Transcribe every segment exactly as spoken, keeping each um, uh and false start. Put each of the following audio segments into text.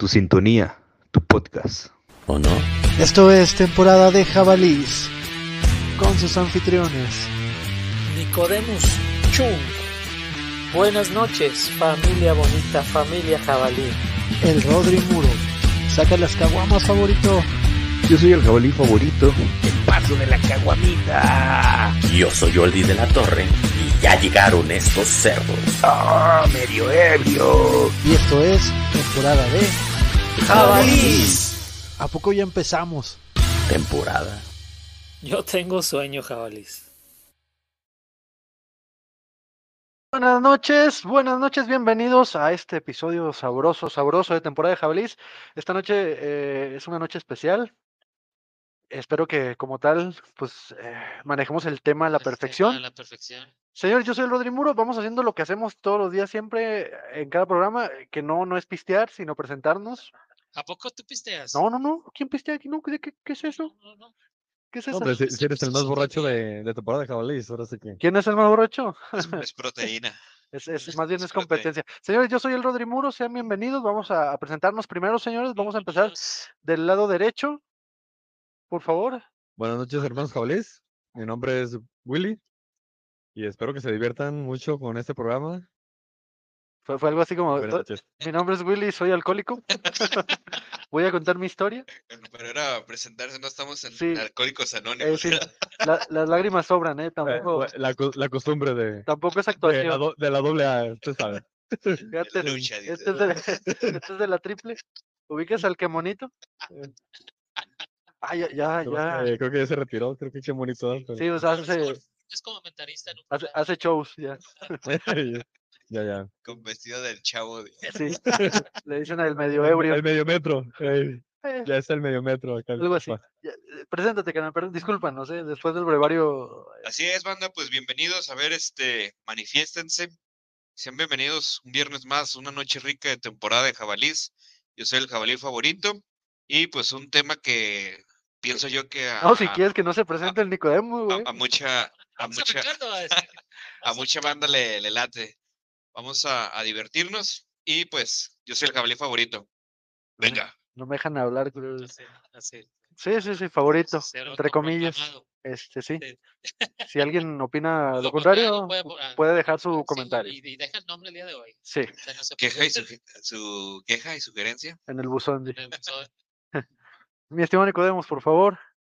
tu sintonía, tu podcast. ¿O no? Esto es temporada de Jabalís, con sus anfitriones Nicodemus Chung. Buenas noches, familia bonita, familia jabalí. el Rodri Muro. Saca las caguamas, favorito. Yo soy el jabalí favorito, el paso de la caguamita. Yo soy Oldi de la Torre y ya llegaron estos cerdos. ¡Ah, medio ebrio! Y esto es temporada de ¡Jabalís! ¿A poco ya empezamos? Temporada. Yo tengo sueño, jabalís. Buenas noches, buenas noches, bienvenidos a este episodio sabroso, sabroso de temporada de Jabalís. Esta noche eh, es una noche especial. Espero que como tal, pues eh, manejemos el tema a la El tema perfección. a la perfección. Señor, yo soy el Rodri Muro, vamos haciendo lo que hacemos todos los días siempre en cada programa, que no, no es pistear, sino presentarnos. ¿A poco tú pisteas? No, no, no, ¿quién pistea aquí? No, ¿qué, qué, qué es eso? No, no, no. ¿Qué es No, eso? hombre, si, Pues si eres el eso más es borracho otro de, de temporada de jabalís, ahora sí que. ¿Quién es el más borracho? Es, es proteína. Es, es- Es- más bien es es proteína. competencia. Señores, yo soy el Rodri Muro, sean bienvenidos. Vamos a, a presentarnos primero, señores. Vamos a empezar Bienvenidos. del lado derecho, por favor. Buenas noches, hermanos jabalís. Mi nombre es Willy y espero que se diviertan mucho con este programa. Fue, fue algo así como, Buenas "Oh, noches. mi nombre es Willy, soy alcohólico. Voy a contar mi historia. Bueno, pero era presentarse, no estamos en Sí. Alcohólicos Eh, Anónimos. sí, la- las lágrimas sobran, ¿eh? Eh, Tampoco, La, co- la costumbre de, tampoco es de, la, actuación. do- de la doble A, usted sabe. Fíjate, La lucha, dice. este es, de, este es de la triple. ¿Ubicas al que monito? Ah, ya, ya, Creo ya. que, creo que ya se retiró, creo que qué bonito. Pero... Sí, o sea, Es como- hace, es como mentalista en un hace, programa, hace shows, ya. ya, ya. con vestido del chavo. de- Sí, le dicen el medio ebrio. El medio metro. eh, Eh, ya está el medio metro acá. el algo así. compa. Ya, eh, preséntate, canal, perdón, discúlpanos, ¿eh? Después del brevario. eh, Así es, banda, pues bienvenidos. A ver, este, manifiéstense. Sean bienvenidos un viernes más, una noche rica de temporada de jabalís. Yo soy el jabalí favorito. Y pues un tema que pienso yo que a, No, si a- quieres que no se presente el Nicodemo, güey. a- a mucha, a Vamos a mucha, Ricardo a decir. a mucha banda le, le late. Vamos a, a divertirnos y pues yo soy el jabalí favorito. Venga. No me dejan hablar, güey. Así, así. Sí, sí, sí, favorito, Ser entre comillas. autoproclamado. Este, sí. Sí. Si alguien opina lo Lo contrario, contrario, puede- puede dejar su Sí, comentario. Y, y deja el nombre el día de hoy. Sí, O sea, no se Queja y preocupen. suge- su queja y sugerencia. en el buzón. sí. En el episodio. Mi estimado Nicodemos, por favor.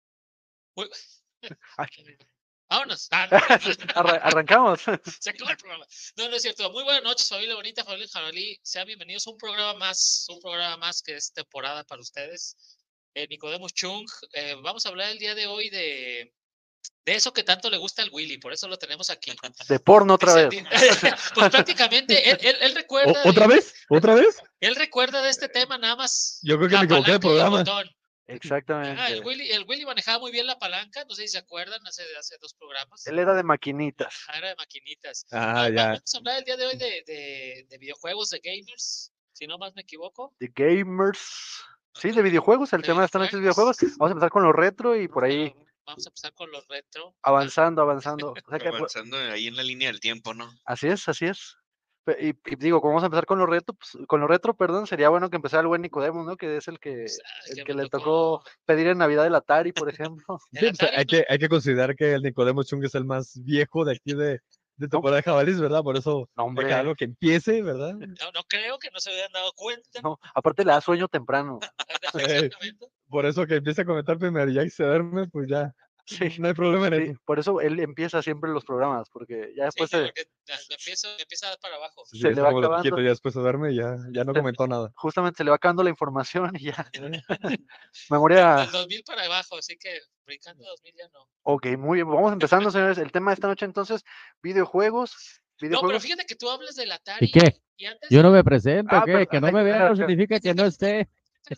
Uy. Ay. Vámonos. Ah, no, no, no. Arra- arrancamos. Se acabó el programa. No, no es cierto. Muy buenas noches, familia bonita, familia jabalí. Sean bienvenidos a un programa más, un programa más que es temporada para ustedes. Eh, Nicodemus Chung. Eh, vamos a hablar el día de hoy de, de eso que tanto le gusta al Willy, por eso lo tenemos aquí. De porno otra Ese vez. ti- Pues prácticamente él, él, él recuerda. ¿O- ¿Otra de- vez? ¿Otra vez? Él recuerda de este tema nada más. Yo creo que la me equivoqué de palanca y el programa. botón. Ah, el Exactamente. Willy, el Willy manejaba muy bien la palanca, no sé si se acuerdan, hace, hace dos programas. Él era de maquinitas. Ah, era de maquinitas. Ah, Ah, ya. Vamos a hablar el día de hoy de, de, de videojuegos, de gamers, si no más me equivoco. De gamers. Sí, de videojuegos. El De tema de esta noche es videojuegos. videojuegos. Vamos a empezar con lo retro y por ahí Vamos a empezar con los retro. avanzando, avanzando. O sea que, pues, Avanzando ahí en la línea del tiempo, ¿no? así es, así es. Pe- Y, y digo, como vamos a empezar con lo retro, pues, con lo retro, perdón, sería bueno que empezara el buen Nicodemo, ¿no? Que es el que, Pues, ah, el que que me le tocó. tocó pedir en Navidad el Atari, por ejemplo. El Sí, pues, Atari, hay, ¿no? que, hay que considerar que el Nicodemo Chung es el más viejo de aquí de, de temporada de jabalís, ¿verdad? Por eso No, hombre. deja algo que empiece, ¿verdad? No, no creo que no se hubieran dado cuenta. No, aparte le da sueño temprano. Exactamente. Por eso que empiece a comentar primero, ya y se duerme, pues ya, Sí, no hay problema en sí, eso. por eso él empieza siempre los programas, porque ya Sí, después se, porque ya me empiezo, me empieza a dar para abajo. Sí, se es le va como lo acabando. quito, ya después se duerme y ya, ya no Se- comentó nada. justamente se le va acabando la información y ya. Del Memoria. dos mil para abajo, así que brincando dos mil ya no. Ok, muy bien. Vamos empezando, señores. El tema de esta noche entonces, videojuegos. No, pero Videojuegos. fíjate que tú hablas del Atari. ¿Y qué? Y antes Yo no me presento, Ah, ¿qué? pero- Que no me ay, vea no espera, significa que no esté.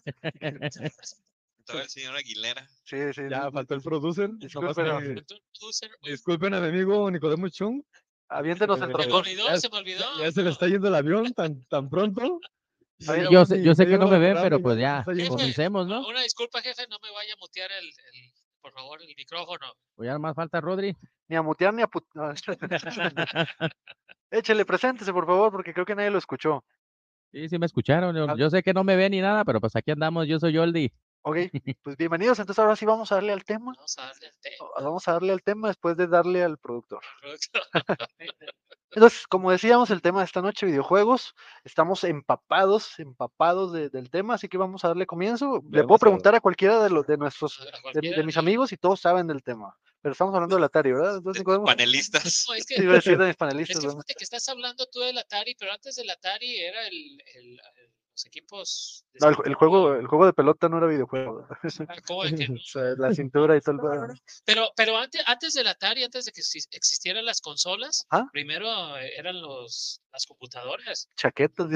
Estaba el señor Aguilera. Sí, sí. Ya faltó el producer. Disculpe, nomás pero- que- Tú- tú ser- disculpen a mi amigo Nicodemo Chung. Aviéntenos el Eh, Se me trofeo. olvidó, ya- se me olvidó. Ya, ya se le está yendo el avión tan, tan pronto. Está bien, Ya Yo vamos sé, ni yo sé que media no hora me de ven, programa pero y pues se ya, está yendo. comencemos, ¿no? Una disculpa, jefe, no me vaya a mutear el, el- por favor, el micrófono. Pues ya más falta Rodri. Ni a mutear ni a put... no, Échele, preséntese, por favor, porque creo que nadie lo escuchó. Sí, sí me escucharon. Yo, Ah. yo sé que no me ven ni nada, pero pues aquí andamos. Yo soy Yoldi. Ok, pues bienvenidos. Entonces ahora sí vamos a darle al tema. Vamos a darle el tema. Vamos a darle al tema después de darle al productor. Productor. Entonces, como decíamos, el tema de esta noche, videojuegos, estamos empapados, empapados de- del tema, así que vamos a darle comienzo. Le puedo Demasiado. preguntar a cualquiera de los de nuestros, A de, cualquiera de mis de- amigos y todos saben del tema. Pero estamos hablando del Atari, ¿verdad? De Entonces, tus Nicodemo, panelistas. No, es que, sí, iba a decir de mis es panelistas, que ¿verdad? fíjate que estás hablando tú del Atari, pero antes del Atari era el, el- el- los equipos. de No, el, el escritorio. juego, el juego de pelota no era videojuego. Ah, ¿cómo de que no? O sea, la cintura y todo el juego. Pero, pero antes, antes del Atari, antes de que exis- existieran las consolas, ¿Ah? primero eh, eran los, las computadoras. Chaquetas.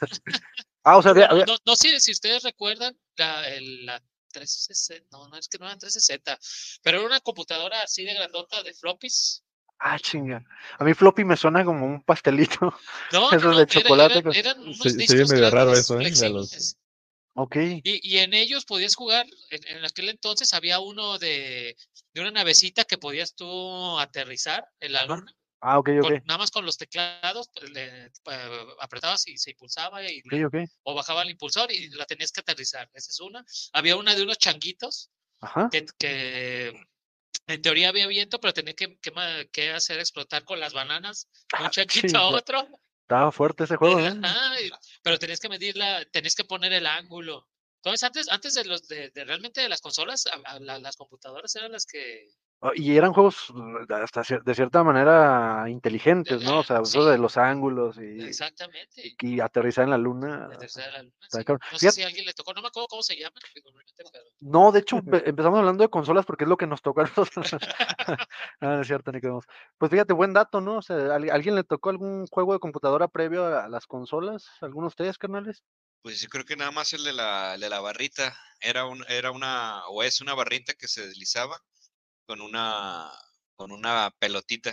Ah, o sea, había, No, había- no, no sé si ustedes recuerdan la, el- la trescientos sesenta, no, no es que no eran trescientos sesenta, pero era una computadora así de grandota de floppies. Ah, chinga. A mí floppy me suena como un pastelito. No, Esos no, no, de era- chocolate eran, con- eran unos Se, se discos ve medio raro grandes, eso, ¿eh? De los... flexibles. Ok. Y, y en ellos podías jugar, en, en aquel entonces había uno de, de una navecita que podías tú aterrizar en la Ajá. luna, Ah, ok, ok. con- nada más con los teclados, pues, le, pa- apretabas y se impulsaba y, Ok, ok. o bajaba el impulsor y la tenías que aterrizar. Esa es una. Había una de unos changuitos Ajá. que, que en teoría había viento, pero tenía que, que, ma- que hacer explotar con las bananas de un Ah, changuito chinga. a otro. Estaba fuerte ese juego, ¿eh? Ajá, y- pero tenías que medir la, tenías que poner el ángulo. Entonces, antes, antes de los de, de realmente de las consolas, a- a la- las computadoras eran las que Ah, y eran juegos uh, hasta cier- de cierta manera inteligentes, ¿no? O sea, eso de sí, los ángulos y, exactamente. y aterrizar en la luna. La tercera de la luna, Está sí. cabrón. No sé Fíjate, si a alguien le tocó, no me acuerdo cómo se llaman, digo, realmente, pero no, de hecho, empe- empezamos hablando de consolas porque es lo que nos tocó a nosotros. Ah, no es cierto, ni quedamos. Pues fíjate, buen dato, ¿no? O sea, ¿a al- ¿alguien le tocó algún juego de computadora previo a, a las consolas? ¿Alguno de ustedes, carnales? Pues yo creo que nada más el de la, el de la barrita. Era un, era una, o es una barrita que se deslizaba con una, con una pelotita.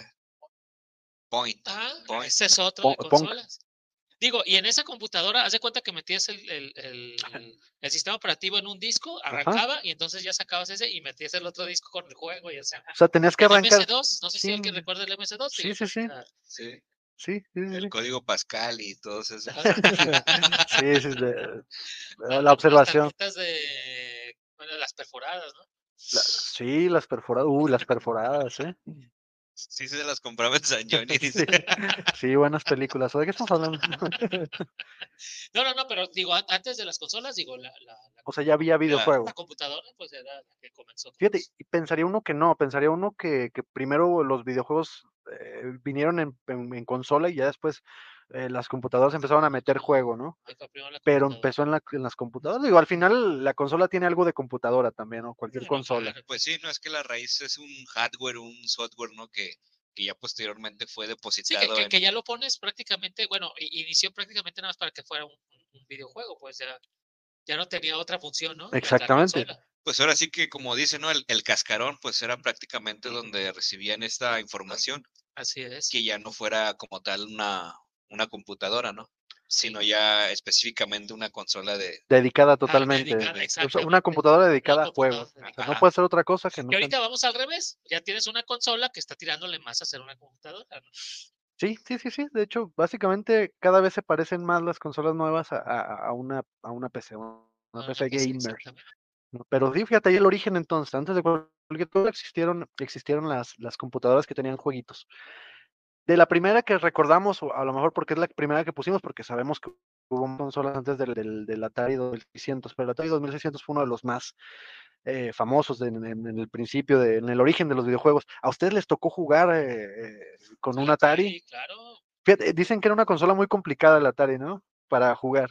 Point. ah, Point. ese es otro de Pon- Pong. consolas. Digo, y en esa computadora, haz de cuenta que metías el, el, el, el sistema operativo en un disco, Ajá. arrancaba y entonces ya sacabas ese y metías el otro disco con el juego y o sea, O sea, tenías que el arrancar. M S dos, no sé si Sí, alguien recuerda el M S dos. sí, digo, sí, sí. ah, Sí. Sí, sí, sí. El Sí, código Pascal y todos esos. sí, sí, de- las- la observación. Las tarjetas de, bueno, las perforadas, ¿no? La- sí, las perforadas. Uy, las perforadas, ¿eh? Sí se las compraba en San Johnny. Sí, Dice. sí, buenas películas. ¿O ¿de qué estamos hablando? No, no, no, pero digo, an- antes de las consolas, digo, la, la, la, O sea, ya había videojuegos. la computadora, pues era la que comenzó. todo Fíjate, eso. y pensaría uno que no, pensaría uno que, que primero los videojuegos eh, vinieron en, en- en consola y ya después eh, las computadoras empezaron a meter juego, ¿no? Ahí fue primero la Pero computadora. empezó en, la- en las computadoras. Digo, al final la consola tiene algo de computadora también, ¿no? Cualquier Bueno, consola. claro. Pues sí, no es que la raíz es un hardware, un software, ¿no? Que, que ya posteriormente fue Sí, que, depositado que, en. que ya lo pones prácticamente, bueno, i- inició prácticamente nada más para que fuera un, un videojuego, pues ya, ya no tenía otra función, ¿no? La- la Exactamente. consola. Pues ahora sí que, como dice, ¿no? El, el cascarón, pues era prácticamente donde recibían esta información, Así es. que ya no fuera como tal una, una computadora, ¿no? Sino ya específicamente una consola de. Dedicada totalmente. dedicada, O sea, una exactamente. computadora Una dedicada a computadora juegos. O sea, dedicada. no Ajá. puede ser otra cosa que no Que sea- ahorita vamos al revés, ya tienes una consola que está tirándole más a ser una computadora, ¿no? Sí, sí, sí, sí. De hecho, básicamente cada vez se parecen más las consolas nuevas a, a- a una, a una P C, una A una P C P C, gamer. exactamente. ¿No? Pero sí, fíjate ahí el origen entonces. Antes de cualquier cosa existieron, existieron las, las computadoras que tenían jueguitos. De la primera que recordamos, o a lo mejor porque es la primera que pusimos, porque sabemos que hubo consolas antes del, del, del Atari dos mil seiscientos, pero el Atari dos mil seiscientos fue uno de los más eh, famosos de- en, en el principio, de, en el origen de los videojuegos. ¿A ustedes les tocó jugar eh, eh, con un Atari? Sí, claro. Fíjate, dicen que era una consola muy complicada el Atari, ¿no? Para jugar.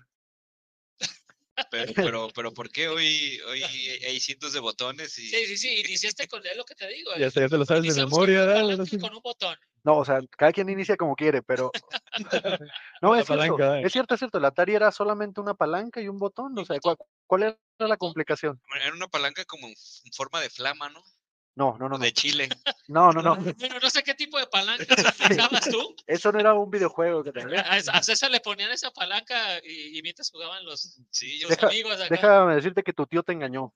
Pero, pero, pero ¿por qué hoy, hoy hay cientos de botones y. Sí, sí, sí, iniciaste con es lo que te digo. Ya, hasta ya te lo sabes de Iniciamos memoria, con, una ¿verdad? palanca Ahora sí. y con un botón. No, o sea, cada quien inicia como quiere, pero no, La es cierto, palanca, eh. es cierto, es cierto. El Atari era solamente una palanca y un botón. Y O un sea, botón. ¿cuál, cuál era la Botón. complicación? Era una palanca como en en forma de flama, ¿no? No, no, no, O no. de chile. No, no, no. Bueno, no sé qué tipo de palanca utilizabas tú. Eso no era un videojuego que tenía. A, a César le ponían esa palanca y, y mientras jugaban los Sí, yo sus Deja- amigos acá. Déjame decirte que tu tío te engañó.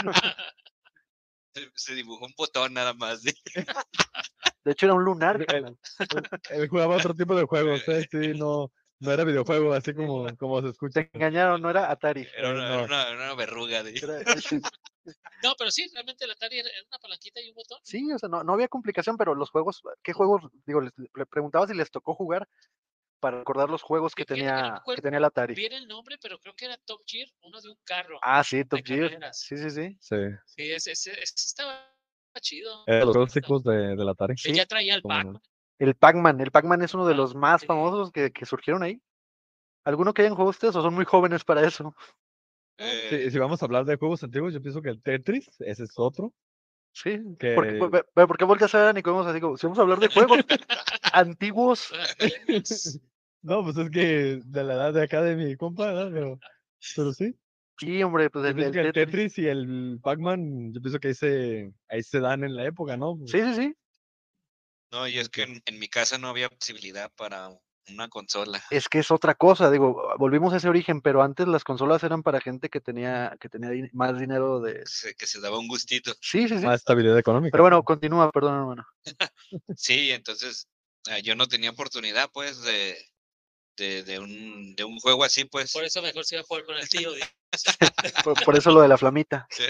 se, se dibujó un botón nada más. ¿sí? De hecho, era un lunar. Él, él jugaba otro tipo de juegos, ¿eh? Sí, no, No era videojuego, así como, como se escucha. Te engañaron, no era Atari. Era una, no. era una, era una verruga de... Era- No, pero sí, realmente el Atari era era una palanquita y un botón. sí, o sea, no, no había complicación, pero los juegos, ¿qué juegos? Digo, les, le preguntaba si les tocó jugar para recordar los juegos que Fíjate que no me tenía, que acuerdo tenía el Atari. bien el nombre, pero creo que era Top Gear, uno de un carro. Ah, sí, Top de Gear. carreras. Sí, sí, sí. Sí. Sí, ese, ese, ese estaba chido. Era los clásicos de, del Atari. Y ya traía el cómo no. Pac-Man. El Pac-Man, el Pac-Man es uno de Ah, los más sí. famosos que, que surgieron ahí. ¿Alguno que hayan jugado ustedes o son muy jóvenes para eso? Eh, Sí, si vamos a hablar de juegos antiguos, yo pienso que el Tetris, ese es otro. Sí. Que- ¿Por qué, pe- pe- por qué volteas a ver a Nicodemos así como, si vamos a hablar de juegos antiguos? No, pues es que de la edad de acá de mi compa, ¿verdad? Pero, pero sí. Sí, hombre, pues Yo el, pienso el que el Tetris. Tetris y el Pac-Man, yo pienso que ahí se, ahí se dan en la época, ¿no? Sí, sí, sí. no, y es que en, en mi casa no había posibilidad para una consola. Es que es otra cosa, digo, volvimos a ese origen, pero antes las consolas eran para gente que tenía, que tenía din- más dinero de... Que se, que se daba un gustito. Sí, sí, sí. Más estabilidad económica. Pero bueno, continúa, perdón, hermano. Sí, entonces ah, yo no tenía oportunidad, pues, de, de, de, un, de un juego así, pues. Por eso mejor se iba a jugar con el tío. Por, por eso lo de la flamita. Sí.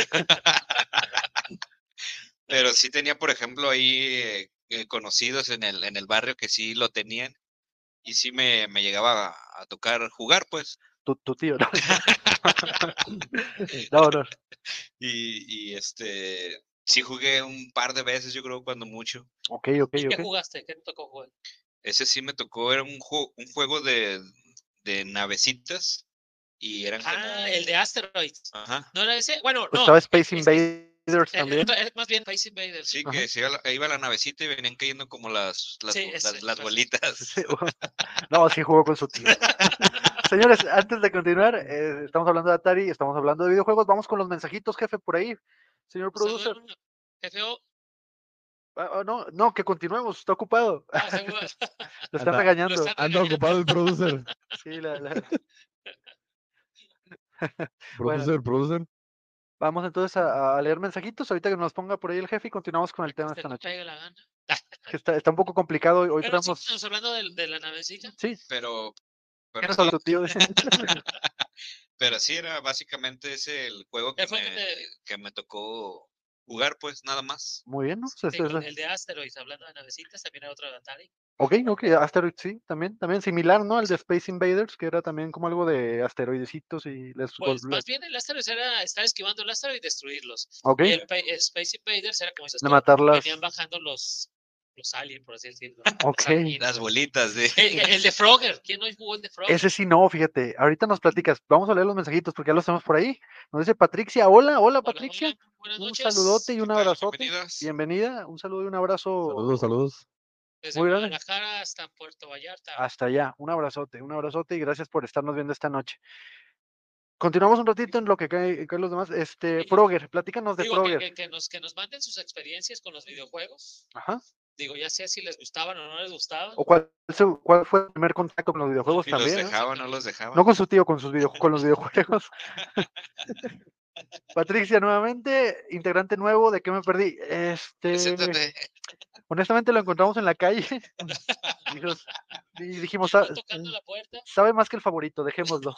Pero sí tenía, por ejemplo, ahí eh, eh, conocidos en el, en el barrio que sí lo tenían y sí me, me llegaba a, a tocar jugar, pues. Tu, tu tío, ¿no? No, no. Y, y este, sí jugué un par de veces, yo creo, cuando mucho. Ok, ok, ¿Y qué ok. jugaste? ¿Qué te tocó jugar? Ese sí me tocó, era un, ju- un juego de, de navecitas y eran como... Ah, el de Asteroids. Ajá. ¿No era ese? Bueno, Pues no. estaba Space es- es- Invaders eh, también. eh, más bien Space Invaders. Sí, Ajá. que se iba la, iba la navecita y venían cayendo como las, las, Sí, bo- ese, las, las ese. bolitas. Sí, bueno. No, sí jugó con su tío. Señores, antes de continuar, eh, estamos hablando de Atari, estamos hablando de videojuegos, vamos con los mensajitos, jefe, por ahí. Señor producer. Saludos, Jefe O. Ah, ah, no, no, que continuemos, está ocupado. Ah, seguro. Lo están Anda- regañando. Lo están Anda ocupado el producer. Sí, la, la- Producer, producer. Vamos entonces a, a leer mensajitos, ahorita que nos ponga por ahí el jefe y continuamos con el tema Se esta te noche. pega la gana. Que está, está un poco complicado hoy, hoy Pero sí, traemos... estamos hablando de, de la navecita. Sí, Pero, pero, ¿quién es sí, tu tío? pero sí era básicamente ese el juego que Eh, fue me, que te- que me tocó jugar, pues nada más. Muy bien, ¿no? Pues, Sí, este es con la- el de Asteroids, hablando de navecitas, también era otro de Atari. Ok, ok, Asteroid sí, también, también similar, ¿no? Al de Space Invaders, que era también como algo de asteroidecitos y les... Pues gol- más bien el Asteroids era estar esquivando el asteroid y destruirlos. Ok, Y el, pa- el Space Invaders era como dices de tú, matarlas. venían bajando los, los aliens, por así decirlo. Ok. Los aliens. Las bolitas de... El, el de Frogger, ¿quién no jugó el de Frogger? Ese sí no, fíjate, ahorita nos platicas, vamos a leer los mensajitos porque ya los tenemos por ahí. Nos dice Patricia, hola, hola Hola, Patricia, hola, buenas un noches. saludote y un ¿Qué tal? abrazote. Bienvenidas. Bienvenida, un saludo y un abrazo Saludos, saludos. Desde muy grande. Guadalajara hasta Puerto Vallarta. Hasta allá. Un abrazote, un abrazote y gracias por estarnos viendo esta noche. Continuamos un ratito en lo que caen caen los demás. Este, Sí. Frogger, platícanos de Digo, que, Frogger. que, que nos, que nos manden sus experiencias con los videojuegos. Ajá. Digo, ya sea si les gustaban o no les gustaban. ¿O cuál, se- cuál fue el primer contacto con los videojuegos Si los también? ¿no? dejaba, no los dejaba. No con su tío, con sus video, con los videojuegos. Patricia, nuevamente, integrante nuevo, ¿de qué me perdí? Este, Preséntate. honestamente lo encontramos en la calle. Dijos- y dijimos, Llegó "Sa- tocando la puerta. sabe más que el favorito, dejémoslo.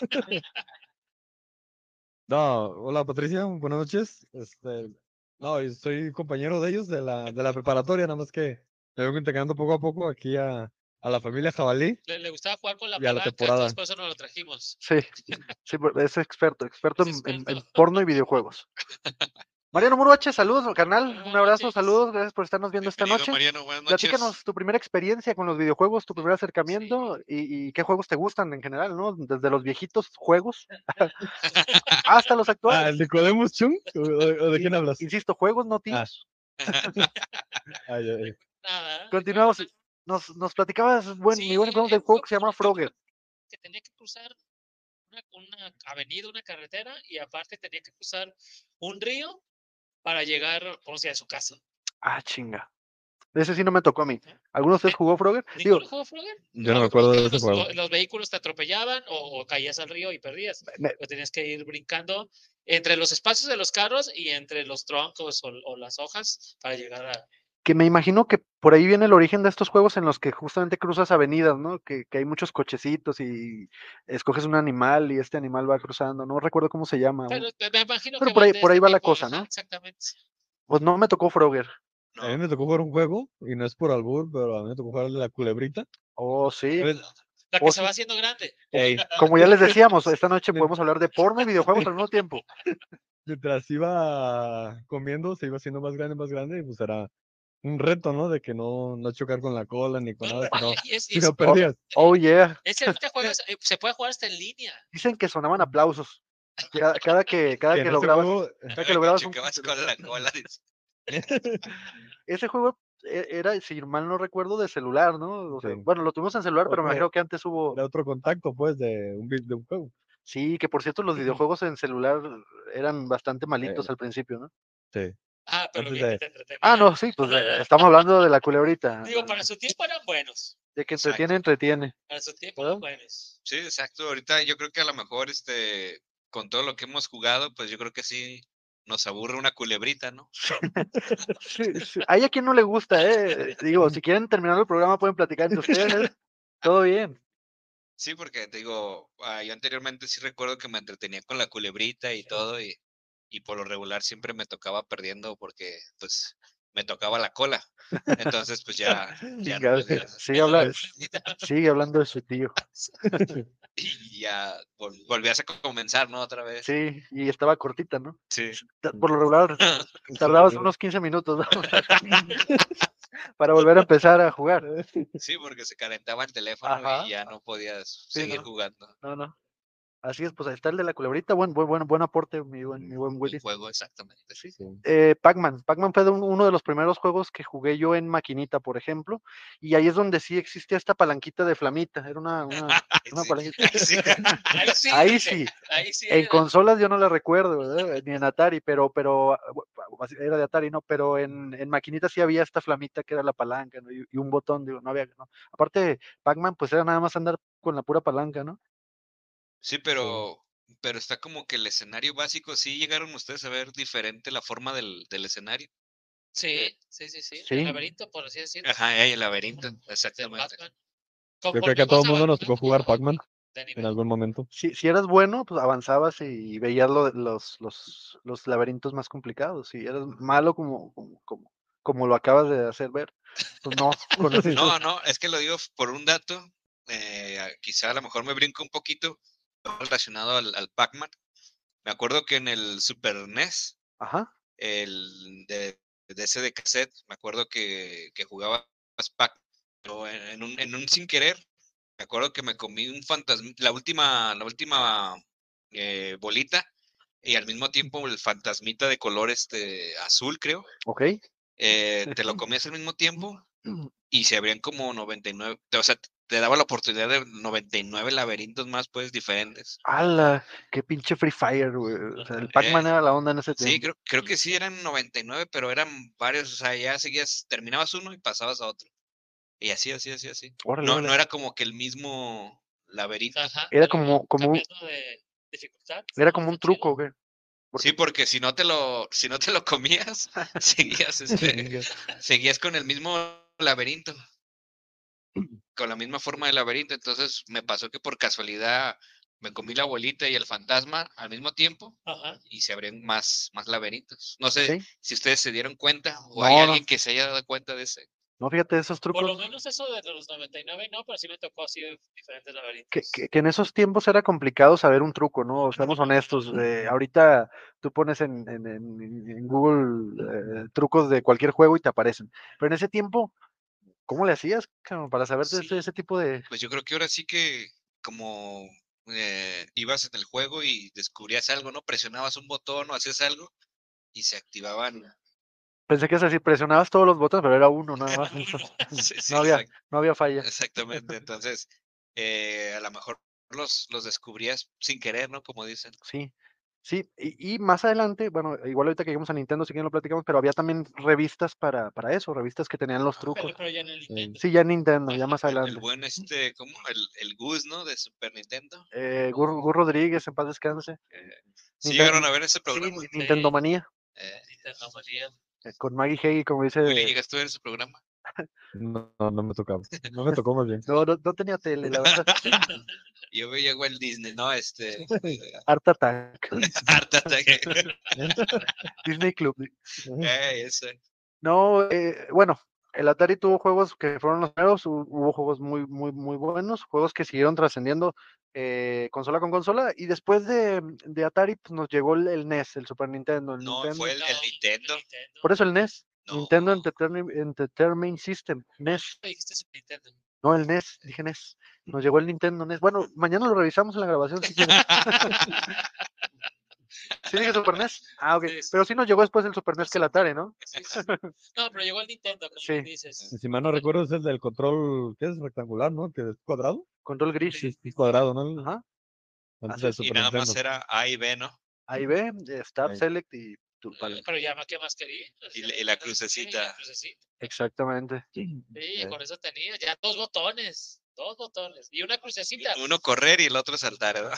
No, hola Patricia, buenas noches. Este, no, y soy compañero de ellos de la, de la preparatoria, nada más que me vengo integrando poco a poco aquí a, a la familia Jabalí. Le, le gustaba jugar con la Y a la palanca, temporada. entonces por eso nos lo trajimos. Sí, sí, por- es experto, experto, Es en- en- experto. En, porno y videojuegos. Mariano Muruache, saludos, carnal, Buenas un abrazo, noches. saludos, gracias por estarnos viendo esta Bienvenido, noche. Mariano, buenas noches. Platícanos tu primera experiencia con los videojuegos, tu primer acercamiento y, y qué juegos te gustan en general, ¿no? Desde los viejitos juegos hasta los Ah, actuales. ¿Nicodemus Chung? ¿O, o- o de quién hablas? Insisto, juegos, no tíos. Ay, ay, ay. Nada. Continuamos. Nos, nos platicabas, buen, Sí, mi buen ejemplo el del juego que se juego llama Frogger. Que tenía que cruzar una, una avenida, una carretera, y aparte tenía que cruzar un río para llegar, ¿cómo se llama? A su casa. Ah, chinga. Ese sí no me tocó a mí. ¿Alguno de ustedes jugó Frogger? Digo, ¿Ninguno jugó Frogger? Yo no me acuerdo de ese los, juego. lo- los vehículos te atropellaban o, o caías al río y perdías. me- Pues tenías que ir brincando entre los espacios de los carros y entre los troncos o, o las hojas para llegar a... que me imagino que por ahí viene el origen de estos juegos en los que justamente cruzas avenidas, ¿no? Que, que hay muchos cochecitos y escoges un animal y este animal va cruzando. No recuerdo cómo se llama. Pero aún. me me imagino Pero que por van ahí, de por ahí este va la tipo. cosa, Ajá, ¿no? exactamente. Pues no me tocó Frogger. A mí No, me tocó jugar un juego, y no es por albur, pero a mí me tocó jugar el de la culebrita. Oh, sí. Pues, La que Oh, se sí. va haciendo grande. ey, Como ya les decíamos, esta noche Mien- podemos hablar de porno y videojuegos al mismo tiempo. mientras iba comiendo, se iba haciendo más grande, más grande, y pues era un reto, ¿no? De que no, no chocar con la cola ni con No, nada, si no, y es, si es- no perdías. Oh, yeah. ese ahorita juegas, eh, se puede jugar hasta en línea. Dicen que sonaban aplausos. Cada, cada que, cada Que que en ese lograbas, juego, cada que que lograbas un chocabas con la cola. dice. ese juego e- era, si mal no recuerdo, de celular, ¿no? O sea, Sí. bueno, lo tuvimos en celular, pero me Otro- imagino que antes hubo. era otro contacto, pues, de un, vi- de un juego. Sí, que por cierto, los videojuegos en celular eran bastante malitos Eh, al principio, ¿no? sí. Ah, pero Antes bien que de- te entretenían. Ah, no, sí, pues eh, estamos hablando de la culebrita. Digo, para su tiempo eran buenos. De que Exacto. entretiene, entretiene. Para su tiempo ¿Verdad? eran buenos. Sí, exacto. Ahorita yo creo que a lo mejor, este, con todo lo que hemos jugado, pues yo creo que sí nos aburre una culebrita, ¿no? Sí, sí. Hay a quien no le gusta, ¿eh? Digo, si quieren terminar el programa pueden platicar entre ustedes. Todo bien. Sí, porque te digo, ah, yo anteriormente sí recuerdo que me entretenía con la culebrita y todo, y, y por lo regular siempre me tocaba perdiendo porque, pues, me tocaba la cola. Entonces, pues ya, ya no Chingado. podía. Sigue, habla- sigue hablando de su tío. Y ya vol- volvías a comenzar, ¿no? Otra vez. Sí, y estaba cortita, ¿no? Sí. Ta- Por lo regular, tardabas unos quince minutos, ¿no? Para volver a empezar a jugar. Sí, porque se calentaba el teléfono Ajá. y ya no podías Sí, seguir no. jugando. No, no. Así es, pues ahí está el de la culebrita. Buen, buen, buen, buen aporte, mi buen, mi buen Un Willy. juego, exactamente. Sí. Sí. Eh, Pac-Man. Pac-Man fue de un- uno de los primeros juegos que jugué yo en maquinita, por ejemplo. Y ahí es donde sí existía esta palanquita de flamita. Era una, una, Ahí una sí, palanquita. ahí sí. Ahí sí. Ahí dice, sí. Ahí sí. En era. consolas yo no la recuerdo, ¿verdad? Ni en Atari, pero, pero ah, bu- era de Atari, ¿no? Pero en, en maquinita sí había esta flamita que era la palanca, ¿no? Y, y un botón, digo, no había, ¿no? Aparte, Pac-Man, pues era nada más andar con la pura palanca, ¿no? Sí, pero, pero está como que el escenario básico, ¿sí llegaron ustedes a ver diferente la forma del, del escenario? Sí, sí, sí, sí. Sí. El laberinto, por así decirlo. Ajá, hay el laberinto, Del exactamente. Batman. Yo creo que a todo el mundo nos tocó jugar Pac-Man De en nivel. algún momento. Si, si eras bueno, pues avanzabas y veías lo- los, los, los laberintos más complicados. Si eras malo como, como, como, como lo acabas de hacer ver, pues no. Con ese- No, no, es que lo digo por un dato, eh, a- quizá a lo mejor me brinco un poquito relacionado al, al Pac-Man. Me acuerdo que en el Super N E S, Ajá. el de, de ese de cassette, me acuerdo que, que jugaba Pac, pero en, en un, en un sin querer, me acuerdo que me comí un fantasma, la última, la última eh, bolita, y al mismo tiempo el fantasmita de color este azul, creo. Ok. eh, te lo comías al mismo tiempo y se abrían como noventa y nueve, o sea, te daba la oportunidad de noventa y nueve laberintos más, pues, diferentes. ¡Hala! ¡Qué pinche Free Fire, güey! O sea, el Pac-Man Eh, era la onda en ese Sí, tiempo. creo, creo que sí eran noventa y nueve, pero eran varios, o sea, ya seguías, terminabas uno y pasabas a otro. Y así, así, así, así. Órale, No, órale. no era como que el mismo laberinto. Ajá, Era te lo como- iban como un- cambiando de dificultad. Era ¿no? como un Está chido. truco, güey. Sí, porque si no te lo, si no te lo comías, seguías, este, seguías con el mismo laberinto, con la misma forma de laberinto. Entonces me pasó que por casualidad me comí la abuelita y el fantasma al mismo tiempo Ajá. y se abren más, más laberintos. No sé Ok. si ustedes se dieron cuenta o No, hay no. alguien que se haya dado cuenta de ese. No, fíjate, esos Por lo trucos. menos eso de los noventa y nueve no, pero sí me tocó así de diferentes laberintos. Que, que- que en esos tiempos era complicado saber un truco, ¿no? Seamos honestos. eh, ahorita tú pones en, en- en- en Google eh, trucos de cualquier juego y te aparecen. Pero en ese tiempo, ¿cómo le hacías, cabrón, para saber de Sí. ese, ese tipo de. Pues yo creo que ahora sí que como eh, ibas en el juego y descubrías algo, ¿no? Presionabas un botón o hacías algo y se activaban. Pensé que es así, presionabas todos los botones, pero era uno nada más. Sí, sí, No había, exact- no había falla. exactamente. Entonces, eh, a lo mejor los, los descubrías sin querer, ¿no? Como dicen. Sí, sí. Y, y más adelante, bueno, igual ahorita que llegamos a Nintendo, si quieren lo platicamos, pero había también revistas para, para eso, revistas que tenían los Pero, trucos. pero ya en el Nintendo. Sí, ya en Nintendo, ya Ajá. más El, el adelante. buen este, ¿cómo? El, el Gus, ¿no? De Super Nintendo. Eh, Gur, Gur Rodríguez, en paz descanse. Eh, sí Ninten- llegaron a ver ese Sí, programa. Nintendo Manía, Eh, Nintendo Manía. eh, con Maggie Heggie, como dice. Willy, ¿llegaste a ver ese programa? No, no, no me tocaba. No me tocó más bien. No, no, no tenía tele, la verdad. Yo veía el Disney, ¿no? Este. Art Attack. Art Attack. Disney Club. Eh, ese. No, eh, bueno, el Atari tuvo juegos que fueron los primeros, hu- hubo juegos muy, muy, muy buenos, juegos que siguieron trascendiendo eh, consola con consola, y después de, de Atari pues, nos llegó el, el N E S, el Super Nintendo, el No, Nintendo. fue el, el No, Nintendo. Por eso el N E S, No. Nintendo Entertainment, Entertainment System, N E S. Dijiste Super Nintendo. No, el N E S, dije N E S. Nos llegó el Nintendo N E S. Bueno, mañana lo revisamos en la grabación si quieres. ¿Sí dije Super N E S? Ah, ok. Sí, sí. Pero sí nos llegó después el Super N E S que el Atari, ¿no? Sí, sí. No, pero llegó el Nintendo, como Sí. bien dices. Si mal no recuerdo, es el del control, ¿qué es? Rectangular, ¿no? Que es cuadrado. Control gris. Sí, es cuadrado, ¿no? Ajá. Antes Así del es. Y Super nada más Nintendo. era A y B, ¿no? Ahí ve, eh, Start, Ahí. Select y tu pal- Pero ya, ¿qué más quería? Y la- y la crucecita. Sí, la crucecita. Exactamente. Sí, Eh. con eso tenía ya dos botones, dos botones y una crucecita. Uno correr y el otro saltar, ¿verdad?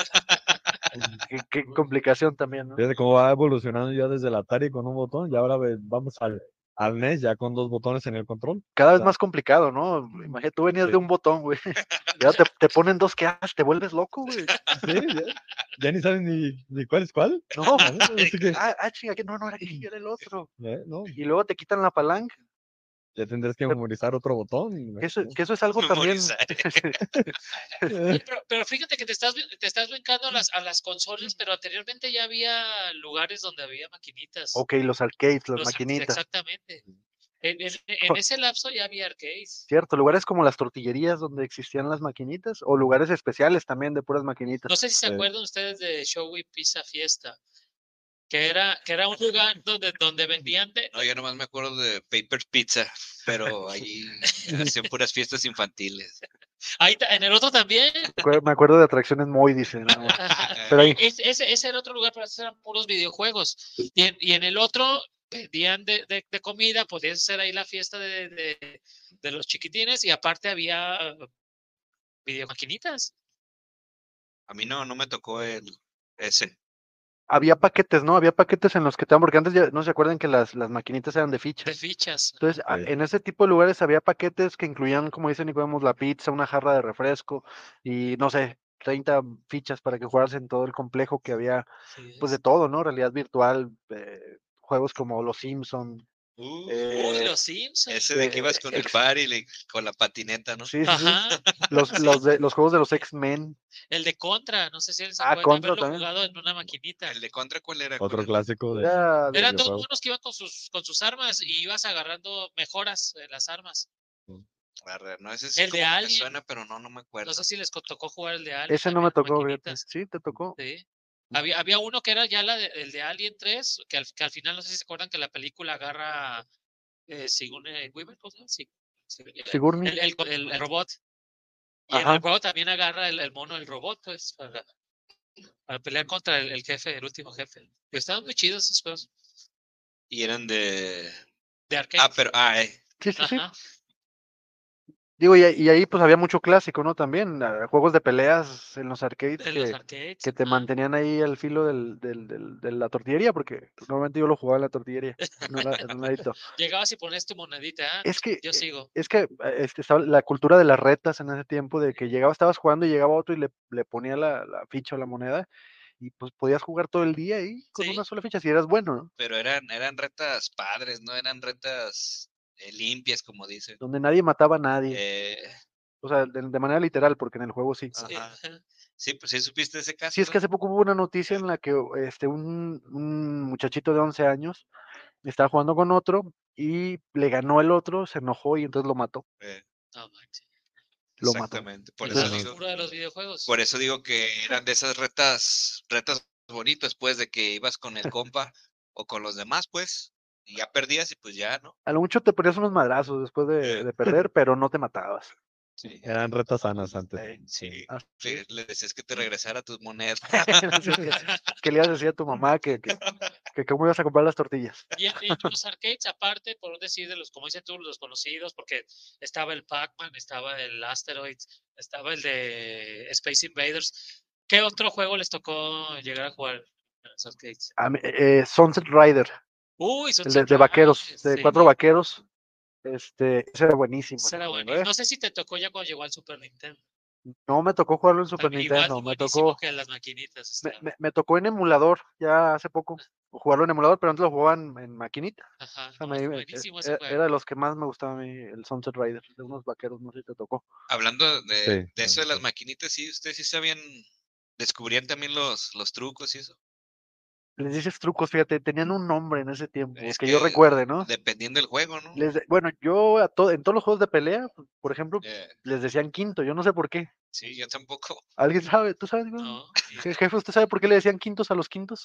Qué, qué complicación también, ¿no? Fíjate cómo va evolucionando ya desde el Atari con un botón y ahora ve- vamos al, al N E S ya con dos botones en el control. Cada vez Está- más complicado, ¿no? Imagínate, tú venías Sí. de un botón, güey. Ya te, te ponen dos, ¿qué haces? Te vuelves loco, güey. Sí, ya, ya ni saben ni, ni cuál es cuál. No, Así que, ah, ah, chinga, que no, no era aquí, era el otro. eh, no, Y luego te quitan la palanca. ya tendrás que memorizar otro botón. Que eso, que eso es algo también. Memorizar. Oye, Pero, pero fíjate que te estás, te estás brincando a las, a las consolas, pero anteriormente ya había lugares donde había maquinitas. Ok, los arcades, las Los- maquinitas. Exactamente. En, en- en ese lapso ya había arcades. Cierto, lugares como las tortillerías donde existían las maquinitas, o lugares especiales también de puras maquinitas. No sé si se Sí. acuerdan ustedes de Showy Pizza Fiesta, que era, que era un lugar donde, donde vendían de, No, yo nomás me acuerdo de Paper Pizza, pero ahí hacían puras fiestas infantiles. ahí ta- en el otro también. Me acuerdo- Me acuerdo de atracciones muy, dice. nada más. Pero ahí, Es- ese, ese era otro lugar, pero esos eran puros videojuegos. Y en, y en el otro vendían de, de, de comida, podías hacer ahí la fiesta de, de, de los chiquitines y aparte había videomaquinitas. A mí no, no me tocó el ese. había paquetes, ¿no? Había paquetes en los que te daban, porque antes ya no se acuerdan que las, las maquinitas eran de De fichas. fichas. Entonces, a- Sí. en ese tipo de lugares había paquetes que incluían, como dicen Nicodemos, la pizza, una jarra de refresco y no sé, treinta fichas para que jugaras en todo el complejo que había, Sí, pues de es. todo, ¿no? Realidad virtual, eh, juegos como Los Simpson. Uh, eh, Uy, los Simpsons. ese de que eh, ibas con el ex- bar y le- con la patineta, ¿no? Sí, sí, sí. Ajá. Los, Sí. los, de, los juegos de los X-Men. El de Contra, no sé si les Ah, acuerdan Contra haberlo también. jugado en una maquinita. El de Contra, ¿cuál era? Otro ¿Cuál era? clásico de, Era de- Eran dos videojuego. monos que iban con sus, con sus armas y ibas agarrando mejoras en las armas. Arre, no, ese sí El de como que me Alien. suena, pero no, no me acuerdo. No sé si les co- tocó jugar el de Alien. ese no me también, tocó, fíjate. maquinitas. Sí, te tocó. Sí. Había, había uno que era ya la de- el de Alien tres, que al, que al final no sé si se acuerdan que la película agarra eh, Sigourney Weaver, ¿cómo se llama? Sí, sí, el- Sigourney. el, el, el- el robot. Y en Ajá. el juego también agarra el, el mono, el robot, pues, para, para pelear contra el, el jefe, el último jefe. Y estaban muy chidos esos juegos Y eran de. de arcade. Ah, pero. Ah, eh. Sí, sí, sí. Ajá. Digo, y, y ahí pues había mucho clásico, ¿no? También, ah, juegos de peleas en los arcades En los que, arcades. que te ajá. mantenían ahí al filo del, del, del- de la tortillería, porque normalmente yo lo jugaba en la tortillería, en un, la- en un ladito. Llegabas y ponías tu monedita, ¿ah? Es que, Yo eh, sigo. es que eh, este, estaba la cultura de las retas en ese tiempo, de que llegaba, estabas jugando y llegaba otro y le, le ponía la, la ficha o la moneda, y pues podías jugar todo el día ahí con Sí. una sola ficha, si eras bueno, ¿no? Pero eran, eran retas padres, no eran retas eh, limpias, como dicen. Donde nadie mataba a nadie, Eh, o sea, de, de manera literal, porque en el juego sí. Sí, ajá. ajá. Sí, pues sí supiste ese caso. Sí, es que ¿no? hace poco hubo una noticia en la que este, un, un muchachito de once años estaba jugando con otro y le ganó el otro, se enojó y entonces lo mató. Eh, No manches. Lo mató. exactamente. Por Es eso la digo, locura de los videojuegos. por eso digo que eran de esas retas, retas bonitas, pues, de que ibas con el compa o con los demás, pues, y ya perdías y pues ya, ¿no? A lo mucho te ponías unos madrazos después de, de perder, pero no te matabas. Sí. Eran retas sanas antes. Eh, Sí. ah, Le, le decías que te regresara tus monedas. Así que, ¿qué le ibas a decir a tu mamá que, que, que cómo ibas a comprar las tortillas? Y en, en los arcades, aparte, por decir, de los, como dices tú, los conocidos, porque estaba el Pac-Man, estaba el Asteroids, estaba el de Space Invaders. ¿Qué otro juego les tocó llegar a jugar en los arcades? A mí, eh, Sunset Rider, Uy, el Sunset de, de vaqueros, Riders, de sí. cuatro vaqueros. Este, ese era buenísimo. ese Será juego, bueno. ¿eh? No sé si te tocó ya cuando llegó al Super Nintendo. No me tocó jugarlo en A Super mí igual, Nintendo, me buenísimo tocó, que las maquinitas me, estaban. me- me tocó en emulador ya hace poco, jugarlo en emulador, pero antes lo jugaban en maquinita. Ajá, O sea, no, me- es me- buenísimo ese e- juego. era de los que más me gustaba a mí, el Sunset Riders, de unos vaqueros, no sé si te tocó. Hablando de, Sí, de eso de las sí. maquinitas, sí, ustedes sí sabían, descubrían también los, los trucos y eso. Les dices trucos, fíjate, tenían un nombre en ese tiempo, Es que yo que recuerde, ¿no? dependiendo del juego, ¿no? Les de- bueno, yo a to- en todos los juegos de pelea, por ejemplo, Eh, les decían quinto, yo no sé por qué. sí, yo tampoco. ¿Alguien sabe? ¿Tú sabes? güey? No, Je- Jefe, ¿usted sabe por qué le decían quintos a los quintos?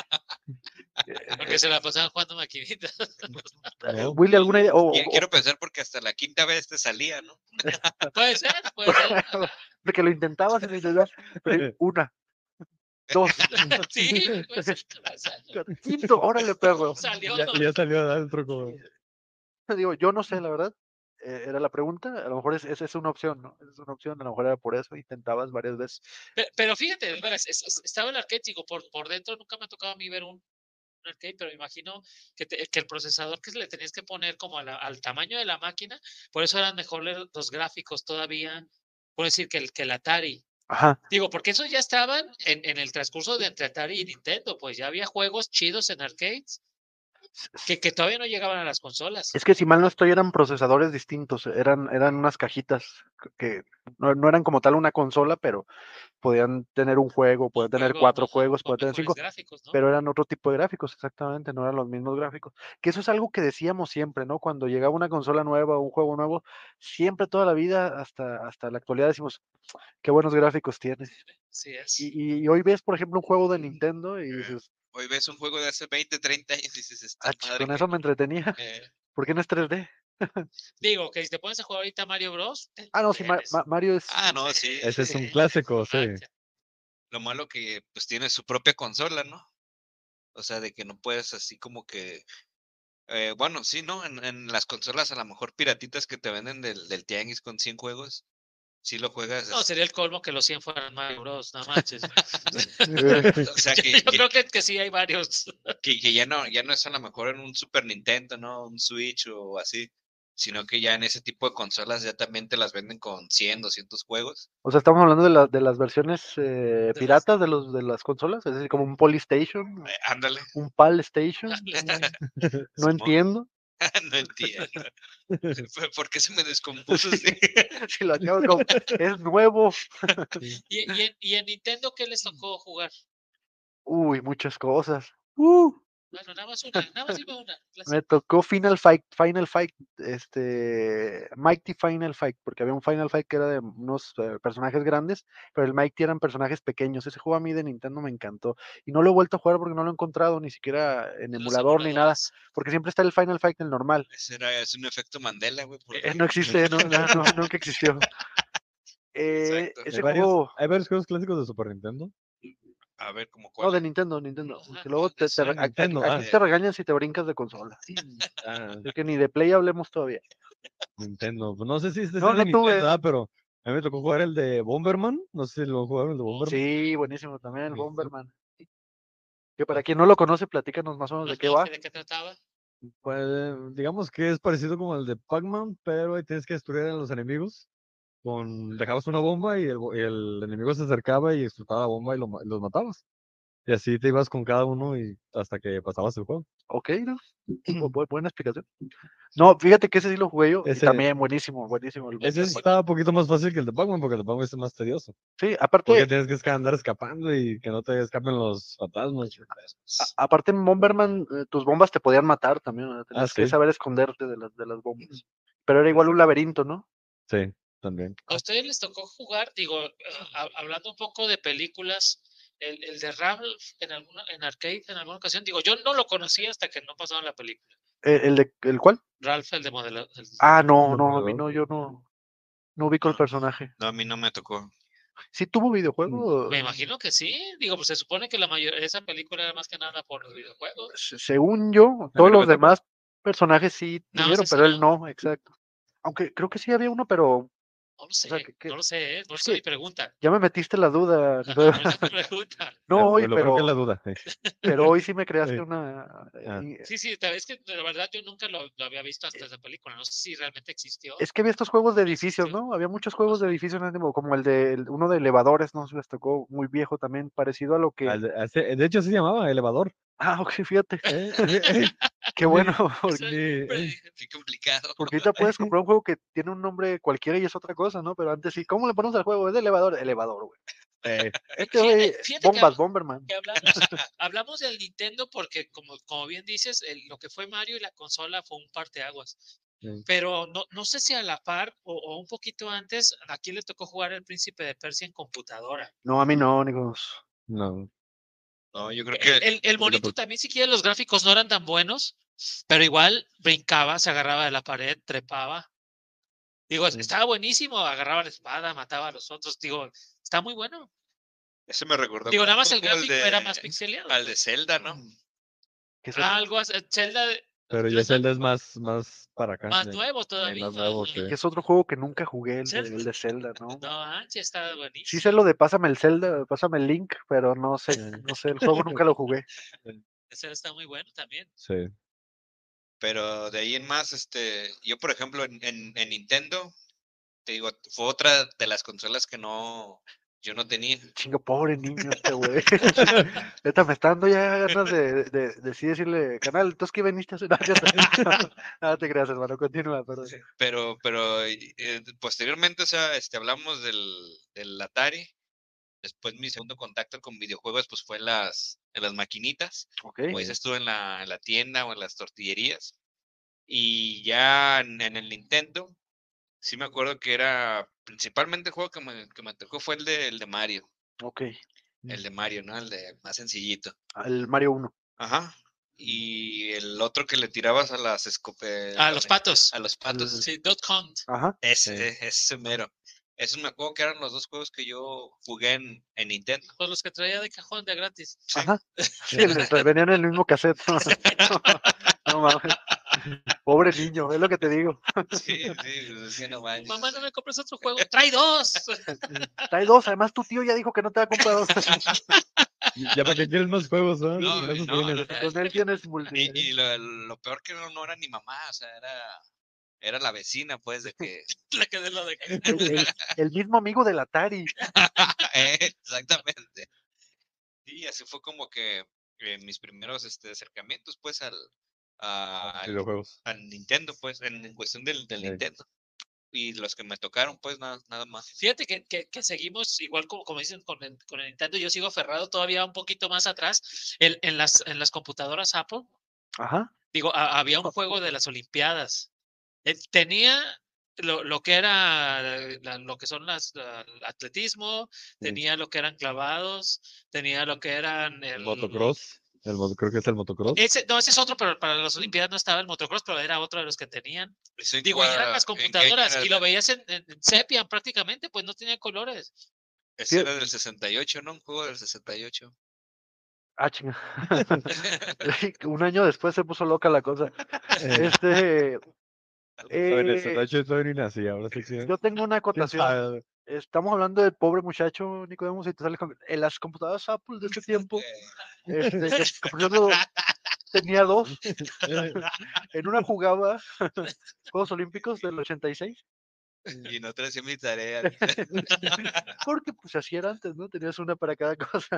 Eh, porque se la pasaban jugando maquinitas. eh, No. Willy, ¿alguna idea? O- Quiero, o- quiero pensar porque hasta la quinta vez te salía, ¿no? Puede ser, puede ser. porque lo intentabas y lo intentabas, pero una, dos, Sí, pues, quinto, órale, perro. salió. Ya, ya salió a dar el truco. Digo, yo no sé, la verdad. eh, era la pregunta. A lo mejor es- esa es una opción, ¿no? Esa es una opción. A lo mejor era por eso. Intentabas varias veces. Pe- Pero fíjate, de veras, es- es- estaba el arcade, digo, por, por dentro nunca me ha tocado a mí ver un, un arcade, pero me imagino que, te- que el procesador que le tenías que poner como a la- al tamaño de la máquina, por eso eran mejores los gráficos todavía, por decir que el, que el Atari. Ajá. Digo, porque esos ya estaban en, en el transcurso de entre Atari y Nintendo, pues ya había juegos chidos en arcades que, que todavía no llegaban a las consolas. Es que si mal no estoy, eran procesadores distintos. Eran, eran unas cajitas que no, no eran como tal una consola, pero podían tener un juego, podían tener Juego, cuatro ajá, juegos, con podían tener mejores cinco, gráficos, ¿no? pero eran otro tipo de gráficos, exactamente, no eran los mismos gráficos. Que eso es algo que decíamos siempre, ¿no? Cuando llegaba una consola nueva o un juego nuevo, siempre toda la vida, hasta, hasta la actualidad, decimos, qué buenos gráficos tienes. Sí es. Y, y hoy ves, por ejemplo, un juego de Nintendo y Eh, dices, Hoy ves un juego de hace veinte, treinta años y dices, esta ah, ch, madre con que... eso me entretenía. eh, ¿Por qué no es tres D? Digo, que si te pones a jugar ahorita Mario Bros. te Ah, no, sí, Ma- entretienes. Ma- Mario es. Ah, no, sí. Ese es un sí. clásico, sí. Mancha. Lo malo que pues tiene su propia consola, ¿no? O sea, de que no puedes así como que... eh, bueno, sí, ¿no? En, en las consolas a lo mejor piratitas que te venden del, del tianguis con cien juegos, sí lo juegas. No, así. sería el colmo que los cien fueran Mario Bros. No manches. O sea, que, Yo que, creo que, que sí hay varios. que- que ya no, ya no es a lo mejor en un Super Nintendo, ¿no? Un Switch o así, sino que ya en ese tipo de consolas ya también te las venden con cien, doscientos juegos. O sea, estamos hablando de, la- de las versiones eh, las- piratas de, los, de las consolas, es decir, como un Polystation, Eh, ándale, un PAL Station. No Simón. entiendo. No entiendo. ¿Por qué se me descompuso así? Si lo hacíamos como, es nuevo. ¿Y, y, en, y en Nintendo qué les tocó jugar? Uy, muchas cosas. Uh, Bueno, nada más una, nada más dime una. Las- me tocó Final Fight, Final Fight, este, Mighty Final Fight, porque había un Final Fight que era de unos eh, personajes grandes, pero el Mighty eran personajes pequeños. Ese juego a mí de Nintendo me encantó. Y no lo he vuelto a jugar porque no lo he encontrado ni siquiera en los emulador ni nada, emuladores. porque siempre está el Final Fight, el normal. Ese era, es un efecto Mandela, güey. porque- Eh, no existe, no, no, no, nunca existió. Eh, Exacto. ese Hay varios, juego, hay varios juegos clásicos de Super Nintendo. A ver, ¿cómo no, cuál? de Nintendo, Nintendo. Ajá, Que luego te, te eso, re- aquí, Nintendo, aquí ah. te regañan si te brincas de consola. Ah, Es que ni de Play hablemos todavía. Nintendo. Pues no sé si este No, sea de no tuve. Nintendo, ah, pero a mí me tocó jugar el de Bomberman. No sé si lo jugaron el de Bomberman. Sí, buenísimo también el Sí. Bomberman. Que para quien no lo conoce, platícanos más o menos de qué Ajá, va. ¿de qué trataba? Pues digamos que es parecido como el de Pac-Man, pero ahí tienes que destruir a los enemigos. Con, dejabas una bomba y el, bo- y el enemigo se acercaba y explotaba la bomba y, lo ma- y los matabas. Y así te ibas con cada uno y hasta que pasabas el juego. Ok, ¿no? Bu- bu- buena explicación. No, fíjate que ese sí lo jugué yo. Y Ese- también buenísimo, buenísimo. el Ese Bomberman. estaba un poquito más fácil que el de Pac-Man, porque el de Pac-Man es más tedioso. Sí, Porque aparte, tienes que esca- andar escapando y que no te escapen los fantasmas. a- aparte en Bomberman, eh, tus bombas te podían matar también. ¿no? Tenías Ah, que sí. saber esconderte de las, de las bombas. Pero era igual un laberinto, ¿no? Sí, también. ¿A ustedes les tocó jugar? Digo, ha- hablando un poco de películas, el, el de Ralph en alguna, en arcade en alguna ocasión. Digo, yo no lo conocí hasta que no pasaron la película. Eh, ¿El de el cuál? Ralph, el de modelo. el- Ah, no, ¿El no, a mí operador? no, yo no, no ubico el No. personaje. No, a mí no me tocó. ¿Sí tuvo videojuego? Me imagino que sí. Didigo, pues se supone que la mayoría esa película era más que nada por los videojuegos. Se- Según yo, todos no los me tocó. demás personajes sí Nada más tuvieron, ese pero él no. no, exacto. Aunque creo que sí había uno, pero No lo sé, sea, que- que- no lo sé, ¿eh? Por es eso mi que- pregunta. Ya me metiste la duda. Ajá, por eso mi pregunta. No hoy, Me lo creo que es la pero, duda. sí. pero hoy sí me creaste Sí. una. Ah. eh, Sí, sí, ta- es que la verdad yo nunca lo, lo había visto hasta esa película. No sé si realmente existió. Es que había estos juegos de No edificios, existió. ¿no? Había muchos juegos de edificios, en ese- como el de el- uno de elevadores, ¿no? Se les tocó muy viejo también, parecido a lo que. Al de, ese- de hecho, así se llamaba, elevador. Ah, ok, fíjate. Eh, eh, Qué bueno, Eso porque, siempre ni- dije, Qué complicado. porque ahorita puedes comprar un juego que tiene un nombre cualquiera y es otra cosa, ¿no? Pero antes sí, ¿cómo le ponemos al juego? Es de elevador, elevador, güey. eh, Este, Fíjate, güey, fíjate que bombas, habla- Bomberman. que hablamos, hablamos del Nintendo porque, como, como bien dices, el- lo que fue Mario y la consola fue un parteaguas. Sí. Pero no, no sé si a la par o, o un poquito antes, a quién le tocó jugar el Príncipe de Persia en computadora. No, a mí no, Nicos. no. No, yo creo El, que el, el monito también, si quieres, los gráficos no eran tan buenos, pero igual brincaba, se agarraba de la pared, trepaba. Digo, Sí. estaba buenísimo, agarraba la espada, mataba a los otros. Digo, está muy bueno. ese me recordó Digo, nada más el como al gráfico de- era más pixeleado. al de Zelda, ¿no? ¿Qué es Ah, algo así, Zelda, de- Pero ya Zelda Zelda es más, más para acá. más ya. nuevo Sí, todavía. más nuevo, ajá. sí. que es otro juego que nunca jugué, el de, Zelda. el de Zelda, ¿no? No, Anchi está buenísimo. Sí sé lo de pásame el Zelda, pásame el link, pero no sé, no sé, el juego nunca lo jugué. Ese está muy bueno también. Sí. Pero de ahí en más, este, yo por ejemplo en, en, en Nintendo, te digo, fue otra de las consolas que no, yo no tenía. Chingo, pobre niño este güey. Neta, me está dando ya ganas de, de, de, sí decirle, canal, entonces ¿qué veniste a hacer? No, es cierto. No, no te creas, hermano, continúa, perdón. Pero, pero eh, posteriormente, o sea, este, hablamos del, del Atari. Después mi segundo contacto con videojuegos pues fue en las, en las maquinitas. Ok, Como dices tú, en la, en la tienda o en las tortillerías. Y ya en, en el Nintendo, sí me acuerdo que era principalmente el juego que me, que me tocó fue el de, el de Mario. ok. El de Mario, ¿no? El de más sencillito. El Mario uno. Ajá. Y el otro que le tirabas a las escopetas. A los patos. A los patos. Sí, Dot Hunt. Ajá. Ese, ese mero. Esos me acuerdo que eran los dos juegos que yo jugué en, en Nintendo. Pues los que traía de cajón de gratis. Sí. Ajá. Sí, el- venían en el mismo cassette. No, no mames. Pobre niño, es lo que te digo. Sí, sí, pues es que no manches. Mamá, no me compres otro juego. Trae dos. Trae dos, además tu tío ya dijo que no te va a comprar dos. Ya para qué quieres más juegos, ¿no? No, Con esos no, tienes. no, Con él tienes multi. Y, y lo, lo peor que no, no era ni mamá, o sea, era, era la vecina, pues, de que... La que de lo de El, el- el mismo amigo del Atari. Eh, exactamente. Y así fue como que eh, mis primeros este, acercamientos, pues, al, a- al, Videojuegos. al Nintendo, pues, en, en cuestión del, del Sí. Nintendo. Y los que me tocaron, pues, nada, nada más. Fíjate que, que, que seguimos, igual como, como dicen con el, con el Nintendo, yo sigo aferrado todavía un poquito más atrás. En, en, las, en las computadoras Apple, Ajá. digo, a- había un juego de las Olimpiadas. Eh, tenía lo, lo que era la- lo que son las la- el atletismo, tenía lo que eran clavados, tenía lo que eran El el motocross. El mo- creo que es el motocross. Ese, no, ese es otro, pero para las Olimpiadas no estaba el motocross, pero era otro de los que tenían. Eso en Digo, y eran cuál- las ¿en qué año computadoras era? y lo veías en, en, en sepia prácticamente, pues no tenía colores. Ese era del sesenta y ocho, ¿no? Un juego del sesenta y ocho. Ah, chinga. Un año después se puso loca la cosa. Eh, Este. todavía en el eh, setenta y ocho todavía ni nací, ahora sí que. yo tengo una ¿Quién acotación. sabe? Estamos hablando del pobre muchacho Nicodemos y te sale con- en las computadoras Apple de ese tiempo. Este, que, que por cierto, tenía dos. En una jugaba Juegos Olímpicos del ochenta y seis. Y no te hacía mi tarea. Porque pues así era antes, ¿no? Tenías una para cada cosa.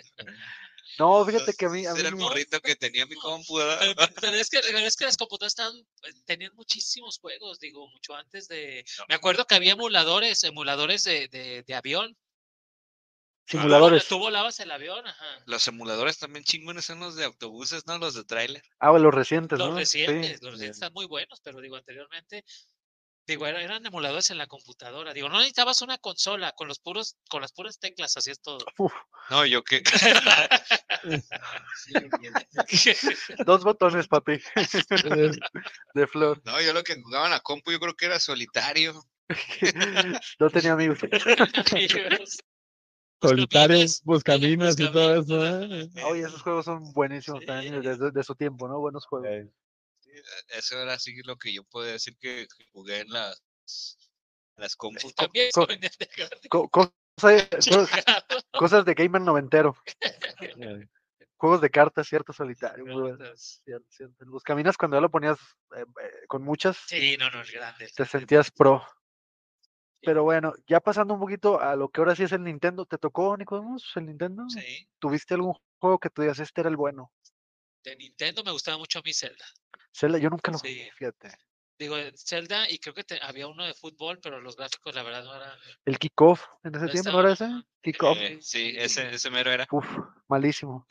No, fíjate que a mí, a mí Era el me- morrito que tenía mi compu, ¿verdad? Pero, pero es que, pero es que las computadoras estaban, eh, tenían muchísimos juegos, digo, mucho antes de... Me acuerdo que había emuladores, emuladores de, de, de avión. simuladores. Tú volabas el avión, ajá. Los emuladores también chingones son los de autobuses, ¿no? Los de tráiler. Ah, bueno, los recientes, Los ¿no? recientes, Sí. los recientes están muy buenos, pero digo, anteriormente, digo, era- eran emuladores en la computadora. Digo, no necesitabas una consola con los puros, con las puras teclas, así es todo. Uf, No, yo que... dos botones, papi. De flor. No, yo lo que jugaba en la compu yo creo que era solitario. No tenía amigos. Solitario, Buscaminas, buscaminas y todo eso. Buscaminas, ¿eh? Oye, esos juegos son buenísimos también, de, de- de su tiempo, ¿no? Buenos juegos. Eh, Eso era así lo que yo puedo decir que jugué en las Las compu. También co- soy nerd de gráficos. Co- cosa- cosas, Chingado. cosas de gamer noventero. Eh, Juegos de cartas, cierto, solitario. muy bueno, Entonces, cierto, cierto. Los caminas cuando ya lo ponías eh, eh, con muchas, Sí, no, no, es grande. te sentías pro. Pero bueno, ya pasando un poquito a lo que ahora sí es el Nintendo. ¿Te tocó, Nicodemus, el Nintendo? Sí. ¿Tuviste algún juego que tú digas, este era el bueno? De Nintendo me gustaba mucho a mí Zelda. Zelda, yo nunca lo Sí. jugué, fíjate. Digo, Zelda, y creo que te- había uno de fútbol, pero los gráficos, la verdad, no eran. El Kickoff, en ese No tiempo, ¿no era ese? estaban- Kickoff, Eh, sí, ese, ese mero era. uf, malísimo.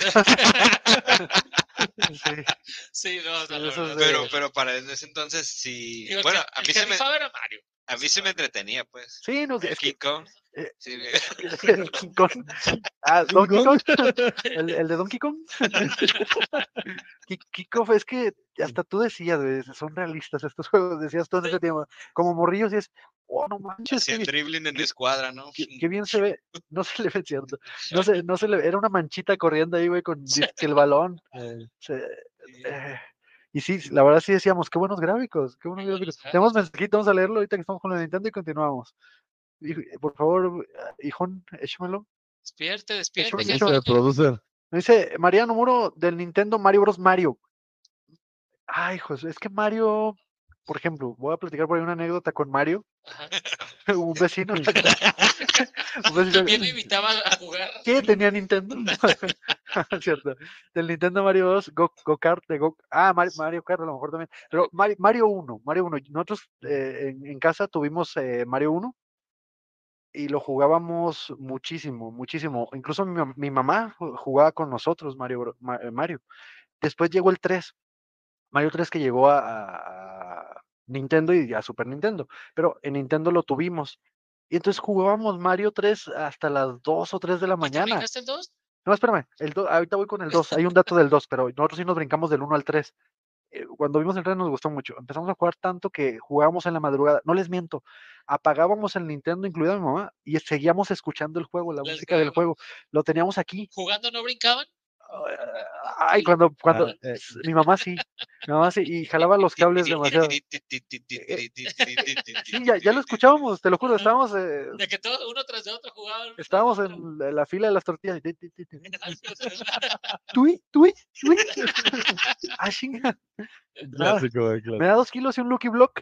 Sí, Sí, no, o sea, la Esos verdad, de- Pero, sí. pero para en ese entonces sí. Digo, el Bueno, que- a el mí que se me, rifaba era Mario. a mí se me entretenía, pues. sí, no, El es que King Kong. eh, Sí, el King Kong. Ah, Donkey Kong. El, el de Donkey Kong. Ki- Kickoff, es que hasta tú decías, güey, son realistas estos juegos, decías tú en ese tiempo. Como morrillos, y es, oh, no manches, hacía qué bien, dribbling en escuadra, ¿no? qué- qué bien se ve. No se le ve, cierto. No se, no se le ve, era una manchita corriendo ahí, güey, con dizque el balón. eh, se- Sí. eh, y sí, la verdad sí decíamos, qué buenos gráficos, qué buenos Qué buenos gráficos. Tenemos gráficos. mensajito, vamos a leerlo ahorita que estamos con el Nintendo y continuamos. Hij- Por favor, hijón, échamelo. Despierte, despierte. Hecho- ya hecho Producer, sueña. producer. Dice Mariano Muro del Nintendo Mario Bros. Mario. Ay, José, es que Mario, por ejemplo, voy a platicar por ahí una anécdota con Mario, Ajá. un vecino, un vecino También me invitaba a jugar. que tenía Nintendo, cierto, del Nintendo Mario dos, Go, Go Kart, de Go, ah, Mario, Mario Kart a lo mejor también, pero Mario, Mario uno, Mario uno, nosotros eh, en, en casa tuvimos eh, Mario uno y lo jugábamos muchísimo, muchísimo, incluso mi, mam- mi mamá ju- jugaba con nosotros Mario, Bro- Ma- eh, Mario. Después llegó el tres, Mario tres que llegó a, a- a Nintendo y a Super Nintendo, pero en Nintendo lo tuvimos. Y entonces jugábamos Mario tres hasta las dos o tres de la ¿Y te mañana. brincaste el dos? No, espérame, el do- ahorita voy con el dos. Hay un dato del dos, pero nosotros sí nos brincamos del uno al tres. Eh, Cuando vimos el tres nos gustó mucho. Empezamos a jugar tanto que jugábamos en la madrugada. No les miento, apagábamos el Nintendo, incluida mi mamá, y seguíamos escuchando el juego, la Les música del gaba. juego. Lo teníamos aquí. ¿Jugando no brincaban? Ay, cuando, cuando Ah, eh. s- mi mamá sí, mi mamá sí, y jalaba los cables demasiado. Sí, ya, ya lo escuchábamos, te lo juro, estábamos, eh, De que todo, uno tras de otro jugaban. estábamos en la, la fila de las tortillas. Ti, ti, ti, ti. Tui, tui, tui. Ah, chinga. Nada, Clásico, eh, clásico. me da dos kilos y un Lucky Block.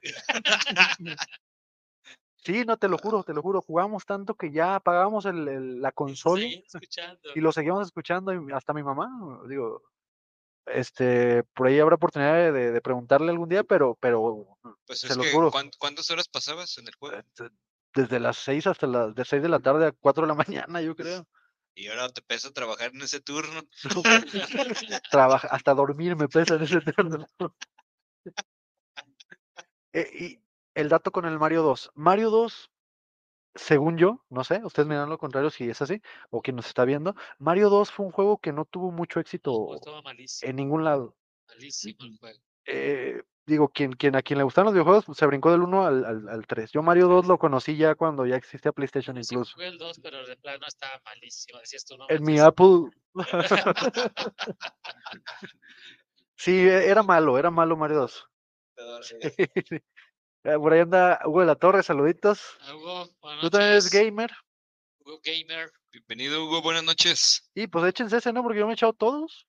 Sí, no, te lo juro, te lo juro, jugábamos tanto que ya apagábamos el, el- la consola Seguí escuchando. y lo seguíamos escuchando, y hasta mi mamá, digo, este, por ahí habrá oportunidad de, de- de preguntarle algún día, pero, pero Pues se es los que, juro, ¿cuán- ¿cuántas horas pasabas en el juego? eh, desde las seis hasta las de seis de la tarde a cuatro de la mañana, yo creo. Y ahora te pesa trabajar en ese turno. Trabaja, hasta dormir me pesa en ese turno. Eh, y el dato con el Mario dos. Mario dos, según yo, no sé, ustedes me dan lo contrario si es así, o quien nos está viendo, Mario dos fue un juego que no tuvo mucho No, éxito estaba malísimo. en ningún lado. Malísimo el juego. Eh, digo, quien, quien, a quien le gustan los videojuegos, pues, se brincó del uno al, al, al tres. Yo Mario dos lo conocí ya cuando ya existía PlayStation Yo sí incluso. jugué el dos, pero de plano estaba malísimo. Decías tú, no En mi manches. Apple. Sí, e- era malo, era malo Mario dos. Eh, Por ahí anda Hugo de la Torre, saluditos. Ah, Hugo, buenas Tú también eres noches. gamer. Hugo Gamer. Bienvenido, Hugo, buenas noches. Y pues échense ese, ¿no? Porque yo me he echado todos.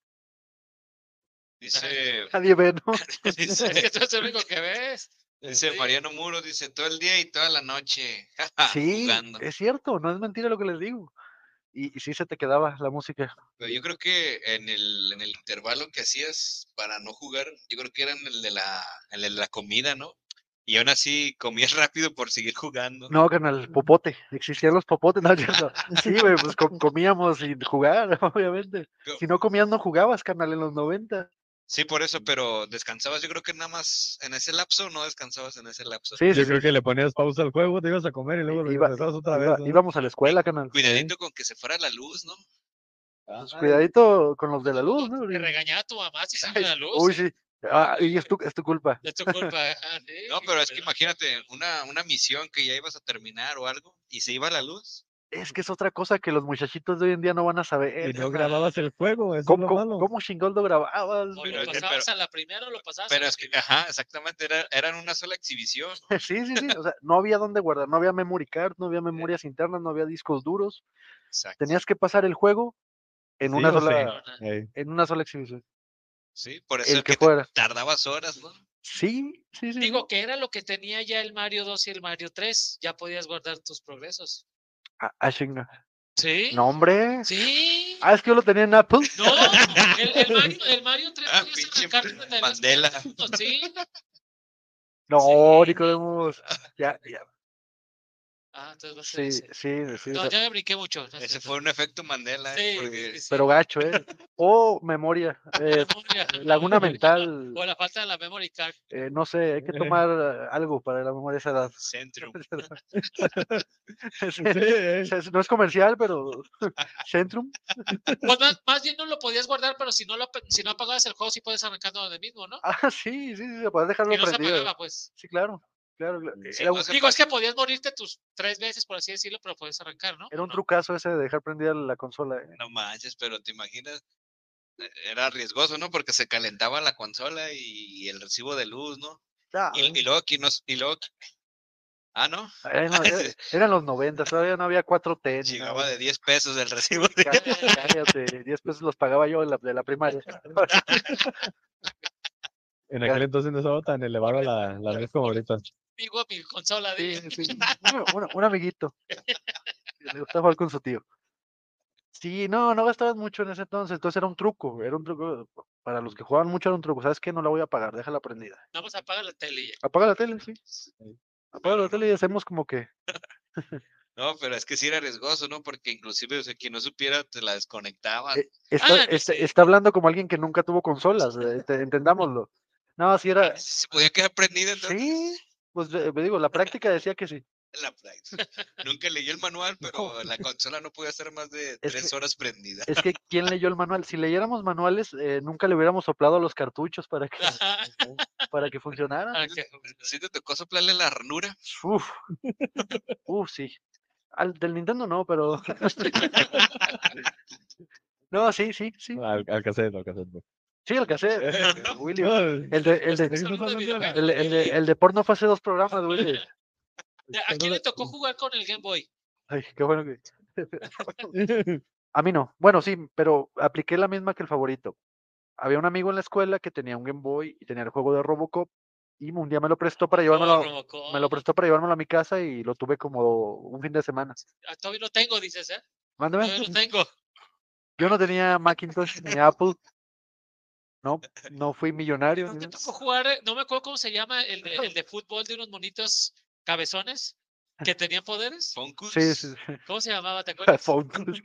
Dice, Nadie ve, ¿no? dice, Es que tú eres el único que ves. dice Sí. Mariano Muro, dice, todo el día y toda la noche. Sí, Jugando. es cierto, no es mentira lo que les digo. Y, y sí se te quedaba la música. Pero yo creo que en el, en el intervalo que hacías para no jugar, yo creo que era en el de la, en el de la comida, ¿no? Y aún así comías rápido por seguir jugando. No, carnal, popote. Existían los popotes, no, es cierto. Sí, güey, pues co- comíamos sin jugar, obviamente. Si no comías, no jugabas, carnal, en los noventa. Sí, por eso, pero descansabas, yo creo que nada más en ese lapso, no descansabas en ese lapso. Sí, sí, Yo sí. creo que le ponías pausa al juego, te ibas a comer y luego lo Iba- regresabas otra Iba- vez. ¿no? íbamos a la escuela, carnal. Cuidadito con que se fuera la luz, ¿no? Pues cuidadito con los de la luz, ¿no? Te regañaba tu mamá si se Ay, la luz. Uy, ¿eh? sí. Ah, y es tu, es tu culpa. Es tu culpa. ajá, sí, No, pero es que pero- imagínate una, una misión que ya ibas a terminar o algo y se iba la luz. Es que es otra cosa que los muchachitos de hoy en día no van a saber. Y no carnal. grababas el juego, eso es ¿Cómo, lo cómo, malo. cómo chingón lo grababas? O Pero lo es que- pasabas pero- a la primera o lo pasabas Pero a la es que, primera. ajá, exactamente, era, eran una sola exhibición. Sí, sí, sí. O sea, no había dónde guardar, no había memory card, no había memorias internas, no había discos duros. Exacto. Tenías que pasar el juego en Sí una o sí. sola, Ey. en una sola exhibición. Sí, por eso El es que que te fuera. tardabas horas, ¿no? Sí, sí, sí. Digo sí. que era lo que tenía ya el Mario dos y el Mario tres. Ya podías guardar tus progresos. Ah, ah, chinga. ¿Sí? No, hombre. Sí. Ah, es que yo lo tenía en Apple. No, el, el Mario, el Mario tres Ah, podías pinche arrancar treinta y dos Mandela. segundos, sí. No, Sí. Nicodemos. Ya, ya. Ah, entonces va a ser Sí, ese. sí, sí. o No, sea, ya me brinqué mucho. no es Ese cierto. fue un efecto Mandela, ¿eh? Sí, Porque sí, sí. pero gacho, ¿eh? O memoria. eh, Memoria, laguna memoria, mental. O la falta de la memory card. eh, no sé, hay que tomar eh, algo para la memoria de esa edad. Centrum. Es- Sí, eh. es- no es comercial, pero Centrum. Pues más, más bien no lo podías guardar, pero si no lo si no apagabas el juego, sí puedes arrancarlo donde mismo, ¿no? Ah, sí, sí, sí, se puede dejarlo Y no se prendido. apagaba, pues. Sí, claro. Claro, claro. Sí, Era, no un- se Digo, es pasa. que podías morirte tus tres veces, por así decirlo, pero podías arrancar, ¿no? era un ¿No? trucazo ese de dejar prendida la consola. ¿eh? No manches, pero te imaginas, eh, era riesgoso, ¿no? Porque se calentaba la consola y el recibo de luz, ¿no? Ah, Y, y luego aquí nos, y luego, ah, ¿no? eran, los- era- eran los noventa, todavía no había cuatro T. ni Llegaba nada. de diez pesos el recibo de... Cá- Cállate, diez pesos los pagaba yo de la, de la primaria. En aquel entonces no estaba tan elevada la, la red como ahorita. Digo, mi consola de. Sí, sí. Un, un- un amiguito. que Le gustaba jugar con su tío. Sí, no, no gastabas mucho en ese entonces, entonces era un truco, era un truco, para los que jugaban mucho era un truco, ¿sabes qué? No la voy a apagar, déjala prendida. Vamos a apagar la tele. y ya. Apaga la tele, sí. Apaga la Pero tele y hacemos como que, No, pero es que sí era riesgoso, ¿no? Porque inclusive, o sea, quien no supiera, te la desconectaban. eh, está, Ah, no, está, sí. está hablando como alguien que nunca tuvo consolas, eh, te- entendámoslo. No, sí era, Se podía quedar prendida entonces. sí, pues eh, me digo, la práctica decía que sí. La práctica. Nunca leí el manual, pero la consola no podía estar más de Es tres que- horas prendida. Es que, ¿quién leyó el manual? Si leyéramos manuales, eh, nunca le hubiéramos soplado a los cartuchos para que, para que funcionaran. Ah, que- ¿Sí te tocó soplarle la ranura? Uf, uf, sí. Al del Nintendo no, pero. No, sí, sí, sí. Al, al cassette, al cassette. no. Sí, el cassette. Willy. No, El de, el de, ¿de qué estás Hablando de hablando? videojuegos. el, de- el de, el de porno fue hace dos programas, Willy. ¿A quién le tocó jugar con el Game Boy? Ay, qué bueno que. A mí no. Bueno, sí, pero apliqué la misma que el favorito. Había un amigo en la escuela que tenía un Game Boy y tenía el juego de Robocop y un día me lo prestó para Oh, llevármelo, Robocop. me lo prestó para llevármelo a mi casa y lo tuve como un fin de semana. Ah, todavía no tengo, dices, ¿eh? Mándame. Todavía no tengo. Yo no tenía Macintosh ni Apple. No, no fui millonario. ¿No ni te nada. tocó jugar? eh, No me acuerdo cómo se llama, el de, el de fútbol de unos monitos cabezones que tenían poderes. Focus. Sí, sí, sí. ¿Cómo se llamaba? ¿Te acuerdas? Focus.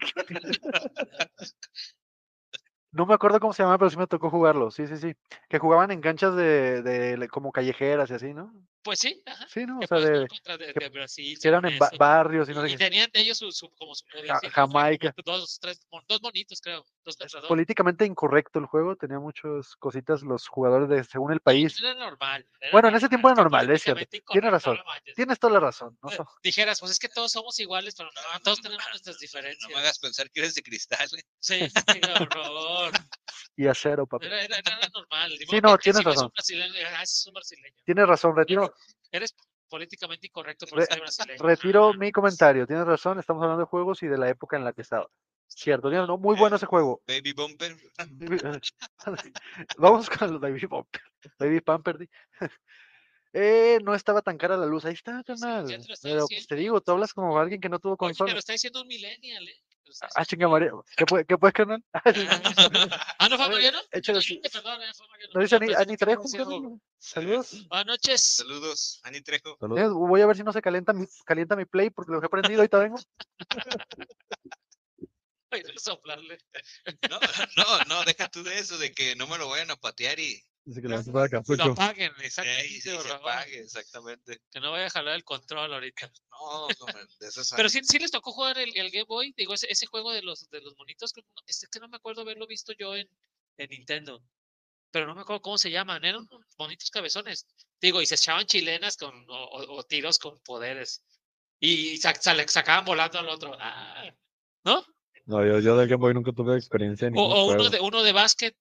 No me acuerdo cómo se llamaba, pero sí me tocó jugarlo. Sí, sí, sí. Que jugaban en canchas de, de le- como callejeras y así, ¿no? Pues sí, ajá. Sí, ¿no? O Que sea, puedes de, jugar contra de, que- de Brasil. que eran en ba- eso. barrios y Y, no sé y qué. tenían ellos su, su- como su Ja- podercito, Jamaica. Dos, tres, mon- dos monitos, creo. Dos contra dos. Políticamente incorrecto el juego, tenía muchas cositas los jugadores de según el país. Era normal. era Bueno, en ese tiempo era que normal, es cierto. políticamente Tienes incorrecto, razón. no manches. Tienes toda la razón. ¿no? Eh, Dijeras, pues es que todos somos iguales, pero no, todos tenemos nuestras No diferencias. me hagas pensar que eres de cristal. ¿eh? Sí, qué horror. Y acero, papá. Era, era, era normal. Ni Sí, modo no, que- que tienes si ves razón. un brasileño, ah, ese es un brasileño. Tienes razón, retiro, Eres políticamente incorrecto por Re- ser brasileño. retiro mi comentario. Tienes razón, estamos hablando de juegos y de la época en la que estaba. Cierto, tienes- no, muy bueno ese juego. Baby Bumper. Vamos con los Baby Bumper. Baby Pamper. di. Eh, no estaba tan cara la luz. Ahí está, carnal. ya te lo estoy Pero pues, diciendo. te digo, tú hablas como alguien que no tuvo Oye, te consola. lo está diciendo un millennial, ¿eh? Te lo está Ah, diciendo chinga, un María. ¿Qué, puede- qué puedes, carnal? Ah, ¿no fue A ver, Mariano? échale Ay, sí. Perdón, eh, fue Mariano. ¿No dice No, Ani, pensé Ani que Trejo? decía algo. carnal? Saludos. Buenas noches. Saludos, Ani Trejo. Eh, voy a ver si no se calienta mi, calienta mi play porque lo que he prendido ahorita vengo. Ay, no soplarle. No, no, no, deja tú de eso, de que no me lo vayan a patear y, Dice que le vas a pagar Lo cartucho. apaguen, eh, y exactamente. sí, se por favor. pague, exactamente. Que no vaya a jalar el control ahorita. No, no, de esos Pero años. sí, sí les tocó jugar el, el Game Boy, digo, ese, ese juego de los, de los monitos, que, es que no me acuerdo haberlo visto yo en, en Nintendo. Pero no me acuerdo cómo se llaman, eran bonitos cabezones. Digo, y se echaban chilenas con, o, o- o tiros con poderes. y sa- sa- sacaban volando al otro. Ah, ¿no? No, yo, yo del Game Boy nunca tuve experiencia en O, ningún o uno juego. de uno de básquet,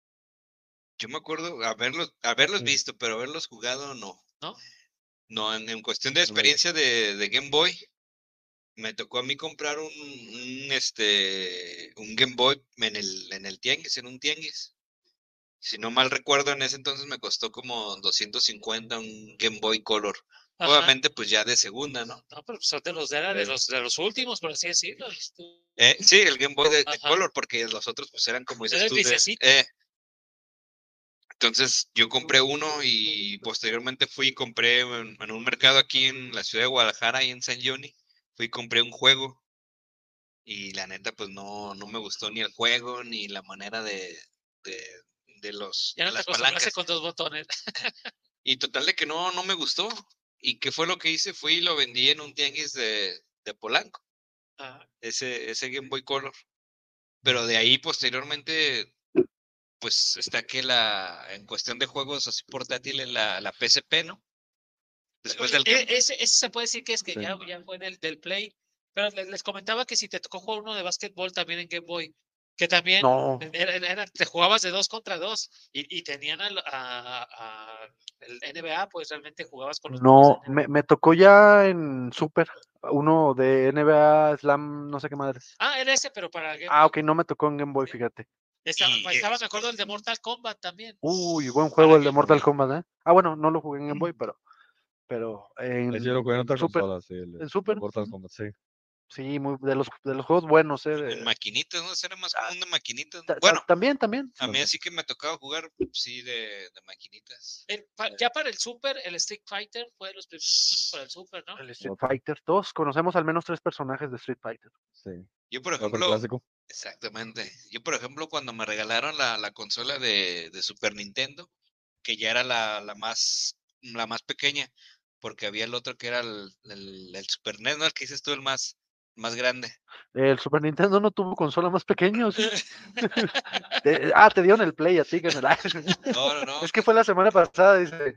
Yo me acuerdo haberlos, haberlos Mm. visto, pero haberlos jugado no. ¿no? No, en, en cuestión de No. experiencia de, de Game Boy, me tocó a mí comprar un, un, este un Game Boy en el, en el tianguis, en un tianguis. Si no mal recuerdo, en ese entonces me costó como doscientos cincuenta un Game Boy Color. Ajá. Obviamente, pues ya de segunda, ¿no? No, pero son de los de, era de Sí. los de los últimos, por así decirlo. este, Eh, sí, el Game Boy de, de Ajá. Color, porque los otros pues eran como dices Era el tú, de- grisecito. eh. Entonces yo compré uno y posteriormente fui y compré en, en un mercado aquí en la ciudad de Guadalajara, ahí en San Johnny, fui y compré un juego y la neta pues no, no me gustó ni el juego ni la manera de, de, de los, Ya de no te las acostumbraste palancas. con dos botones. Y total de que no, no me gustó. ¿Y qué fue lo que hice? Fui y lo vendí en un tianguis de, de Polanco, Ah, ese, ese Game Boy Color. Pero de ahí posteriormente, pues está que la, en cuestión de juegos así portátiles, la, la P S P, ¿no? Después del e- Game ese, ese se puede decir que es que Sí. ya, ya fue del, del Play. Pero les, les comentaba que si te tocó jugar uno de básquetbol también en Game Boy, que también No. era, era- te jugabas de dos contra dos y, y tenían al- a, a- el N B A, pues realmente jugabas con los No, jugadores de N B A. me, me tocó ya en Super, uno de N B A Slam, no sé qué madres. Ah, era ese, pero para Game Ah, Boy. ok, no me tocó en Game Boy, fíjate. Estaba, Y- estaba, me acuerdo, el de Mortal Kombat también. Uy, buen Para juego el de Game Mortal Boy. Kombat, ¿eh? Ah, bueno, no lo jugué en Game Boy, pero, pero en, Ese yo lo jugué en otra Super, consola, sí. El, en el Super, Mortal Kombat, sí. sí, muy, de los, de los juegos buenos, ¿eh? En de- maquinitas, ¿no? Ese era más Ah, común de maquinitas, ¿no? ta- ta- Bueno, también, también. a mí así que me tocaba jugar, sí, de, de maquinitas. El- pa- ya para el Super, el Street Fighter fue de los primeros para el Super, ¿no? El Street Otro. Fighter, todos conocemos al menos tres personajes de Street Fighter. Sí. Yo, por Otro ejemplo, clásico. exactamente. Yo, por ejemplo, cuando me regalaron la, la consola de, de Super Nintendo, que ya era la, la más la más pequeña, porque había el otro que era el, el, el Super N E S, ¿no? El que dices tú, el más, más grande. El Super Nintendo no tuvo consola más pequeña, ¿o sí? Te- ah, te dieron el Play a ti, canal. No, no, no. Es que fue la semana pasada, dice.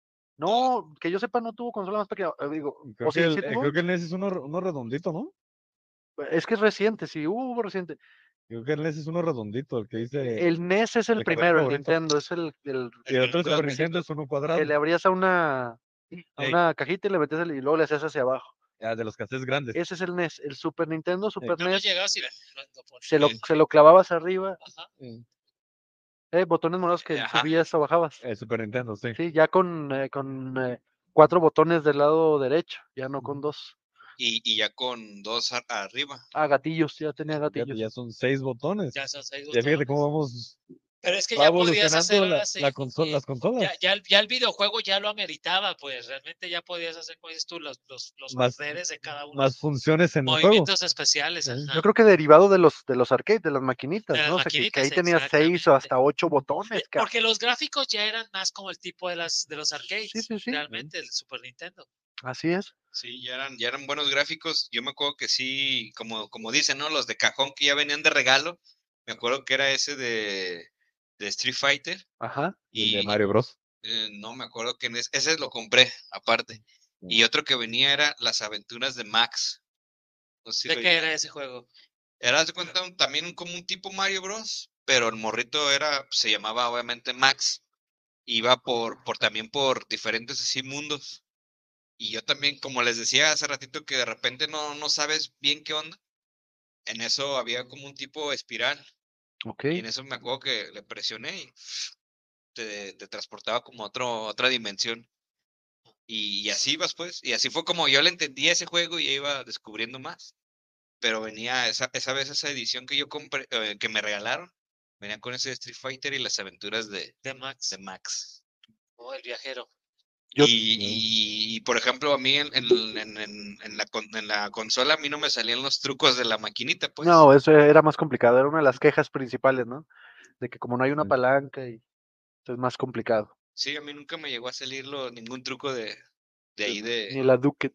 No, que yo sepa, no tuvo consola más pequeña. Eh, Digo, Creo, o que sí, el, sí eh, tuvo. creo que el N E S es uno, uno redondito, ¿no? Es que es reciente, sí, hubo reciente. Creo que el N E S es uno redondito, el que dice. El N E S es el el que primero, el favorito. Nintendo, es el, el Y el otro El Super cuadradito. Nintendo es uno cuadrado. que le abrías a una, a Ey. una cajita y le metías el, y luego le hacías hacia abajo. Ah, de los cassettes grandes. Ese es el N E S. El Super Nintendo, Super Yo no N E S, llegaba si lo, lo ponía. se lo, Sí. se lo clavabas arriba, Ajá. Sí. eh, botones morados que Ajá. subías o bajabas. El Super Nintendo, sí. Sí, ya con, eh, con eh, cuatro botones del lado derecho, ya no con dos. Y, y ya con dos a- arriba. Ah, gatillos, ya tenía Fíjate, gatillos. ya son seis botones. Ya son seis Ya fíjate botones. cómo vamos. Pero es que Va ya podías hacer evolucionando la, ahora sí, la consola, las consolas. ya, ya, el, ya el videojuego ya lo ameritaba, pues realmente ya podías hacer, como dices tú, los, los, los Más- poderes de cada uno. Más funciones en el juego. Movimientos especiales. Sí. Ajá. Yo creo que derivado de los de los arcades, de las maquinitas, De las ¿no? O sea, que, que maquinitas, ahí tenías seis o exactamente. hasta ocho botones, Eh, cabrón. Porque los gráficos ya eran más como el tipo de las de los arcades, Sí, sí, sí. realmente, el Super Nintendo. Así es. Sí, ya eran, ya eran buenos gráficos. Yo me acuerdo que sí, como, como dicen, ¿no? Los de cajón que ya venían de regalo. Me acuerdo que era ese de, de Street Fighter. Ajá. Y el de Y Mario Bros. eh, no me acuerdo quién es. Ese lo compré, aparte. Y otro que venía era Las Aventuras de Max. No sé si ¿De lo- qué era ese juego? Era, haz de cuenta, un- también un- como un tipo Mario Bros. Pero el morrito era, se llamaba obviamente Max. Iba por, por también por diferentes así mundos. Y yo también, como les decía hace ratito, que de repente no, no sabes bien qué onda. En eso había como un tipo espiral. Ok. Y en eso me acuerdo que le presioné y te, te transportaba como a otro, otra dimensión. Y, y así ibas, pues. Y así fue como yo le entendí a ese juego y ya iba descubriendo más. Pero venía esa, esa vez esa edición que yo compré, eh, que me regalaron. Venía con ese Street Fighter y las aventuras de, De Max. de Max. Oh, el viajero. Yo- y, y- y, por ejemplo, a mí en, en- en- en- en la, con- en la consola a mí no me salían los trucos de la maquinita, pues. No, eso era más complicado, era una de las quejas principales, ¿no? De que como no hay una Sí. palanca y es más complicado. Sí, a mí nunca me llegó a salir lo- ningún truco de, de ahí Ni de... la Duque.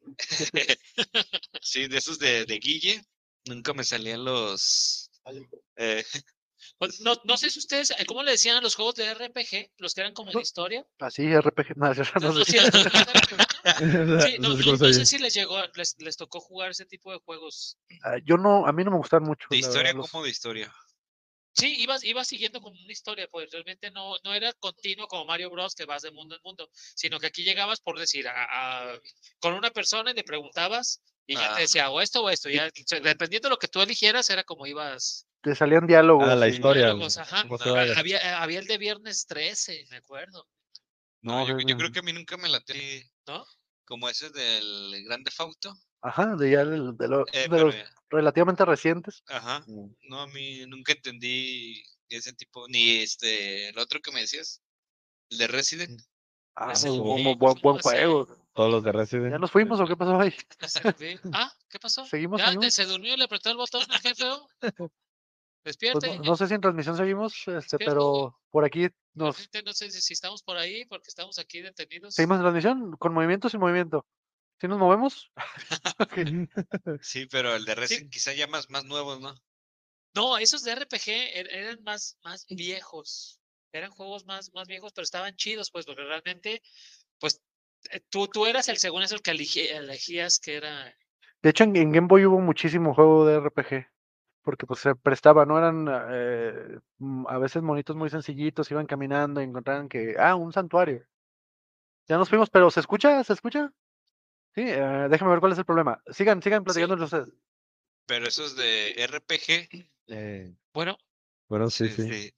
Sí, de esos de, de Guille. Nunca me salían los... eh, Pues, No, no sé si ustedes, eh, ¿cómo le decían a los juegos de R P G? Los que eran como de No. historia. Así, R P G. No, eso No, no no, sé. sí, Sí, no, No sé no, cómo se no sé oye. si les llegó, les, les tocó jugar ese tipo de juegos. Ah, yo no, a mí no me gustan mucho, ¿De la historia verdad, los- como de historia? Sí, ibas, ibas siguiendo como una historia, pues realmente no, no era continuo como Mario Bros. Que vas de mundo en mundo, sino que aquí llegabas por decir, a, a- con una persona y le preguntabas y ya te Ah, decía o esto o esto, ya, o sea, dependiendo de lo que tú eligieras, era como ibas. te salían Ah, diálogos la y... historia. Diálogos, ajá. ¿Cómo se No. va? Ha- Había, eh, había el de Viernes trece, me acuerdo, no, No, yo, fíjate. yo creo que a mí nunca me late ¿no? como ese del Grand Theft Auto. Ajá, de ya del- de, lo- Eh, de pero los ya, relativamente recientes. ajá. Mm. No, a mí nunca entendí ese tipo, ni este, el otro que me decías, el de Resident. Ah, Ese pues, no bu- vi, bu- buen, ¿cómo buen va a ser? juego. Todos los de ¿Ya Resident. nos fuimos o qué pasó ahí? Ese no vi. Ah, ¿qué pasó? ¿Seguimos, ¿Ya amigos? se durmió y le apretó el botón al jefe? ¿O? Pues Despierte, no, no sé si en transmisión seguimos, este, despierte. pero por aquí La nos gente no sé si si estamos por ahí porque estamos aquí detenidos. seguimos en transmisión con movimiento o sin movimiento. ¿Sí nos movemos? Ok. Sí, pero el de Sí. Resident quizá ya más, más nuevos, ¿no? No, esos de R P G er- eran más, más viejos. Eran juegos más, más viejos, pero estaban chidos, pues, porque realmente, pues, eh, tú, tú eras el según eso el que eligi- elegías que era. De hecho, en, en Game Boy hubo muchísimo juego de R P G, porque pues se prestaba, ¿no? Eran eh, mm, a veces monitos muy sencillitos, iban caminando y encontraban que, ah, un santuario. Ya nos fuimos, pero ¿se escucha? ¿Se escucha? Sí, eh, déjame ver cuál es el problema. Sigan, sigan Sí, platicando entre ustedes. Pero esos de R P G, Eh, bueno, bueno, sí, sí. este,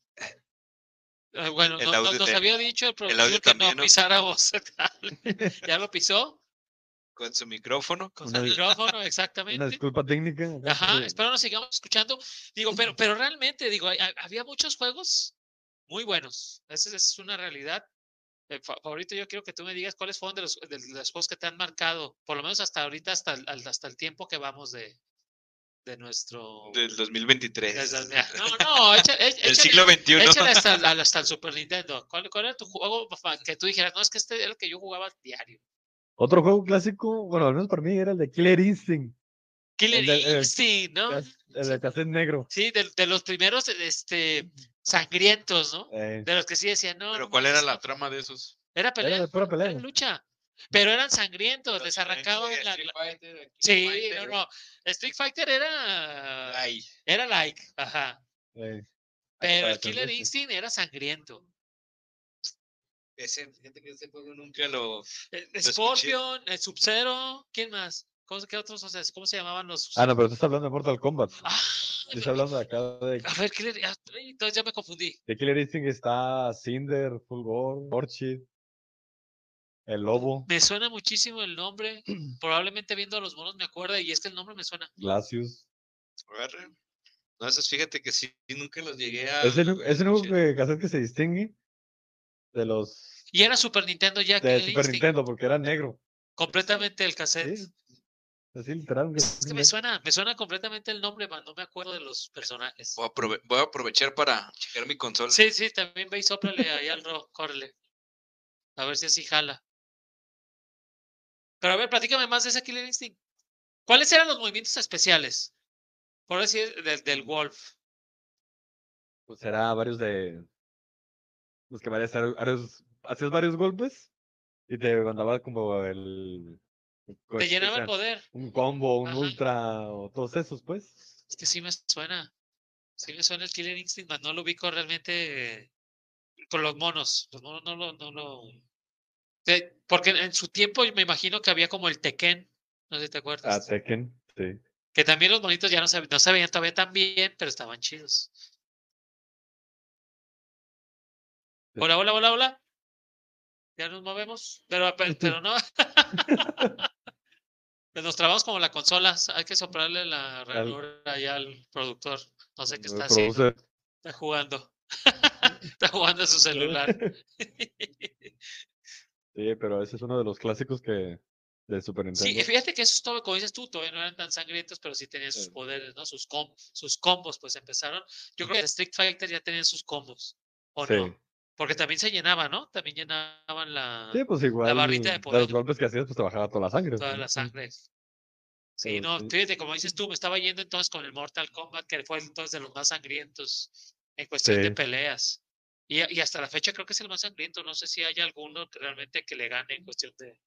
eh, bueno, el no- no- audio, nos de- había dicho el el productor audio que no también, ¿no? pisáramos el cable. ¿Ya lo pisó? Con su micrófono. Con Una su di- micrófono, Una exactamente. disculpa técnica. acá, Ajá, pero- espero nos sigamos escuchando. Digo, pero, pero realmente, digo, hay- hay- había muchos juegos muy buenos. Esa es una realidad. Eh, fa- favorito, yo quiero que tú me digas cuáles fueron de los, de los juegos que te han marcado, por lo menos hasta ahorita, hasta el, al- hasta el tiempo que vamos de, de nuestro. Del dos mil veintitrés. desde el- mira, no, no, echa- e- El échale, siglo veintiuno. échale hasta, el- al- hasta el Super Nintendo. ¿Cuál, cuál era tu juego fa- que tú dijeras, no, es que este era el que yo jugaba diario? Otro juego clásico, bueno, al menos para mí era el de Killer Instinct. Killer El del- el- Instinct, ¿no? cas- El Sí. de cassette negro. Sí, de, de los primeros este, sangrientos, ¿no? Eh, De los que sí decían, no. Pero no ¿cuál era manches, la no. trama de esos? Era Era pelea, de pura era pelea. lucha. Pero eran sangrientos, les arrancaban la. la- Sí, no, no. Street Fighter era. Ay, Era like, ajá. eh, Pero para el Killer defenderse. Instinct era sangriento. ese, fíjate que ese juego nunca lo. Eh, escuché. Scorpion, el Sub-Zero, ¿quién más? ¿Cómo, ¿Qué otros? O sea, ¿cómo se llamaban los? Ah, no, pero tú estás hablando de Mortal Kombat. Ah, Yo estoy hablando de acá de, a ver, Killer. ah, ay, Entonces ya me confundí. de Killer Instinct está Cinder, Fulgor, Orchid, el Lobo, Me suena muchísimo el nombre. Probablemente viendo a los monos me acuerdo y es que el nombre me suena. Glacius. Arre. No, esos fíjate que sí, nunca los llegué a. Es el, es el único escuchar. que, cassette que se distingue de los Y era Super Nintendo ya, de Killer Super Instinct, Nintendo porque era negro. completamente el cassette. Sí, así literal. Es que me suena, me suena completamente el nombre, man, no me acuerdo de los personajes. Voy a, aprove- voy a aprovechar para checar mi consola. Sí, sí, también ve y sóplale ahí al rock, córrele. A ver si así jala. Pero a ver, platícame más de ese Killer Instinct. ¿Cuáles eran los movimientos especiales? Por decir, del, del Wolf. Pues era varios de. Los que varios, varios, hacías varios golpes y te mandaba como el. Te llenaba el decían, poder. un combo, un Ajá. ultra o todos esos, pues. Es que sí me suena. Sí me suena el Killer Instinct, man, no lo ubico realmente eh, con los monos. Los monos no lo, no lo. Te- porque en su tiempo me imagino que había como el Tekken, no sé si te A acuerdas. Tekken, sí. Que también los monitos ya no se, no se veían todavía tan bien, pero estaban chidos. Sí. Hola, hola, hola, hola. Ya nos movemos, pero, pero, pero no. Pues nos trabamos como la consola. Hay que soplarle la ranura allá al productor. No sé qué El está haciendo. producer. Está jugando. Está jugando en su celular. Sí, pero ese es uno de los clásicos que de Super Sí, Nintendo. y fíjate que esos, todo, como dices tú, todavía no eran tan sangrientos, pero sí tenían sus Sí. poderes, ¿no? Sus, com sus combos, pues empezaron. Yo creo que Street Fighter ya tenían sus combos, ¿o Sí. no? Porque también se llenaba, ¿no? También llenaban la, Sí, pues igual barrita de de poder. los golpes que hacías, pues te bajaba toda la sangre. toda ¿no? la sangre. Sí, Pero no, sí. fíjate, como dices tú, me estaba yendo entonces con el Mortal Kombat, que fue entonces de los más sangrientos en cuestión de Sí. peleas. Y, y hasta la fecha creo que es el más sangriento. No sé si hay alguno que realmente que le gane en cuestión de,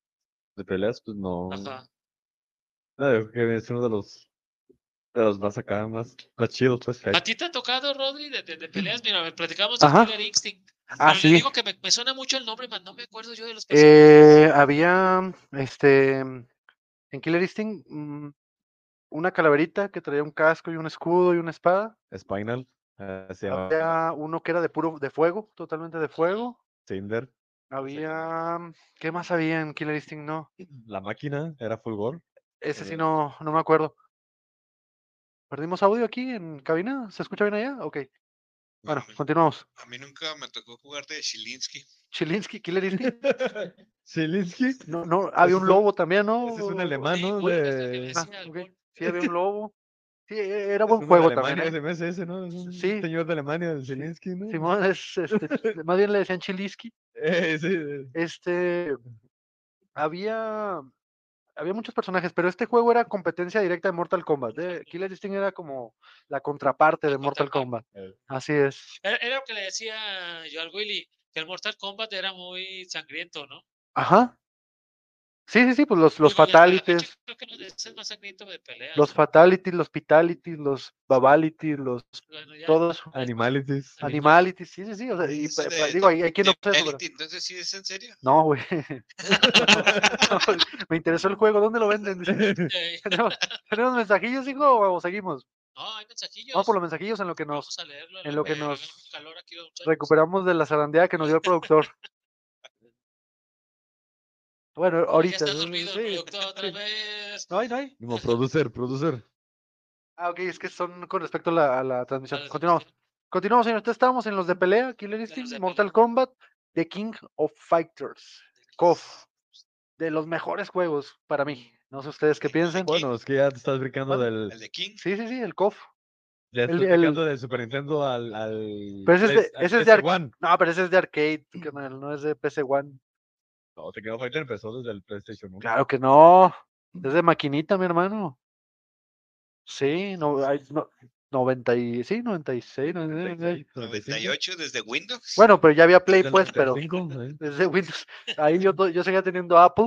De peleas, pues no. Ajá. No, yo creo que es uno de los, de los más acá, más, más chidos, pues. que hay. ¿A ti te ha tocado, Rodri, de, de, de peleas? Mira, me platicamos de Ajá. Killer Instinct. Ah, Pero sí. le digo que me, me suena mucho el nombre, man, no me acuerdo yo de los personajes. Eh, había, este, en Killer Instinct, mm, una calaverita que traía un casco y un escudo y una espada. Spinal, eh, se llama Había uno que era de puro, de fuego, totalmente de fuego. Cinder. Había, ¿qué más había en Killer Instinct? No, La máquina era Fulgor. ese sí Eh, no, no me acuerdo. ¿Perdimos audio aquí en cabina? ¿Se escucha bien allá? Ok. Bueno, A mí, continuamos. a mí nunca me tocó jugar de Chilinsky. Chilinsky, Killer Instinct. Zielinski. No, no, había Ese un es lobo también, ¿no? Ese es un alemán, Sí, ¿no? Wolf es el que De... me Ah, decía, ok. Wolf. Sí, había un lobo. Sí, e- era Es buen uno de juego también, Alemania, ¿eh? ese mes ese, ¿no? Es un Sí. señor de Alemania, el Zielinski, ¿no? Simón es, este, más bien le decían Chilisky. Eh, sí, eh, Este, había, había muchos personajes, pero este juego era competencia directa de Mortal Kombat. ¿Eh? Killer Instinct era como la contraparte La de Mortal contraparte. Kombat. eh, Así es. Era, era lo que le decía yo al Willy, que el Mortal Kombat era muy sangriento, ¿no? Ajá. Sí, sí, sí, pues los, los Digo, y hasta la fecha fatalities, creo que no es el más sangriento de peleas, los ¿no? fatalities, los pitalities, los babalities, los Bueno, ya. todos Animalities. animalities, sí, sí, sí. O sea, y, Es pa- pa- de, digo, de, hay, hay quien de no puede eso, pero- Reality, entonces sí es en serio. No, güey. No, me interesó el juego, ¿dónde lo venden? Dice, Eh, ¿Tenemos, tenemos mensajillos, hijo, o seguimos? No, hay mensajillos. Vamos por los mensajillos en lo que Vamos nos a leerlo. en lo que agarran nos un calor aquí los muchachos. recuperamos de la zarandeada que nos dio el productor. Bueno, No, ya ahorita. está dormido el Sí, productor otra sí. vez. No hay, no hay. Como producer, producer. Ah, ok, es que son con respecto a la, a la transmisión. A la Continuamos. Continuamos, señor. Entonces estábamos en los de pelea, Killer los Instinct, de Mortal pelea. Kombat, The King of Fighters, K O F. De los mejores juegos para mí. No sé ustedes qué piensen. Bueno, es que ya te estás brincando ¿Mande? del. El de King. Sí, sí, sí, el K O F. Ya El, estás el- brincando del Super Nintendo al. al pero ese es de, Play- al ese es de P S ar- uno. No, pero ese es de arcade, carnal, no es de P C One. No, te quedó Fighter empezó desde el PlayStation uno. Claro que no. Es de maquinita, mi hermano. Sí, no, hay, no, noventa y, sí, noventa y seis, noventa y seis. noventa y ocho desde Windows. Bueno, pero ya había Play, Del pues, pero noventa y cinco, ¿eh? desde Windows. Ahí yo, to- yo seguía teniendo Apple.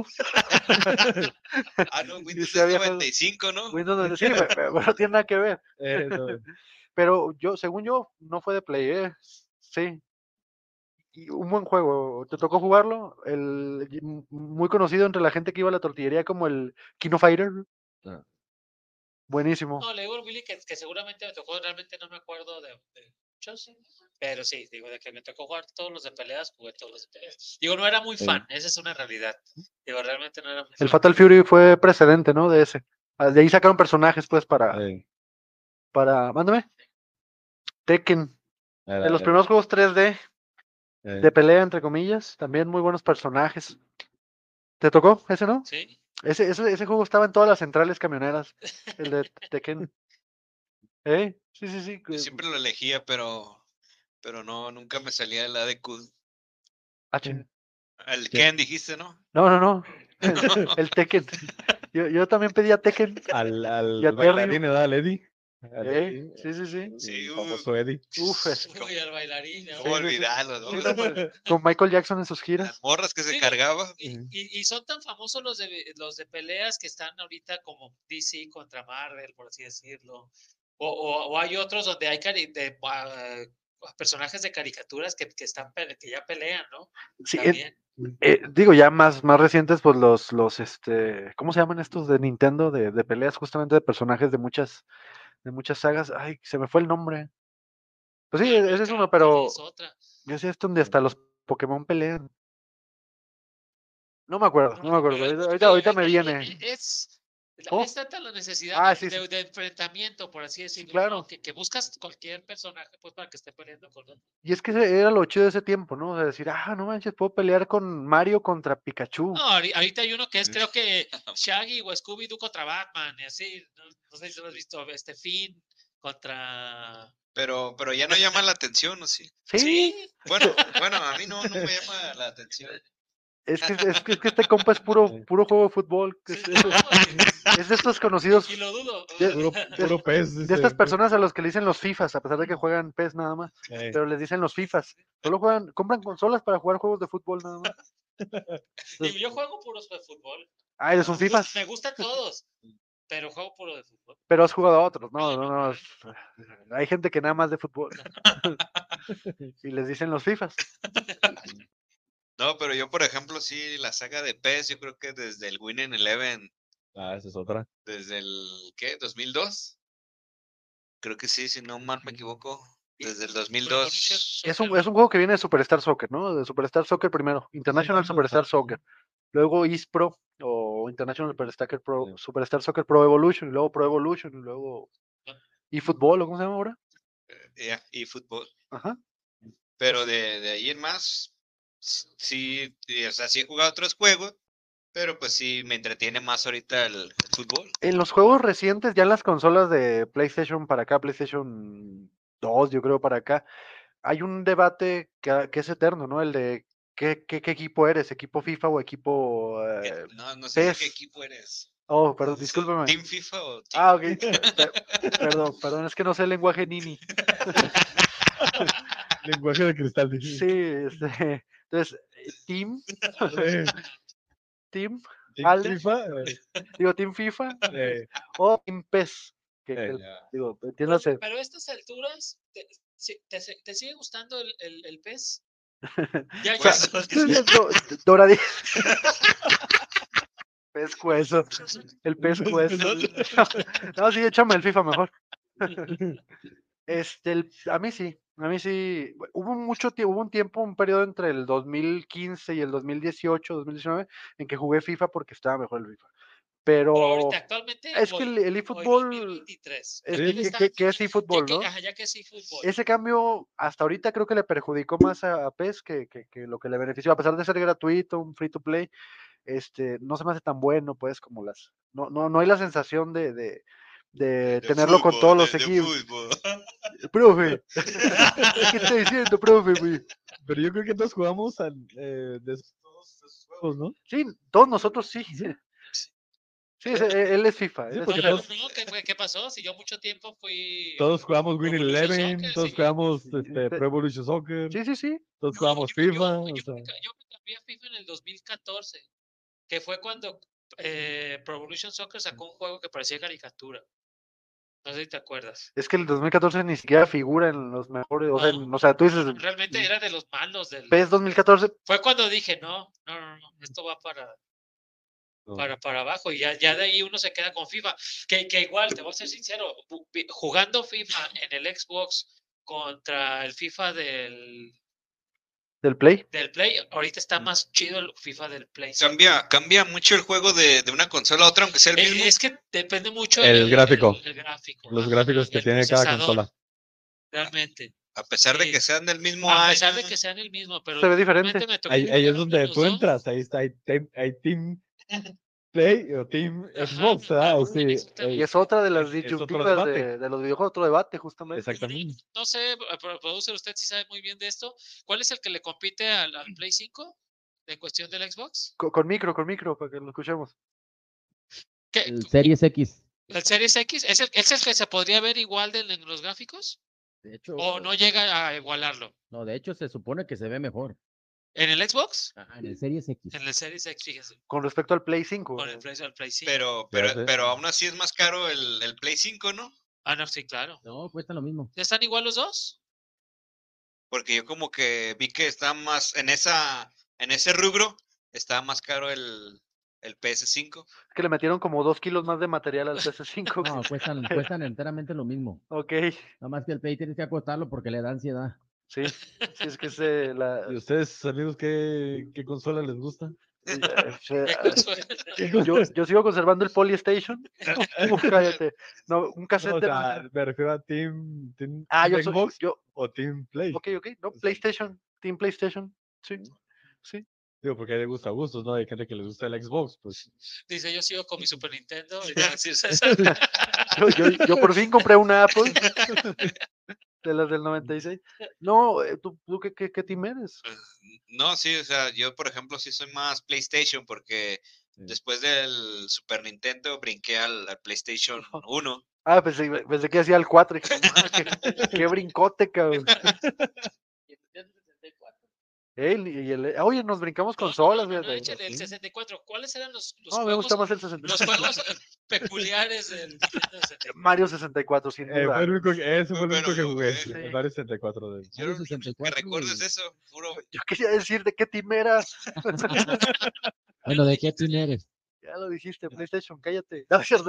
Ah, no, Y Windows sí es había noventa y cinco, ¿no? Windows noventa y cinco, sí, pero no tiene nada que ver. Eh, no, Pero yo, según yo, no fue de Play, ¿eh? Sí. Y un buen juego. ¿Te tocó jugarlo? El y m- muy conocido entre la gente que iba a la tortillería como el Kino Fighter. Ah. Buenísimo. No, le digo al Willy que, que seguramente me tocó, realmente no me acuerdo de, de muchos, pero sí, digo, de que me tocó jugar todos los de peleas, jugué todos los de peleas. Digo, no era muy Sí. fan, esa es una realidad. Digo, realmente no era muy El fan. Fatal Fury fue precedente, ¿no? De ese. Ah, de ahí sacaron personajes, pues, para, eh, para, mándame. Tekken. era- De los era- primeros juegos tres D eh, de pelea, entre comillas. También muy buenos personajes. ¿Te tocó ese, no? Sí, Ese, ese, ese juego estaba en todas las centrales camioneras. El de Tekken. ¿Eh? Sí, sí, sí. Yo que- siempre lo elegía, pero pero no, nunca me salía el A D Q. Ah, chinga. El ¿Qué? Ken dijiste, ¿no? No, no, no. El Tekken. Yo, yo también pedía Tekken. al, al Y a bailarín, ¿verdad? Al Eddie. Al ¿Eh? Eddie, Sí, sí, sí. Sí, el uh, famoso Eddie. Uf, es- uy, al bailarín. ¿no? ¿Cómo sí, sí, sí. olvidarlo, no? Sí, no, pues, con Michael Jackson en sus Las giras. morras que se Sí, cargaba. Y, y, y son tan famosos los de los de peleas que están ahorita como D C contra Marvel, por así decirlo. O, o, o hay otros donde hay cari de, uh, personajes de caricaturas que, que están que ya pelean, ¿no? Sí, eh, También. eh, digo, ya más, más recientes, pues los, los, este, ¿cómo se llaman estos de Nintendo? De, de peleas justamente de personajes de muchas, de muchas sagas. Ay, se me fue el nombre. Pues sí, Mario ese es uno, Kart pero es otra. yo sé, es donde hasta los Pokémon pelean. No me acuerdo, no me acuerdo. Pero Ahorita, es- ahorita, ahorita me eh, eh, viene. Es, ¿Cómo? es tanta la necesidad Ah, de, sí, de- sí. de enfrentamiento, por así decirlo, claro. ¿no? que, que buscas cualquier personaje pues para que esté peleando con otro. Y es que ese era lo chido de ese tiempo, ¿no? O sea, decir, ah, no manches, puedo pelear con Mario contra Pikachu. No, ahori- ahorita hay uno que es, creo que Shaggy o Scooby-Doo contra Batman, y así, no, no sé si lo has visto, este Finn contra... Pero, pero ya no llama la atención, ¿o sí? Sí, Sí, Bueno, bueno, a mí no, no me llama la atención. es que, es que, es que este compa es puro, puro juego de fútbol. que sí, Es, no, es- es de estos conocidos, y lo dudo. de, Puro, puro pez. de estas personas a los que le dicen los FIFAs, a pesar de que juegan P E S nada más, Eh, pero les dicen los FIFAs. Solo juegan, compran consolas para jugar juegos de fútbol nada más. Digo, yo juego puros de fútbol. Ah, eres un Me, FIFA, gust- me gustan todos, pero juego puro de fútbol. pero has jugado a otros, no, No, no, no, no. es- Hay gente que nada más de fútbol. Y les dicen los FIFAs. No, pero yo, por ejemplo, sí, la saga de P E S, yo creo que desde el Winning Eleven, Ah, esa es otra. desde el, ¿qué? ¿dos mil dos? Creo que sí, si no mal me equivoco, desde el dos mil Pro dos. Evolution Es un, Soccer. es un juego que viene de Superstar Soccer, ¿no? De Superstar Soccer primero. International cuando Superstar salió. Soccer. Luego eSpro o International Superstar, Pro, Sí. Superstar Soccer Pro Evolution. Y luego Pro Evolution. Y luego eFootball, ¿o cómo se llama ahora? Ya, y fútbol. Ajá. Pero de, de ahí en más, s- sí, y, o sea, sí he jugado otros juegos, pero pues sí me entretiene más ahorita el, el fútbol. En los juegos recientes, ya en las consolas de PlayStation para acá, PlayStation dos, yo creo para acá, hay un debate que, que es eterno, ¿no? El de qué, qué, qué equipo eres, equipo FIFA o equipo ¿Qué- eh, No, no sé de qué PES. equipo eres. Oh, perdón, ¿Es discúlpeme. ¿Team FIFA o Team? Ah, ok. pe- Perdón, perdón, es que no sé el lenguaje nini. Lenguaje de cristal. dije. Sí, este, entonces, eh, Team, Sí. Team, Team Ale, FIFA. eh, digo Team FIFA eh, o Team PES. Que, eh, que- ya. digo, Pero, entiéndase. pero a estas alturas, ¿te, si- te, se- te sigue gustando el, el, el pez? Ya, O sea, ya. do- Doradi- Pescuezo, el pescuezo. No, sí, échame el FIFA mejor. Este, el- a mí sí, a mí sí. Hubo mucho tiempo, hubo un tiempo, un periodo entre el dos mil quince y el dos mil dieciocho, dos mil diecinueve, en que jugué FIFA porque estaba mejor el FIFA. Pero Pero ahorita, actualmente, es que hoy, el, el hoy eFootball, dos mil veintitrés, es Sí, él que, está, que, que es ya eFootball, que, ¿no? ajá, ya que sí fútbol. Ese cambio hasta ahorita creo que le perjudicó más a, a PES que, que, que lo que le benefició, a pesar de ser gratuito, un free to play, este, no se me hace tan bueno, pues, como las, no, no, no hay la sensación de, de, de De, de tenerlo con fútbol, todos de, los de equipos. fútbol. Profe, ¿qué está diciendo, profe, güey? Pero yo creo que todos jugamos al, eh, de esos, todos esos juegos, ¿no? Sí, todos nosotros sí. Sí. Sí, ese- e- él es FIFA. Sí, él es porque FIFA. No, todos, no, ¿qué, fue- qué pasó? Si yo mucho tiempo fui todos jugamos Pro Winning Evolution Eleven, Soccer, todos sí. jugamos Sí, este, sí. Pro Evolution Soccer, Sí, sí, sí. todos No, jugamos yo, FIFA. yo, o yo sea, me, ca- yo me cambié a FIFA en el dos mil catorce, que fue cuando eh, Pro Evolution Soccer sacó un juego que parecía caricatura. No sé si te acuerdas. Es que el dos mil catorce ni siquiera figura en los mejores. O sea, No. en- o sea tú dices Realmente era de los malos del... PES dos mil catorce. Fue cuando dije, no, no, no, no, esto va para, no. para, para abajo y ya, ya de ahí uno se queda con FIFA. Que, que igual, te voy a ser sincero, bu- vi- jugando FIFA en el Xbox contra el FIFA del, Del Play. del Play, ahorita está más chido el FIFA del Play. Cambia, cambia mucho el juego de, de una consola a otra, aunque sea el Eh, mismo. Es que depende mucho El gráfico. el- el gráfico, Los ajá, gráficos que el tiene cada procesador, consola. realmente. A pesar de Sí. que sean del mismo A año. pesar de que sean el mismo, pero Se ve diferente. realmente me tocó Ahí, ahí es jugar donde los tú dos. entras, ahí está, hay, tem- hay Team Play o Team Ajá, Xbox, ¿verdad? ajá, Sí, exactamente. Y es otra de las es- es otro disyuntivas debate. de, de los videojuegos, otro debate, justamente. Exactamente. No sé, pro- producer, usted sí sabe muy bien de esto. ¿Cuál es el que le compite al, al Play cinco en cuestión del Xbox? Con, con micro, con micro, para que lo escuchemos. ¿Qué? El Series X. ¿El Series X? ¿Es el, es el que se podría ver igual de- en los gráficos? De hecho, ¿O no llega a igualarlo? no, de hecho se supone que se ve mejor. ¿En el Xbox? Ajá, en el Series X. En el Series X, fíjese. Con respecto al Play cinco. Con eh, el precio del Play cinco. Pero, pero, Pero- pero aún así es más caro el, el Play cinco, ¿no? Ah, no, sí, claro. No, cuesta lo mismo. ¿Ya están igual los dos? Porque yo como que vi que está más, en esa, en ese rubro, estaba más caro el, el P S cinco. Es que le metieron como dos kilos más de material al P S cinco. No, cuestan, cuestan enteramente lo mismo. Ok, Nada más que el Play tienes que acostarlo porque le da ansiedad. sí. Sí, es que se la. ¿Y ustedes, amigos, qué, qué consola les gusta? eh, se- ¿Qué consuelo? yo, yo sigo conservando el Polystation. Uf, cállate. No, un No, cassette o de. sea, me refiero a Team, team, Ah, yo Team soy. Xbox Yo, o Team Play. ok, ok. No, O sea, PlayStation. Team PlayStation. Sí. Sí. Digo, porque a él le gusta gustos, ¿no? Hay gente que les gusta el Xbox, pues. Dice, yo sigo con mi Super Nintendo. Y ya, sí, César. Yo, yo, yo por fin compré una Apple. De las del noventa y seis. No, eh, ¿tú, tú qué, qué, qué team eres? No, sí, o sea, yo por ejemplo sí soy más PlayStation porque Sí. después del Super Nintendo brinqué al, al PlayStation uno. Ah, pensé, pensé que hacía el cuatro. Y dije, "Ah, qué, qué brincote, cabrón. Él y el, oye, nos brincamos No, no, consolas, no, no, fíjate. échale, el Sí. sesenta y cuatro. ¿Cuáles eran los, los No, me juegos, gusta más el sesenta y los cuatro. juegos eh, peculiares del Nintendo sesenta y cuatro? Mario sesenta y cuatro, sin Eh, duda. fue el único, que- ese fue Muy el único bueno, que lo jugué. jugué. El Sí. Mario sesenta y cuatro. De... Yo Mario lo único sesenta y que cuatro recuerdo es y- eso, puro. Yo quería decir de qué team eras. Bueno, ¿de qué team eres? Ya lo dijiste, PlayStation, cállate. No, es cierto.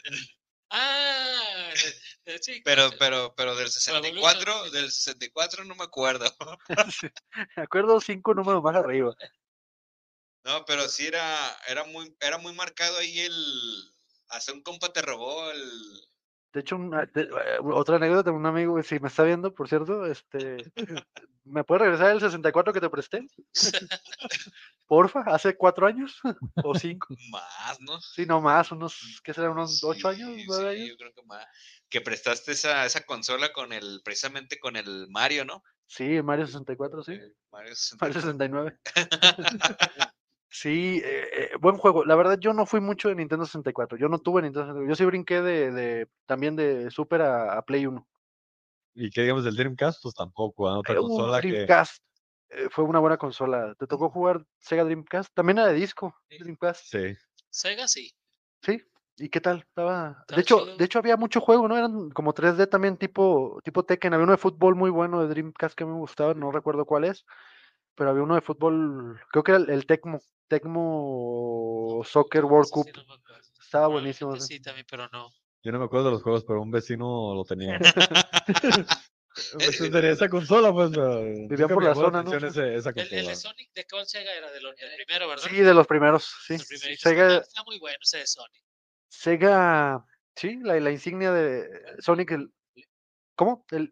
Ah, eh, eh, sí, Pero, claro. pero, pero del sesenta y cuatro, del sesenta y cuatro no me acuerdo. Sí, me acuerdo cinco números más arriba. No, pero sí era, era muy, era muy marcado ahí el. Hasta un compa te robó el. De hecho, una- de- eh, otra anécdota de un amigo, si me está viendo, por cierto, este, ¿me puede regresar el sesenta y cuatro que te presté? Porfa, hace cuatro años o cinco. Más, ¿no? Sí, no más, unos, ¿qué será? ¿Unos ocho Sí, años? ¿Nueve sí, años? yo creo que más. Que prestaste esa, esa consola con el, precisamente con el Mario, ¿no? Sí, Mario sesenta y cuatro, sí. Eh, Mario Mario sesenta y cuatro. sesenta y nueve. Sí, eh, eh, buen juego. La verdad, yo no fui mucho de Nintendo sesenta y cuatro. Yo no tuve Nintendo sesenta y cuatro. Yo sí brinqué de, de también de Super a, a Play uno. Y que digamos del Dreamcast, pues tampoco, ¿ah? Otra Eh, uh, consola que. Dreamcast. eh, fue una buena consola. ¿Te tocó jugar Sega Dreamcast? También era de disco, Sí. Dreamcast. Sí. Sega sí. Sí. ¿Y qué tal? Estaba. Estaba De hecho, chido. de hecho había mucho juego, ¿no? Eran como tres D también, tipo, tipo Tekken. Había uno de fútbol muy bueno de Dreamcast que me gustaba, no recuerdo cuál es, pero había uno de fútbol, creo que era el, el Tecmo, Tecmo Soccer World Ese Cup. sí no me acuerdo. Estaba Probablemente buenísimo. ese. sí también, pero no. Yo no me acuerdo de los juegos, pero un vecino lo tenía. Pues tenía esa consola, pues. pero Vivían nunca por me la llamó la zona, ¿no? atención ese- esa El, el consola. de Sonic, ¿de cuál Sega era? Del el primero, ¿verdad? Sí, de los primeros, sí. El primerito. Sega, Está, está muy bueno ese de Sonic. Sega, sí, la, la insignia de Sonic, el, ¿cómo? El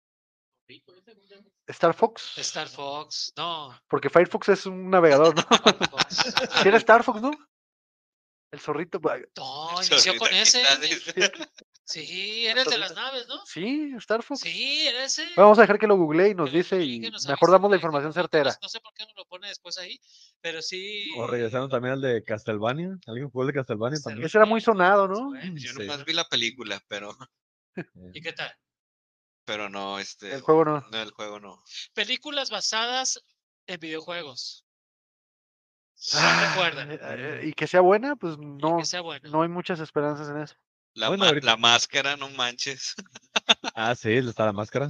Star Fox. Star Fox, no. Porque Firefox es un navegador, ¿no? Firefox. Si era Star Fox, ¿no? El zorrito. bah, No, inició con Ahorita ese. que estás- Sí, era el de las Zorrito. naves, ¿no? Sí, Star Fox. Sí, era ese. Vamos a dejar que lo googlee y nos Que lo dice googlee, y que nos mejor avise, damos la que- que información nos mande, certera. No, no sé por qué no lo pone después ahí, pero sí. O regresaron también al de Castlevania. ¿Alguien jugó el de Castlevania también? Ese era muy sonado, ¿no? Bueno, Yo Sí. nomás vi la película, pero, ¿y qué tal? pero no, este. El juego no. No, el juego no. Películas basadas en videojuegos. ¿Qué Ah, recuerdan? eh, eh, y que sea buena, pues Y no, que sea buena. no hay muchas esperanzas en eso. La, Bueno, ma- ahorita- la máscara, no manches. Ah, sí, está la máscara.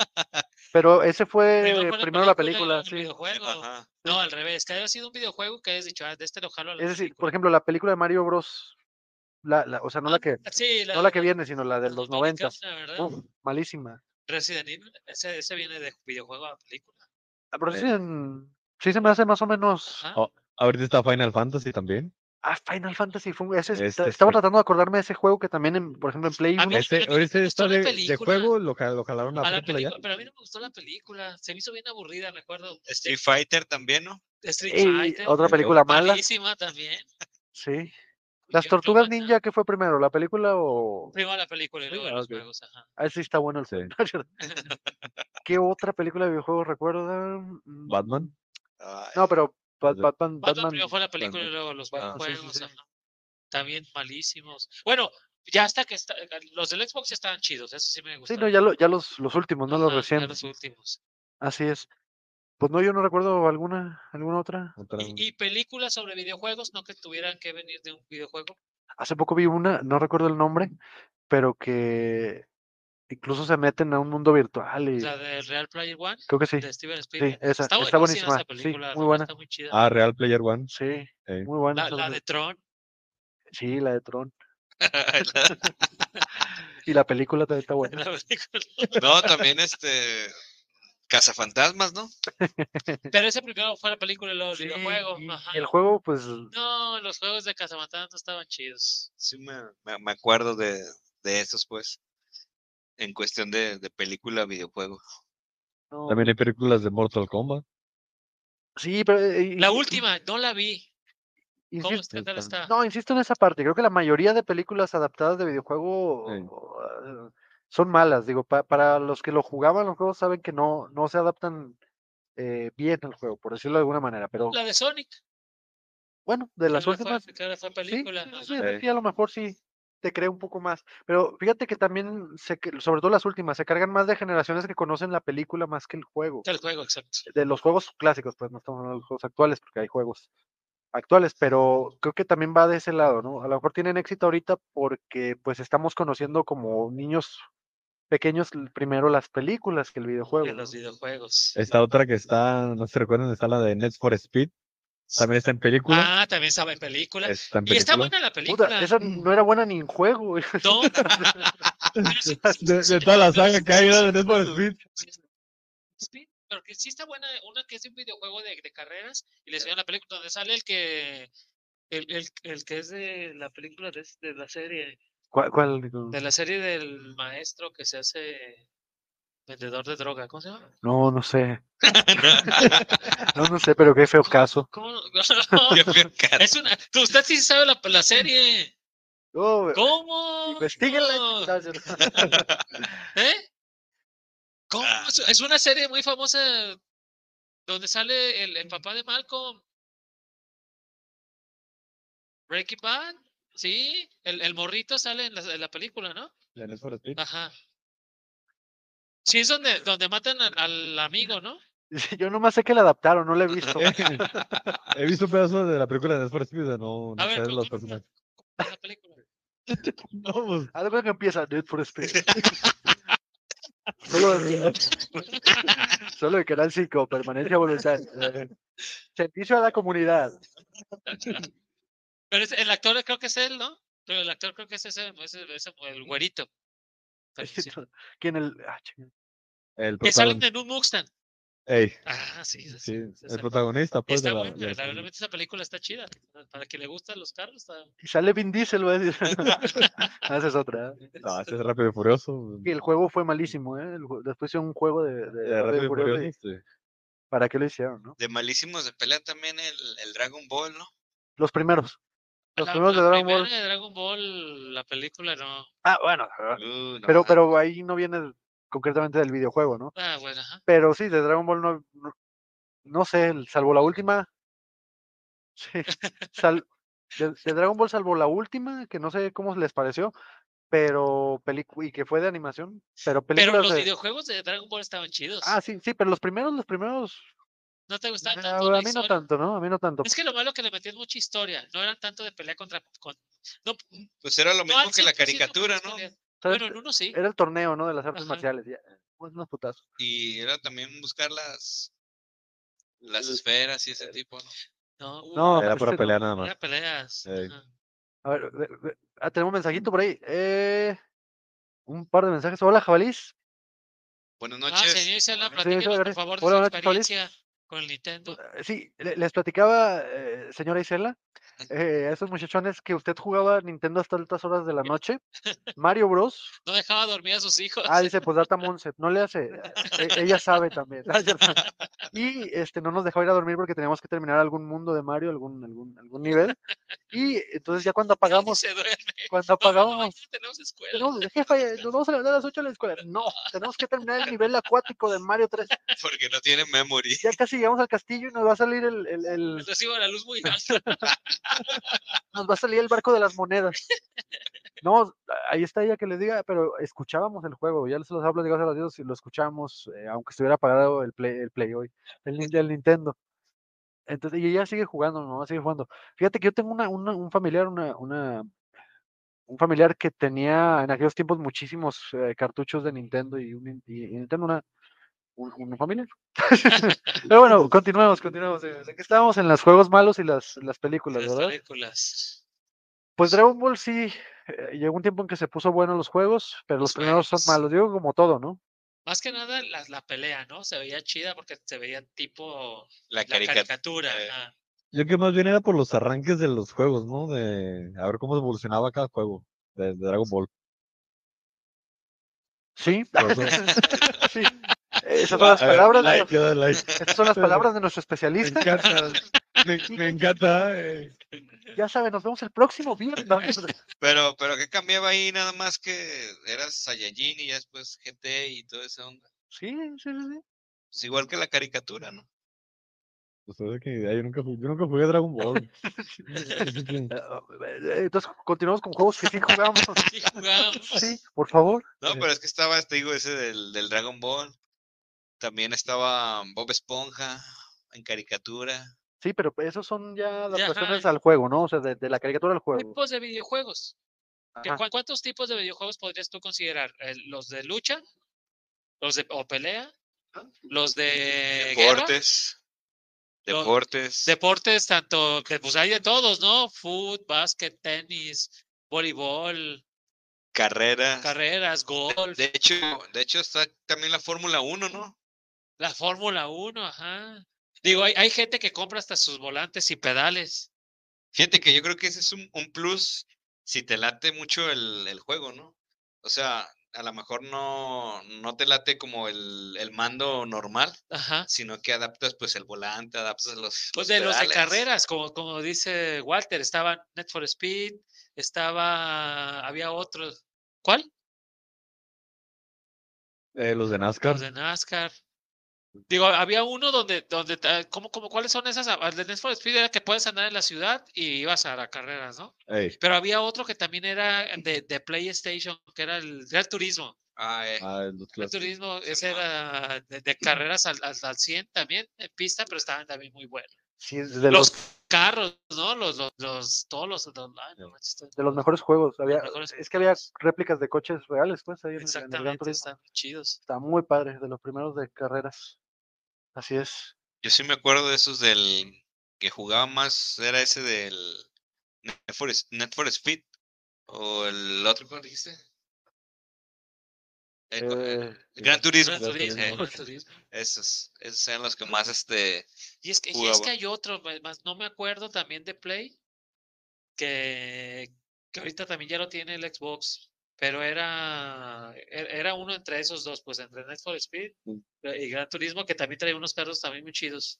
Pero ese fue Primero fue primero la y película, luego el sí. videojuego. Ajá. No, al revés, que haya sido un videojuego que hayas dicho, ah, de este lo jalo a la Es decir, por película. ejemplo, la película de Mario Bros. La, la- o sea, no la que, Ah, sí, no la que viene, sino la de los noventas. americana, ¿verdad? Uf, malísima. Resident Evil, ese, ese viene de videojuego a película. Ah, pero Eh. sí, en- sí se me hace más o menos. Ajá. Oh, ahorita está Final Fantasy también. Ah, Final Fantasy fue un- ese es- Este estaba fue- tratando de acordarme de ese juego que también, en- por ejemplo, en Play A mí- uno. Ese, a mí no ahorita me está gustó la de, de película. juego, lo, ja- lo jalaron a, A la película ya. película, pero a mí no me gustó la película. Se me hizo bien aburrida, me acuerdo. Street Fighter también, ¿no? Street Ey, Fighter. otra película mala. Malísima también. Sí. Las Yo- yo Tortugas me- Ninja, ¿qué fue primero? ¿La película o...? Primero la película y Sí, luego ah, los ok. juegos. Ajá. Ah, sí está bueno el Sí. juego. ¿Qué otra película de videojuegos recuerdan? Mm, Batman. Ay, No, pero Bat- de- Batman, Batman, Batman, primero fue la película y Batman. luego los Batman, sí, sí, videojuegos. sí. Ajá. También malísimos. Bueno, ya hasta que está, los del Xbox ya estaban chidos, eso sí me sí, gusta. no, ya, lo- ya los, los últimos, no los Ajá, ya recientes. los últimos. Así es. Pues no, yo no recuerdo alguna, alguna otra. Otra- ¿Y, y películas sobre videojuegos, no que tuvieran que venir de un videojuego? Hace poco vi una, no recuerdo el nombre, pero que incluso se meten a un mundo virtual y La de Real Player One, creo que sí. de Steven Sí, Spielberg. esa, está, está buenísima buenísima. esa Sí, película, muy la buena. está muy chida. Ah, Real Player One. Sí, Eh, muy buena. la, esa la película. de Tron. Sí, la de Tron. Y la película también está buena. la película. no, también este. Cazafantasmas, ¿no? Pero ese primero fue la película y luego el Sí, videojuego. y, Ajá. y el juego, pues, No, los juegos de Cazafantasmas no estaban chidos. Sí, me, me, me acuerdo de, de esos, pues. En cuestión de, de película, videojuego. no. También hay películas de Mortal Kombat. Sí, pero eh, y- La y- última, no la vi. ¿Cómo insisto, es? ¿Qué tal está? no, insisto en esa parte. Creo que la mayoría de películas adaptadas de videojuego Sí. uh, son malas. Digo, pa- para los que lo jugaban los juegos saben que no, no se adaptan eh, bien al juego, por decirlo de alguna manera. Pero La de Sonic. bueno, de que las ahora fue- últimas, que ahora fue sí, película. sí, ajá. sí, sí, a lo mejor sí. te crea un poco más. Pero fíjate que también, se, que- sobre todo las últimas, se cargan más de generaciones que conocen la película más que el juego. El juego, exacto. De los juegos clásicos, pues no estamos hablando de los juegos actuales, porque hay juegos actuales, pero creo que también va de ese lado, ¿no? A lo mejor tienen éxito ahorita porque pues estamos conociendo como niños pequeños l- primero las películas que el videojuego, De ¿no? los videojuegos. Esta otra que está, no sé si recuerdan, está la de Need for Speed. También está en película. Ah, también estaba en película. Está en Y está película. buena la Puta, película. esa no era buena ni en juego, güey. No. Pero sí- sí- De, sí- de toda la pero saga sí- que hay sí- de Need for Speed. sí- Speed, pero que sí está buena, una que es de un videojuego de, de carreras y le enseñan la película donde sale el que el, el, el que es de la película de, de la serie, ¿Cuál, cuál, digo? de la serie del maestro que se hace vendedor de droga, ¿cómo se llama? No, no sé. No, no sé, pero qué feo caso. ¿Cómo? Qué feo caso. Es una, tú- usted sí sabe la, la serie. No, güey, ¿Cómo? investíguenla. No. No, yo no. ¿Eh? ¿Cómo? Ah. Es- Es una serie muy famosa donde sale el, el papá de Malcolm. Breaking Bad. Sí, el, el morrito sale en la, en la película, ¿no? De Need for Speed. Ajá. Sí, es donde, donde matan al, al amigo, ¿no? Sí, yo nomás sé que la adaptaron, no la he visto. He visto pedazos de la película de Need for Speed, de no, no A ver, sé ¿cómo- los cómo- personajes. cómo es la película? No, pues, Haz de cuenta que empieza Need for Speed. Solo, solo de Canal cinco, permanencia voluntaria. Eh, Servicio a la comunidad. Pero es- el actor creo que es él, ¿no? Pero el actor creo que es ese, ese, ese- el güerito. Pero sí. ¿Quién el? Ah, chingada. el Que salen protagonista. en un Mustang. Ey, Ah, sí, sí, sí, sí, el esa- protagonista, pues, Está de la. buena, de la la película. verdad esa película está chida. Para quien le gustan los carros, está. Y sale Vin Diesel, va a decir. Ah, esa es otra. ¿eh? No, este es Rápido y Furioso. Y el juego fue malísimo, ¿eh? El jue- después hicieron un juego de, de De Rápido y Rápido y Furioso. Furioso, y sí. ¿Para qué lo hicieron, no? De malísimos de pelea también el, el Dragon Ball, ¿no? Los primeros. Los La, primeros de la Dragon primera Ball. de Dragon Ball, la película no. Ah, bueno. Uh, no Pero, mames. pero ahí no viene concretamente del videojuego, ¿no? Ah, bueno, ajá. Pero sí, de Dragon Ball no, no, no sé, el- salvo la última. Sí, sal- de, de Dragon Ball salvo la última, que no sé cómo les pareció, pero película y que fue de animación, pero Pero películas los de. videojuegos de Dragon Ball estaban chidos. Ah, sí, sí, pero los primeros, los primeros. ¿No te gustaban ah, tanto la a mí no historia? tanto, ¿no? A mí no tanto. Es que lo malo que le metían mucha historia. No eran tanto de pelea contra. Con, no, Pues era lo no mismo al que la cien por ciento caricatura, con ¿no? historia. ¿Sabes? Bueno, en uno sí. Era el torneo, ¿no? De las artes Ajá. marciales. Ya, pues unos putazos. Y era también buscar las las esferas y ese tipo, ¿no? No, uh, No, Era pura este no. pelea nada más. era peleas. Ey. Ajá. A ver, ve- ve- ah, tenemos un mensajito por ahí. Eh, un par de mensajes. Hola, jabalís. Buenas Ah, noches. señor Isela, Sí, platíquenos, sí, por sí. favor, de Hola, su buenas noches, jabalís. experiencia con el Nintendo. Eh, Sí, le- les platicaba, eh, señora Isela, eh, a esos muchachones que usted jugaba Nintendo hasta altas horas de la noche. Mario Bros. No dejaba dormir a sus hijos. Ah, dice, pues data Monset, no le hace. e- ella sabe también. Ah, ¿cierto? Y este, no nos dejó ir a dormir porque teníamos que terminar algún mundo de Mario, algún, algún, algún nivel. Y entonces ya cuando Nadie apagamos, se duerme. cuando No, mamá, apagábamos, mañana tenemos escuela. tenemos, jefe, nos vamos a levantar a las ocho a la escuela. No, tenemos que terminar el nivel acuático de Mario tres. Porque no tiene memory. Ya casi llegamos al castillo y nos va a salir el, el- el- El recibo de la luz muy alta. nos va a salir el barco de las monedas. No, ahí está ella que les diga, pero escuchábamos el juego, ya se los hablo, gracias a Dios, y lo escuchamos, eh, aunque estuviera apagado el Play, el Play hoy, el, Nin- el Nintendo. Entonces, y ella sigue jugando, no, sigue jugando. Fíjate que yo tengo una, una- un familiar, una, una, un familiar que tenía en aquellos tiempos muchísimos eh, cartuchos de Nintendo y, un, nin- y, y Nintendo, una, un, un familiar. Pero bueno, continuemos, continuemos. eh, De que estábamos en los juegos malos y las, las películas, Las ¿verdad? películas. Pues Dragon Ball sí, eh, llegó un tiempo en que se puso bueno los juegos, pero los Los primeros son juegos. malos, digo como todo, ¿no? Más que nada la, la pelea, ¿no? Se veía chida porque se veía tipo La la caricatura. caricatura. eh, ajá. Yo que más bien era por los arranques de los juegos, ¿no? De a ver cómo evolucionaba cada juego de, de Dragon Ball. Sí, Por eso- sí. Esas son las A ver, palabras, de, like, yo doy like. estas son las palabras de nuestro Me especialista. encanta. Me, me encanta. eh. Ya saben, nos vemos el próximo viernes. No, Pero, pero ¿qué cambiaba ahí? Nada más que eras Saiyajin y ya después G T y todo esa onda. Sí, sí, sí, sí. Es igual que la caricatura, ¿no? Pues es que yo nunca, jugué, yo nunca jugué Dragon Ball. Eh, Entonces, continuamos con juegos que sí jugamos. Sí, jugamos. Sí, por favor. No, pero es que estaba, te digo, ese del, del Dragon Ball. También estaba Bob Esponja en caricatura. Sí, pero esos son ya Ya, adaptaciones ajá. al juego, ¿no? O sea, de, de la caricatura al juego. Tipos de videojuegos. ¿Qué- Ajá. cuán- ¿Cuántos tipos de videojuegos podrías tú considerar? ¿El- ¿Los de lucha? ¿Los de o pelea? ¿Los de guerra? Deportes. Lo- Deportes. Deportes, tanto que pues hay de todos, ¿no? Fútbol, básquet, tenis, voleibol, Carreras. carreras, golf, De hecho, de hecho está también la Fórmula uno, ¿no? la Fórmula uno, ajá. Digo, hay, hay gente que compra hasta sus volantes y pedales. Fíjate que yo creo que ese es un, un plus si te late mucho el, el juego, ¿no? O sea, a lo mejor no, no te late como el, el mando normal, Ajá. sino que adaptas pues el volante, adaptas los, Pues los de los de pedales. carreras, como, como dice Walter, estaba Need for Speed, estaba, había otros. ¿Cuál? Eh, los de NASCAR. Los de NASCAR. Digo, había uno donde, donde, ah, ¿cómo, cómo, cuáles son esas? Ah, el de Need for Speed era que puedes andar en la ciudad y ibas a las carreras, ¿no? Ey. Pero había otro que también era de, de PlayStation, que era el Gran Turismo. Ah, eh. Ah, los Gran clásicos. Turismo, Sí, ese man. era de, de carreras al, al, al cien también, en pista, pero estaban también muy buenos. Sí, es de Los los, carros, ¿no? Los, los, los, todos los, los- ay, no manches, estoy- de los mejores juegos. Había, mejores es que había juegos. réplicas de coches reales, pues, ahí en el, en el Gran Exactamente, Turismo. están muy chidos. Está muy padre, de los primeros de carreras. Así es. Yo sí me acuerdo de esos del que jugaba más, era ese del Need for, Need for Speed o el otro, ¿cómo dijiste? El, co- el- Eh, el Gran Turismo. Gran Turismo, Eh, Gran Turismo. esos, esos eran los que más este Y es que, y es jugaba. que hay otro, ma- más no me acuerdo también de Play, que, que ahorita también ya lo tiene el Xbox, pero era, er- era uno entre esos dos, pues entre Need for Speed Mm. y Gran Turismo, que también trae unos carros también muy chidos.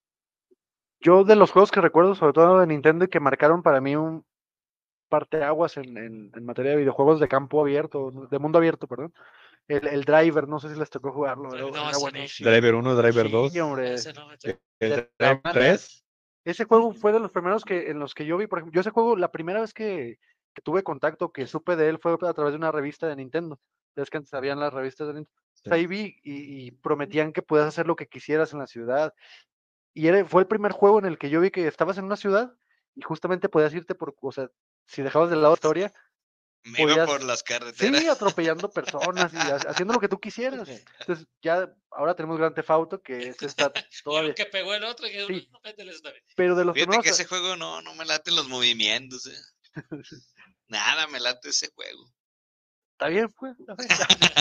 Yo de los juegos que recuerdo, sobre todo de Nintendo, y que marcaron para mí un parteaguas en, en, en materia de videojuegos de campo abierto, de mundo abierto, perdón. El, el Driver, no sé si les tocó jugarlo, era, No, era ese no. buenísimo. Driver uno, Driver dos. Sí, hombre. Ese no me eh, tocó. el de la Driver madre. tres. Ese juego fue de los primeros que en los que yo vi, por ejemplo, yo ese juego, la primera vez que, que tuve contacto, que supe de él, fue a través de una revista de Nintendo. Es que antes habían las revistas de Nintendo. Sí. Ahí vi y, y prometían que podías hacer lo que quisieras en la ciudad. Y era, fue el primer juego en el que yo vi que estabas en una ciudad y justamente podías irte por, o sea, si dejabas de lado la historia, Me iba podías- por las carreteras. sí, atropellando personas y ha- haciendo lo que tú quisieras. Entonces, ya ahora tenemos Grand Theft Auto, que ese está Y todavía. lo que pegó el otro, que Sí. no, métele eso también. Pero de los Fíjate primeros. que ese juego no, no me late los movimientos. eh. Nada me late ese juego. Está bien, pues. está bien.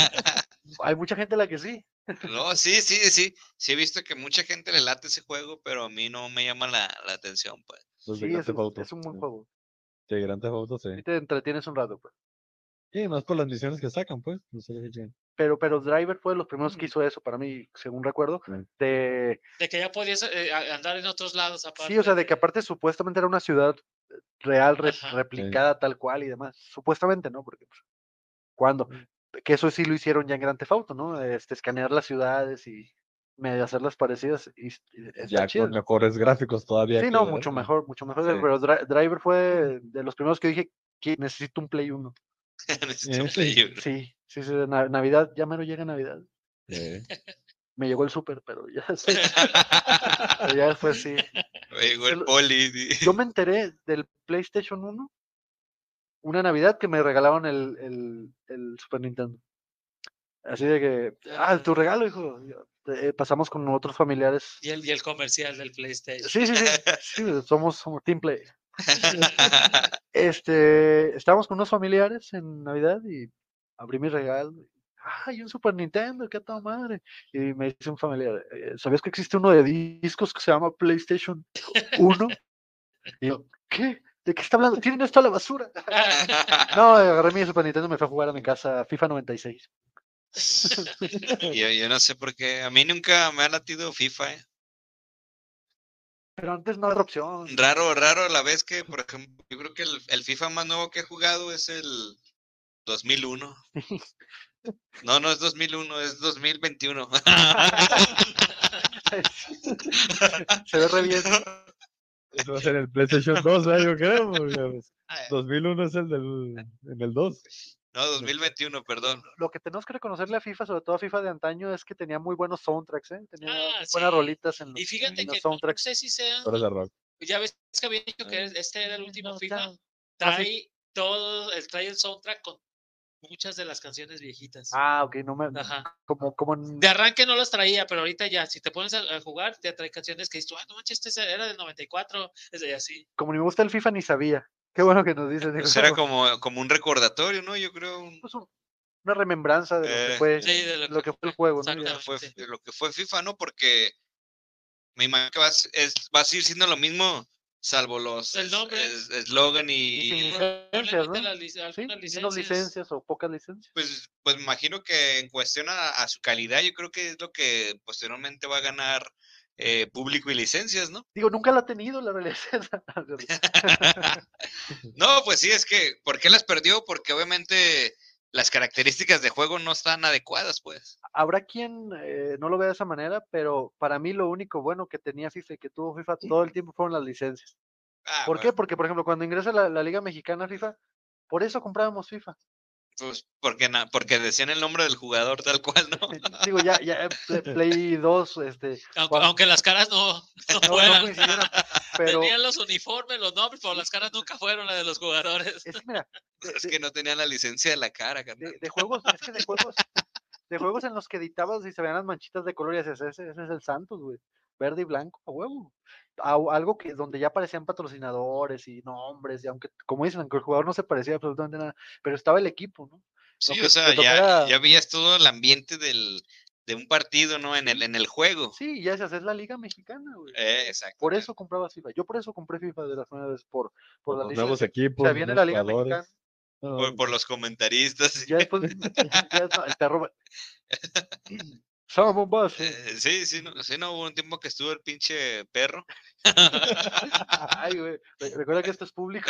Hay mucha gente a la que sí. No, sí, sí, sí. Sí he visto que mucha gente le late ese juego, pero a mí no me llama la, la atención, pues. Los de Sí, Grand es, Theft un- Auto. es un buen Sí. juego. Sí, Grand Theft Auto, sí. Y te entretienes un rato, pues. Y más por las misiones que sacan, pues. No sé qué chingan. Pero, pero Driver fue de los primeros que hizo eso, para mí, según recuerdo. Sí. De, De que ya podías eh, a- andar en otros lados aparte. sí, o sea, de que aparte supuestamente era una ciudad real, re- Ajá. replicada tal cual y demás. Supuestamente, ¿no? Porque, pues, ¿cuándo? Que eso sí lo hicieron ya en Grand Theft Auto, ¿no? Este, escanear las ciudades y medio hacerlas parecidas. Y, y está Ya chido. con mejores gráficos todavía. Sí, que no, la- mucho mejor, mucho mejor. Sí. Pero Dri- Driver fue de los primeros que dije que necesito un Play uno. Necesito Eh, Play uno. Sí, sí, sí, Na- Navidad, ya mero llega Navidad. Sí. Me llegó el súper, pero ya después, pero ya después sí. Me llegó el Yo- poli. Yo me enteré del PlayStation uno una Navidad que me regalaron el, el, el Super Nintendo. Así de que, ah, tu regalo, hijo. Yo, eh, pasamos con otros familiares. Y el, y el comercial del PlayStation. Sí, sí, sí, sí, somos, somos Team Play. Este, estábamos con unos familiares en Navidad y abrí mi regalo. Ay, un Super Nintendo, qué toda madre. Y me dice un familiar, "Eh, ¿sabías que existe uno de discos que se llama PlayStation uno? Y yo, ¿qué? ¿De qué está hablando? Tienen esto a la basura. No, agarré mi Super Nintendo y me fui a jugar a mi casa FIFA noventa y seis. yo, yo no sé por qué. A mí nunca me ha latido FIFA, eh. Pero antes no era opción. Raro, raro la vez que, por ejemplo, yo creo que el, el FIFA más nuevo que he jugado es el dos mil uno. No, no es dos mil uno, es dos mil veintiuno. Se ve re bien. Eso va a ser el PlayStation dos, ¿eh? Yo creo, porque pues, dos mil uno es el del en el dos. No, dos mil veintiuno, perdón. Lo que tenemos que reconocerle a FIFA, sobre todo a FIFA de antaño, es que tenía muy buenos soundtracks, ¿eh? Tenía Ah, buenas sí. rolitas en los, Y fíjate en que los no, no soundtracks. sé si sean, Horas de rock. ya ves que había dicho que este era el último No, FIFA, ya. Ah, trae sí. todo, el, trae el soundtrack con muchas de las canciones viejitas. Ah, ok, no me. Ajá. Como, como en- De arranque no las traía, pero ahorita ya, si te pones a, a jugar, te trae canciones que dices, ah, no manches, este era del noventa y cuatro, es de así. como ni me gusta el FIFA ni sabía. Qué bueno que nos dices. Pues era como, como un recordatorio, ¿no? Yo creo. un- Pues un- una remembranza de lo que Eh, fue, Sí, de lo lo que que fue el juego, ¿no? lo Ya. que fue, Exactamente. lo que fue FIFA, ¿no? Porque me imagino que va a, s- es, va a seguir siendo lo mismo, salvo los El nombre. es- eslogan Y y, sin y- licencias, ¿no? Las lic- Sí, algunas menos licencias. licencias o pocas licencias. pues, pues me imagino que en cuestión a, a su calidad, yo creo que es lo que posteriormente va a ganar eh, público y licencias, ¿no? Digo, nunca la ha tenido la realidad. es esa. No, pues sí, es que, ¿por qué las perdió? Porque obviamente las características de juego no están adecuadas, pues. Habrá quien eh, no lo vea de esa manera, pero para mí lo único bueno que tenía FIFA y que tuvo FIFA todo el tiempo fueron las licencias. Ah, ¿Por bueno, qué? Porque, por ejemplo, cuando ingresa la, la Liga Mexicana a FIFA, por eso comprábamos FIFA. pues porque, na- porque decían el nombre del jugador tal cual, ¿no? Digo, ya, ya, eh, Play, Play dos, este, Aunque, cuando- aunque las caras no, no no, no fueran. coincidieron, pero Tenían los uniformes, los nombres, pero las caras nunca fueron las de los jugadores. es que mira, de, Es de- que no tenían la licencia de la cara, carnal. de- de juegos, es que de juegos, de juegos en los que editabas y se veían las manchitas de color y decías, ese, ese es el Santos, güey, verde y blanco, a huevo. A- algo que donde ya aparecían patrocinadores y nombres, y aunque, como dicen, aunque el jugador no se parecía absolutamente nada, pero estaba el equipo, ¿no? Sí, Aunque o sea, te ya, tocara- ya veías todo el ambiente del, de un partido, ¿no? En el, en el juego. Sí, ya decías, es la Liga Mexicana, güey. Eh, exacto. Por eso compraba FIFA. Yo por eso compré FIFA de las primeras veces, por, por Por la los nuevos licencia. equipos, O sea, los viene nuevos la Liga jugadores. Mexicana. No, Por, por los comentaristas. Ya después, ya, ya es- el perro. Sama Mombasa. Eh, sí, sí, no, sí, no, hubo un tiempo que estuvo el pinche perro. Ay, güey. re- Recuerda que esto es público.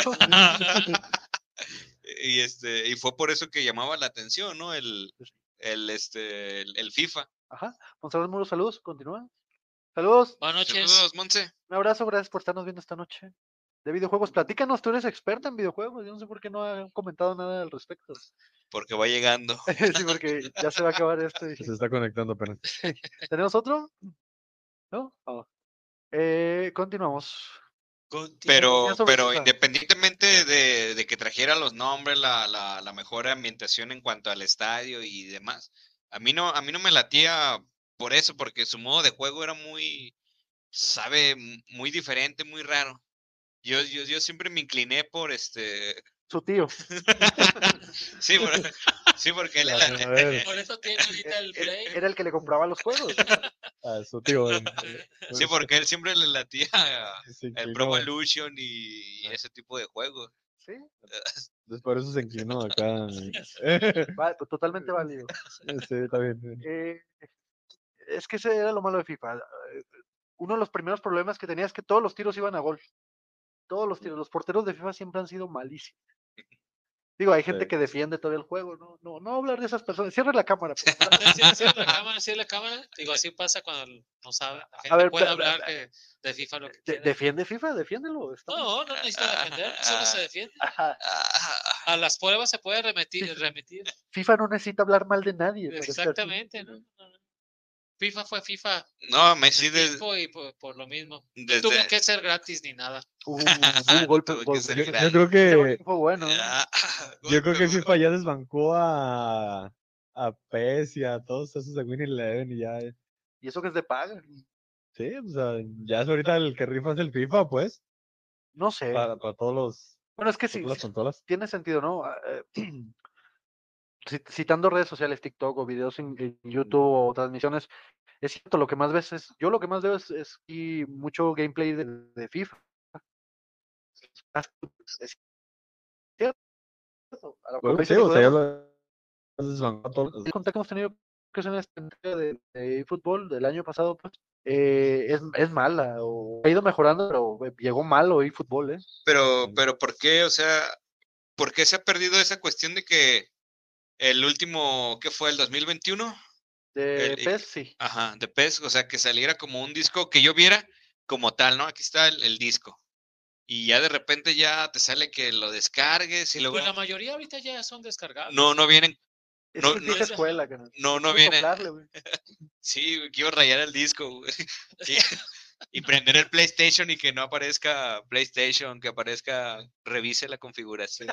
Y este, y fue por eso que llamaba la atención, ¿no? El, el este, el, el FIFA. Ajá. Gonzalo Muro, saludos. Continúa. Saludos. Buenas noches. Saludos, Monse. Un abrazo. Gracias por estarnos viendo esta noche. De videojuegos. Platícanos, tú eres experta en videojuegos. Yo no sé por qué no han comentado nada al respecto. Porque va llegando. Sí, porque ya se va a acabar esto. y- Se está conectando apenas. ¿Tenemos otro? ¿No? Ah. Eh, continuamos. Pero, Opinión sobre pero FIFA. independientemente de, de que trajera los nombres, la, la, la mejor ambientación en cuanto al estadio y demás, a mí no, a mí no me latía por eso, porque su modo de juego era muy, sabe, M- muy diferente, muy raro. Yo, yo, yo siempre me incliné por este, Su tío. sí, por- sí, porque él A era- ver, Por eso tiene ahorita el Era, play. era el que le compraba los juegos. a su tío. eh, sí, porque él siempre le latía se el inclinó. Pro Evolution y, y ese tipo de juegos. Sí, Entonces, por eso se inclinó acá. va- pues, totalmente válido. Sí, está bien. Eh, es que ese era lo malo de FIFA. eh, Uno de los primeros problemas que tenía es que todos los tiros iban a gol. Todos los tiros. Los porteros de FIFA siempre han sido malísimos. Digo, hay gente Sí. que defiende todavía el juego. No, no, no hablar de esas personas. Cierra la cámara. por favor. Sí, sí, la cámara, sí, la cámara. Digo, así pasa cuando no sabe. La gente ver, puede pe- hablar pe- que de FIFA lo que De- quiera. defiende FIFA, defiéndelo. está bien. No, no necesita defender, eso no se defiende. Ajá. Ah, A las pruebas se puede remitir, remitir. FIFA no necesita hablar mal de nadie. para estar- Exactamente, ¿no? No, no. FIFA fue FIFA no, Messi el des- tiempo y por, por lo mismo. No desde- tuvo que ser gratis ni nada. Uh, uh, golpe, Tuvo que golpe. ser Yo, gratis. yo creo Ese que fue bueno. ¿eh? Ah, yo creo que golpe, FIFA ya desbancó a a P E S y a todos esos de Winning Eleven y ya. Y eso que es de paga. Sí, o sea, ya es ahorita el que rifa es el FIFA, pues, No sé. para, para todos los Bueno, es que para sí, todas las consolas. tiene sentido, ¿no? Ah, eh, ci- Citando redes sociales, TikTok o videos en, en YouTube o transmisiones, es cierto, lo que más ves es, yo lo que más veo es, es y mucho gameplay de, de FIFA. Es cierto. A lo mejor Bueno, dice sí, o sea, ya Nicodemo, lo desbancó a todos. el contacto que hemos tenido que es en esta entrega de, de fútbol del año pasado, pues, eh, es, es mala, o ha ido mejorando, pero llegó mal hoy fútbol, ¿eh? Pero, pero ¿por qué? O sea, ¿por qué se ha perdido esa cuestión de que el último, ¿qué fue? ¿El dos mil veintiuno? De El- P E S, sí. Ajá, de P E S, o sea, que saliera como un disco que yo viera como tal, ¿no? Aquí está el, el disco. Y ya de repente ya te sale que lo descargues y luego Pues la mayoría ahorita ya son descargables. no, no vienen, Es no, que es no, vieja es- escuela, carnal. no, no Quiero viene, soplarle, güey. sí, güey, quiero rayar el disco, güey. Y, y prender el PlayStation y que no aparezca PlayStation, que aparezca, revise la configuración.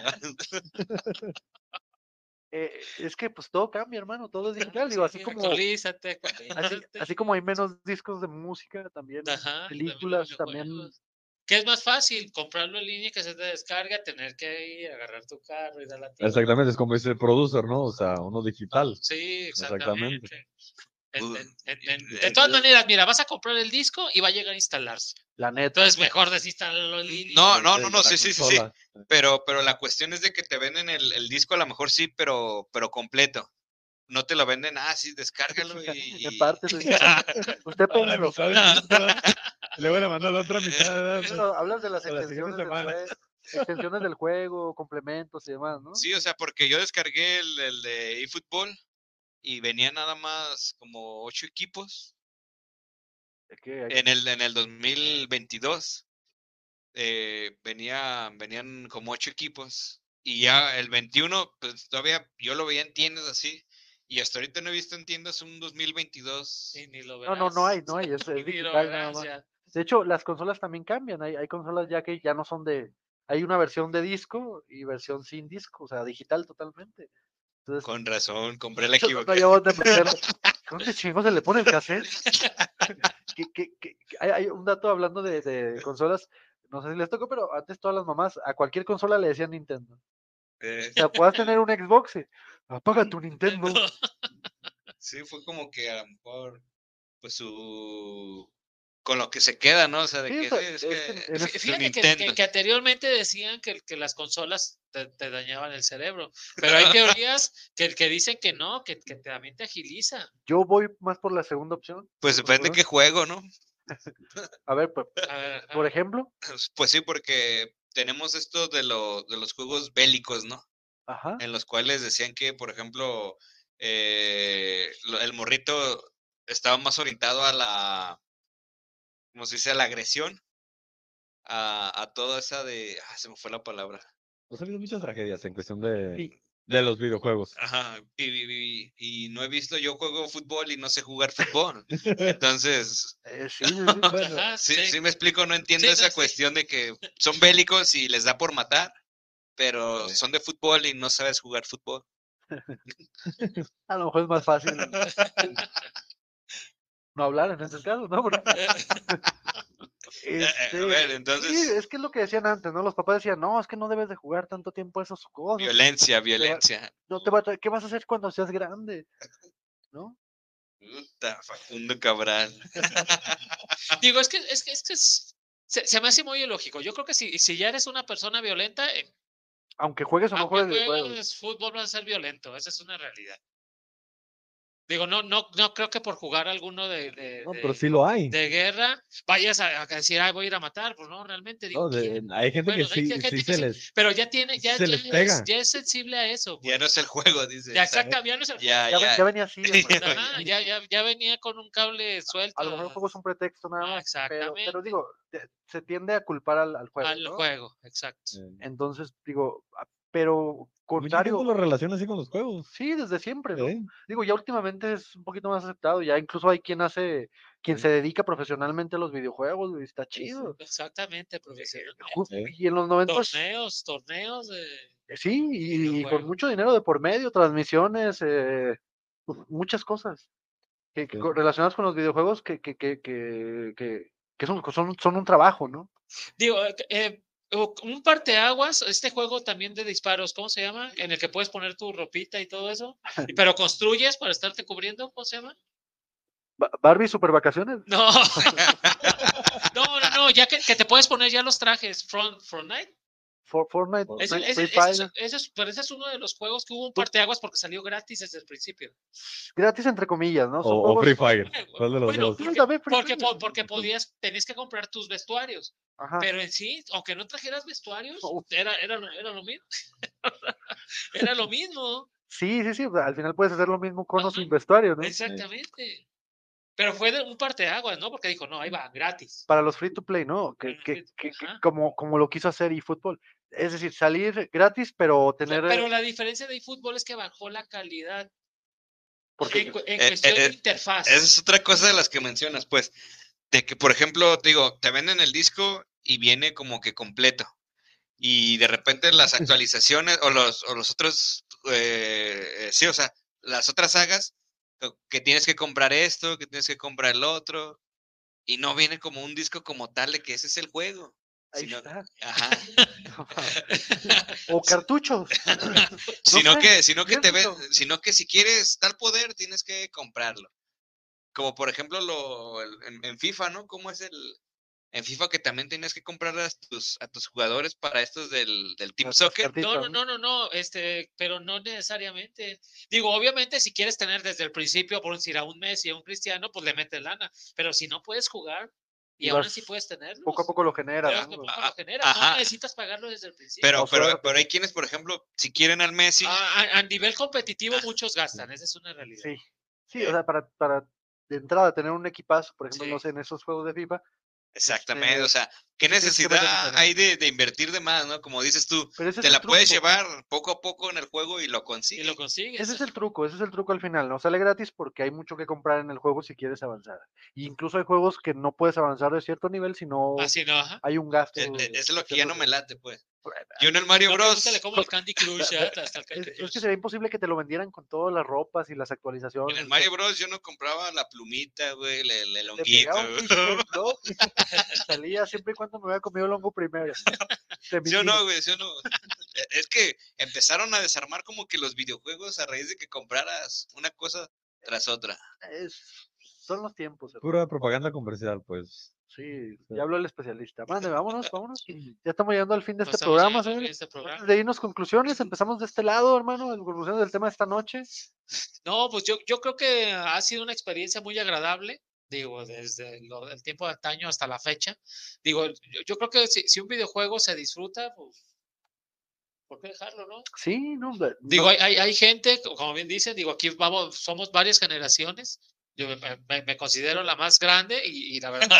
Eh, es que pues todo cambia, hermano, todo es digital. Digo, así Sí, como, actualízate, así, actualízate. así como hay menos discos de música, también Ajá, películas, también también. videojuegos. ¿Qué es más fácil? Comprarlo en línea que se te descarga, tener que ir, agarrar tu carro y dar la tienda. Exactamente, es como dice el producer, ¿no? O sea, uno digital. Sí, Exactamente. exactamente. En- Uh, en- en- en- eh, de todas maneras, mira, vas a comprar el disco y va a llegar a instalarse. La neta. Entonces, mejor desinstalarlo en línea. No, no, no, no, La sí, sí, sí, sí. consola. Pero, pero la cuestión es de que te venden el, el disco, a lo mejor sí, pero, pero completo. No te lo venden, ah, sí, descárgalo y. En parte, sí. Usted A la póngalo. mitad del disco, le voy a mandar la otra mitad. ¿verdad? Pero hablas de las A la siguiente extensiones del, semana. jue- extensiones del juego, complementos y demás, ¿no? Sí, o sea, porque yo descargué el, el de eFootball y venía nada más como ocho equipos Que hay- en el, en el dos mil veintidós. Eh, venía, venían como ocho equipos y ya el veintiuno, pues todavía yo lo veía en tiendas así y hasta ahorita no he visto en tiendas un dos mil veintidós. Y ni lo No, no, no verás. hay, no hay, es, es Ni lo digital nada verás, más. ya. De hecho, las consolas también cambian. Hay, hay consolas ya que ya no son de. Hay una versión de disco y versión sin disco, o sea, digital totalmente. Entonces, Con razón, compré la yo no equivocada. llevo de meter. ¿Dónde chingos se le pone el cassette? que, que, que, que hay, hay un dato hablando de, de consolas. No sé si les tocó, pero antes todas las mamás a cualquier consola le decían Nintendo. Eh, O sea, puedas tener un Xbox, y, apaga tu Nintendo. sí, fue como que a lo mejor, pues su. Con lo que se queda, ¿no? O sea, de Sí, o que sea, "Eh, es es que que en su ese- Fíjate que, Nintendo". que, que anteriormente decían que, que las consolas te, te dañaban el cerebro, pero hay teorías que, que dicen que no, que, que también te agiliza. Yo voy más por la segunda opción. Pues por- depende por- qué juego, ¿no? A ver, pues, A ver, por a- ejemplo, Pues sí, porque tenemos esto de, lo, de los juegos bélicos, ¿no? ajá, En los cuales decían que, por ejemplo, eh, lo- el morrito estaba más orientado a la, ¿cómo se dice? A la agresión, a, a toda esa de, ah, se me fue la palabra. Pues ha habido muchas tragedias en cuestión de, Sí. de los videojuegos. Ajá, y, y- y no he visto, yo juego fútbol y no sé jugar fútbol. Entonces, eh, sí, sí, sí. Bueno, ajá, sí, sí. sí me explico, no entiendo Sí, no, esa sí. cuestión de que son bélicos y les da por matar, pero Sí. son de fútbol y no sabes jugar fútbol. A lo mejor es más fácil no hablar en ese caso, ¿no? Porque, Eh, este, a ver, sí, entonces, es que es lo que decían antes, ¿no? Los papás decían, no, es que no debes de jugar tanto tiempo esas cosas. violencia, violencia. No te va a traer- ¿qué vas a hacer cuando seas grande? ¿No? Puta, Facundo Cabral. Digo, es que, es que, es que es- se, se me hace muy ilógico. Yo creo que si, si ya eres una persona violenta, eh, Aunque juegues o no aunque juegues videojuegos. juegues fútbol vas a ser violento. Esa es una realidad. Digo, no, no, no creo que por jugar alguno de, de, No, de- pero sí lo hay. de guerra vayas a, a decir, ay, voy a ir a matar. Pues no, realmente digo, No, de- ¿quién? hay gente Bueno, que hay sí, gente sí que se sí, les. pero ya tiene, ya, se ya, les es, pega. ya es sensible a eso. Ya pues. no es el juego, dice. Ya, exacto, ya no es el Ya, Ya, ve- ya. ya venía así, hermano. Ajá, ya, ya, ya venía con un cable suelto. A lo mejor el juego es un pretexto nada Ah, más. Pero, exactamente. pero digo, te- se tiende a culpar al, al juego. al ¿no? juego, exacto. Eh, Entonces, digo, a- pero Mucha contrario, gente lo relaciona así con los juegos. sí, desde siempre, ¿no? ¿eh? Digo, ya últimamente es un poquito más aceptado, ya incluso hay quien hace, quien Sí. se dedica profesionalmente a los videojuegos, y está chido. Exactamente, profesional. Ju- Sí. Y en los noventas, Torneos, torneos de sí, y, y con videojuegos. mucho dinero de por medio, transmisiones, eh, muchas cosas que, que Sí. co- relacionadas con los videojuegos que, que, que, que, que, que son, son, son un trabajo, ¿no? Digo, eh, eh, o- un parteaguas, este juego también de disparos, ¿cómo se llama? En el que puedes poner tu ropita y todo eso, y- pero construyes para estarte cubriendo, ¿cómo se llama? Ba- Barbie Super Vacaciones. No, no, no, no, ya que, que te puedes poner ya los trajes, Front, Fortnite. For- Fortnite, Ese, Free- ese- Free ese es, Fire, ese es- pero ese es uno de los juegos que hubo un parteaguas porque salió gratis desde el principio. gratis entre comillas, ¿no? Son O, o juegos- Free Fire. ¿Cuál de los Bueno, dos? Sí, porque, también Free porque, Fire. po- porque podías, tenías que comprar tus vestuarios, Ajá. pero en sí, aunque no trajeras vestuarios, No. era, era, lo- era lo mismo. Era lo mismo. Sí, sí, sí, o sea, al final puedes hacer lo mismo con o Ajá. sin vestuario, ¿no? Exactamente. Pero fue de un parteaguas, ¿no? Porque dijo, no, ahí va, gratis. Para los free to play, ¿no? Que, Para los que, free- que, que ajá. como, como lo quiso hacer eFootball. Es decir, salir gratis, pero tener. Pero eh, la diferencia de eFootball es que bajó la calidad Porque en, cu- en Eh, cuestión eh, de interfaz. Esa es otra cosa de las que mencionas, pues, de que, por ejemplo, te digo, te venden el disco y viene como que completo. Y de repente las actualizaciones o los, o los otros, eh, eh, sí, o sea, las otras sagas, que- que tienes que comprar esto, que tienes que comprar el otro, y no viene como un disco como tal de que ese es el juego. ahí Sino, está. ajá. O cartuchos. No Sino sé, que, sino que te ven, piénsalo. sino que si quieres tal poder, tienes que comprarlo. Como por ejemplo lo el- en, en FIFA, ¿no? ¿Cómo es el en FIFA que también tienes que comprar a tus, a tus jugadores para estos del, del Team Las- las Soccer? cartitas, No, no, no, no, no, este, pero no necesariamente. Digo, obviamente, si quieres tener desde el principio, por decir, a un Messi, a un Cristiano, pues le metes lana. Pero si no puedes jugar y Y aún vas así puedes tenerlos, poco a poco lo generas, poco a ¿no? poco Ah, lo generas. No ajá. necesitas pagarlo desde el principio. Pero, O pero, suerte. pero hay quienes, por ejemplo, si quieren al Messi, A, a- a nivel competitivo, Ah, muchos gastan, esa es una realidad. Sí. Sí, Eh. o sea, para, para de entrada tener un equipazo, por ejemplo, Sí. no sé, en esos juegos de FIFA, exactamente, este, o sea, ¿qué sí tienes que meter necesidad dinero. hay de, de invertir de más, ¿no? Como dices tú, Pero ese es te el la puedes truco. llevar poco a poco en el juego y lo Y consigues. lo consigues. Ese es el truco, ese es el truco al final, no sale gratis porque hay mucho que comprar en el juego si quieres avanzar. Y incluso hay juegos que no puedes avanzar de cierto nivel si no Así no, ajá. hay un gasto. Eh, eh, Eso es lo que ya cierto no me nivel. late, pues. Yo en el Mario No, Bros. pregúntale cómo el Candy Crush, ¿eh? Hasta el Candy Es, es Crush. que sería imposible que te lo vendieran con todas las ropas y las En actualizaciones. el y Mario todo. Bros. Yo no compraba la plumita, güey, el, el, el Te honguito. pegaba un pinche blog y salía siempre y cuando me había comido el hongo primero. De mi ¿Sí o no, tiro. güey? ¿Sí o no? Es que empezaron a desarmar como que los videojuegos a raíz de que compraras una cosa tras otra. Es- son los tiempos. hermano. Pura propaganda comercial, pues. Sí, ya habló el especialista. Mande, vámonos, vámonos. Ya estamos llegando al fin de Pues este estamos programa, llegando al fin señores. de este programa. Antes de irnos, conclusiones, empezamos de este lado, hermano, en conclusiones del tema de esta noche. No, pues yo, yo creo que ha sido una experiencia muy agradable, digo, desde lo- el tiempo de antaño hasta la fecha. Digo, yo, yo creo que si, si un videojuego se disfruta, pues, ¿por qué dejarlo, no? Sí, no, de- Digo, no, hay, hay, hay gente, como bien dicen, digo, aquí vamos, somos varias generaciones. Yo me, me- me considero la más grande y, y la verdad,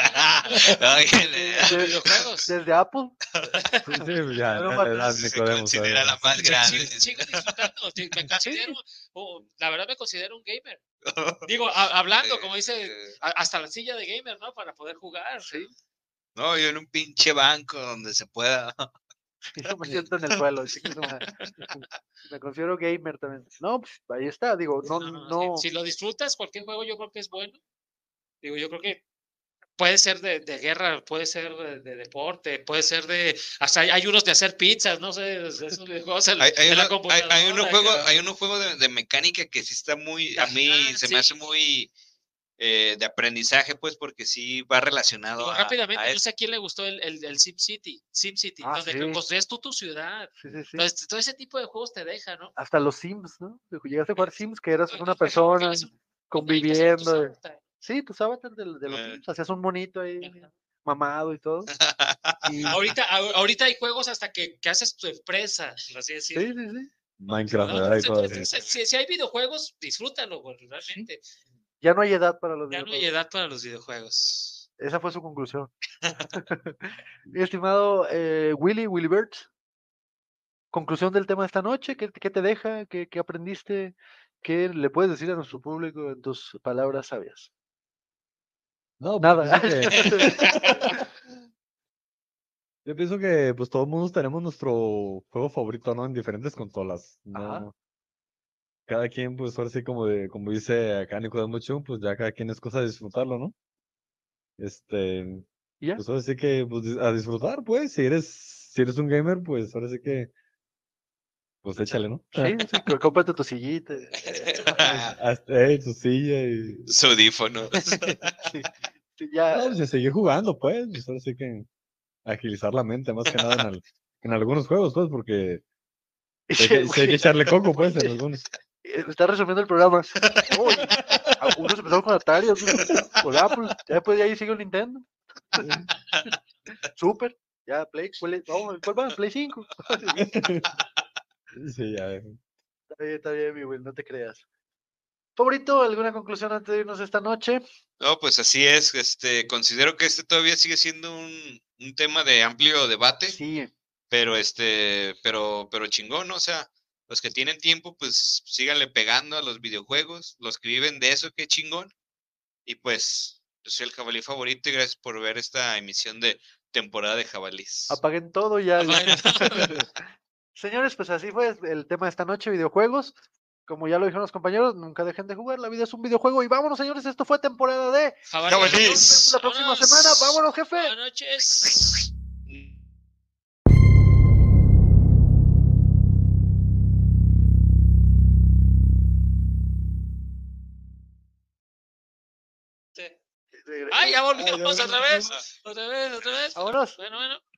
los de- videojuegos. desde Apple. Sí, sí, ya, Pero ya, más- ya, Se Nicodemo, considera la todavía. más Sí, grande. sí, sigo disfrutando, sí, me considero, oh, la verdad me considero un gamer. Digo, a- hablando, como dice, Eh, a- hasta la silla de gamer, ¿no? Para poder jugar. Sí, No, yo en un pinche banco donde se pueda. yo me siento en el suelo. así que no me, me considero gamer también. No, pues ahí está, digo, no, No, no, no. Si, si lo disfrutas, cualquier juego yo creo que es bueno. Digo, yo creo que puede ser de, de guerra, puede ser de, de deporte, puede ser de. Hasta hay, hay unos de hacer pizzas, no sé, de esos videojuegos en, Hay, hay, en la uno- hay, hay unos computadora. juegos, que- hay unos juegos de, de mecánica que sí está muy, a mí Ajá, se sí. me hace muy eh, de aprendizaje, pues, porque sí va relacionado Digo, a, rápidamente, a no eso. sé a quién le gustó el, el, el SimCity, SimCity, Ah, donde sí. construyes tú tu ciudad. Sí, sí, sí. Entonces, todo ese tipo de juegos te deja, ¿no? Hasta los Sims, ¿no? Llegaste a jugar Sims, que eras una Ajá, persona que es un- ahí te conviviendo. hacen eh. tus avatar. Sí, tus avatars de, de los Eh. Sims, hacías un monito ahí, Ajá. mamado y todo. Y, Ahorita, a- ahorita hay juegos hasta que, que haces tu empresa, por así sí, decirlo. sí, sí. Minecraft, ¿no? ¿verdad? Y todo Entonces, eso. si, si hay videojuegos, disfrútalo, güey, realmente. Ya no hay edad para los Ya no hay videojuegos. edad para los videojuegos. Esa fue su conclusión. Mi estimado eh, Willy, Willy Bert, conclusión del tema de esta noche, ¿qué, qué te deja? ¿Qué, qué aprendiste? ¿Qué le puedes decir a nuestro público en tus palabras sabias? No, pues, Nada. pienso que- yo pienso que pues todos mundo tenemos nuestro juego favorito, ¿no? En diferentes consolas. Ajá. No, cada quien, pues ahora sí como de, como dice acá Nicodemo Chung, pues ya cada quien es cosa de disfrutarlo, ¿no? Este, ¿Y ya? pues ahora sí que pues, dis- a disfrutar, pues, si eres, si eres un gamer, pues ahora sí que, pues échale, ¿no? Sí, sí, c- cómprate tu sillita. Hasta eh, tu silla y. Su audífono. Sí, sí, ya. No, pues y seguir jugando, pues, pues ahora sí que agilizar la mente, más que nada en, al- en algunos juegos, pues, porque sí hay que, sí hay que echarle coco, pues, en algunos. Eh, Está resumiendo el programa. Uy, algunos empezaron con Atari, otros con Apple. Ya después de ahí sigue el Nintendo. Super. Ya, Play. ¿Cuál, es? No, ¿cuál va? Play cinco. Sí, ya. Oye, está bien, mi Will, no te creas. Favorito, ¿alguna conclusión antes de irnos esta noche? No, pues así es. Este, considero que este todavía sigue siendo un, un tema de amplio debate, Sí, pero este, pero, pero chingón, ¿no? O sea, los que tienen tiempo, pues síganle pegando a los videojuegos, los que viven de eso, qué chingón. Y pues, yo soy el jabalí favorito y gracias por ver esta emisión de temporada de jabalís. apaguen todo y ya. Apaguen Señores, pues así fue el tema de esta noche, videojuegos. Como ya lo dijeron los compañeros, nunca dejen de jugar, la vida es un videojuego. Y vámonos, señores, esto fue temporada de Jabalí. Jabalís. Nos vemos la próxima Vámonos. semana. Vámonos, jefe. Buenas noches. Ay, ya volvimos otra vez. Otra vez, otra vez. Vámonos. Bueno, bueno.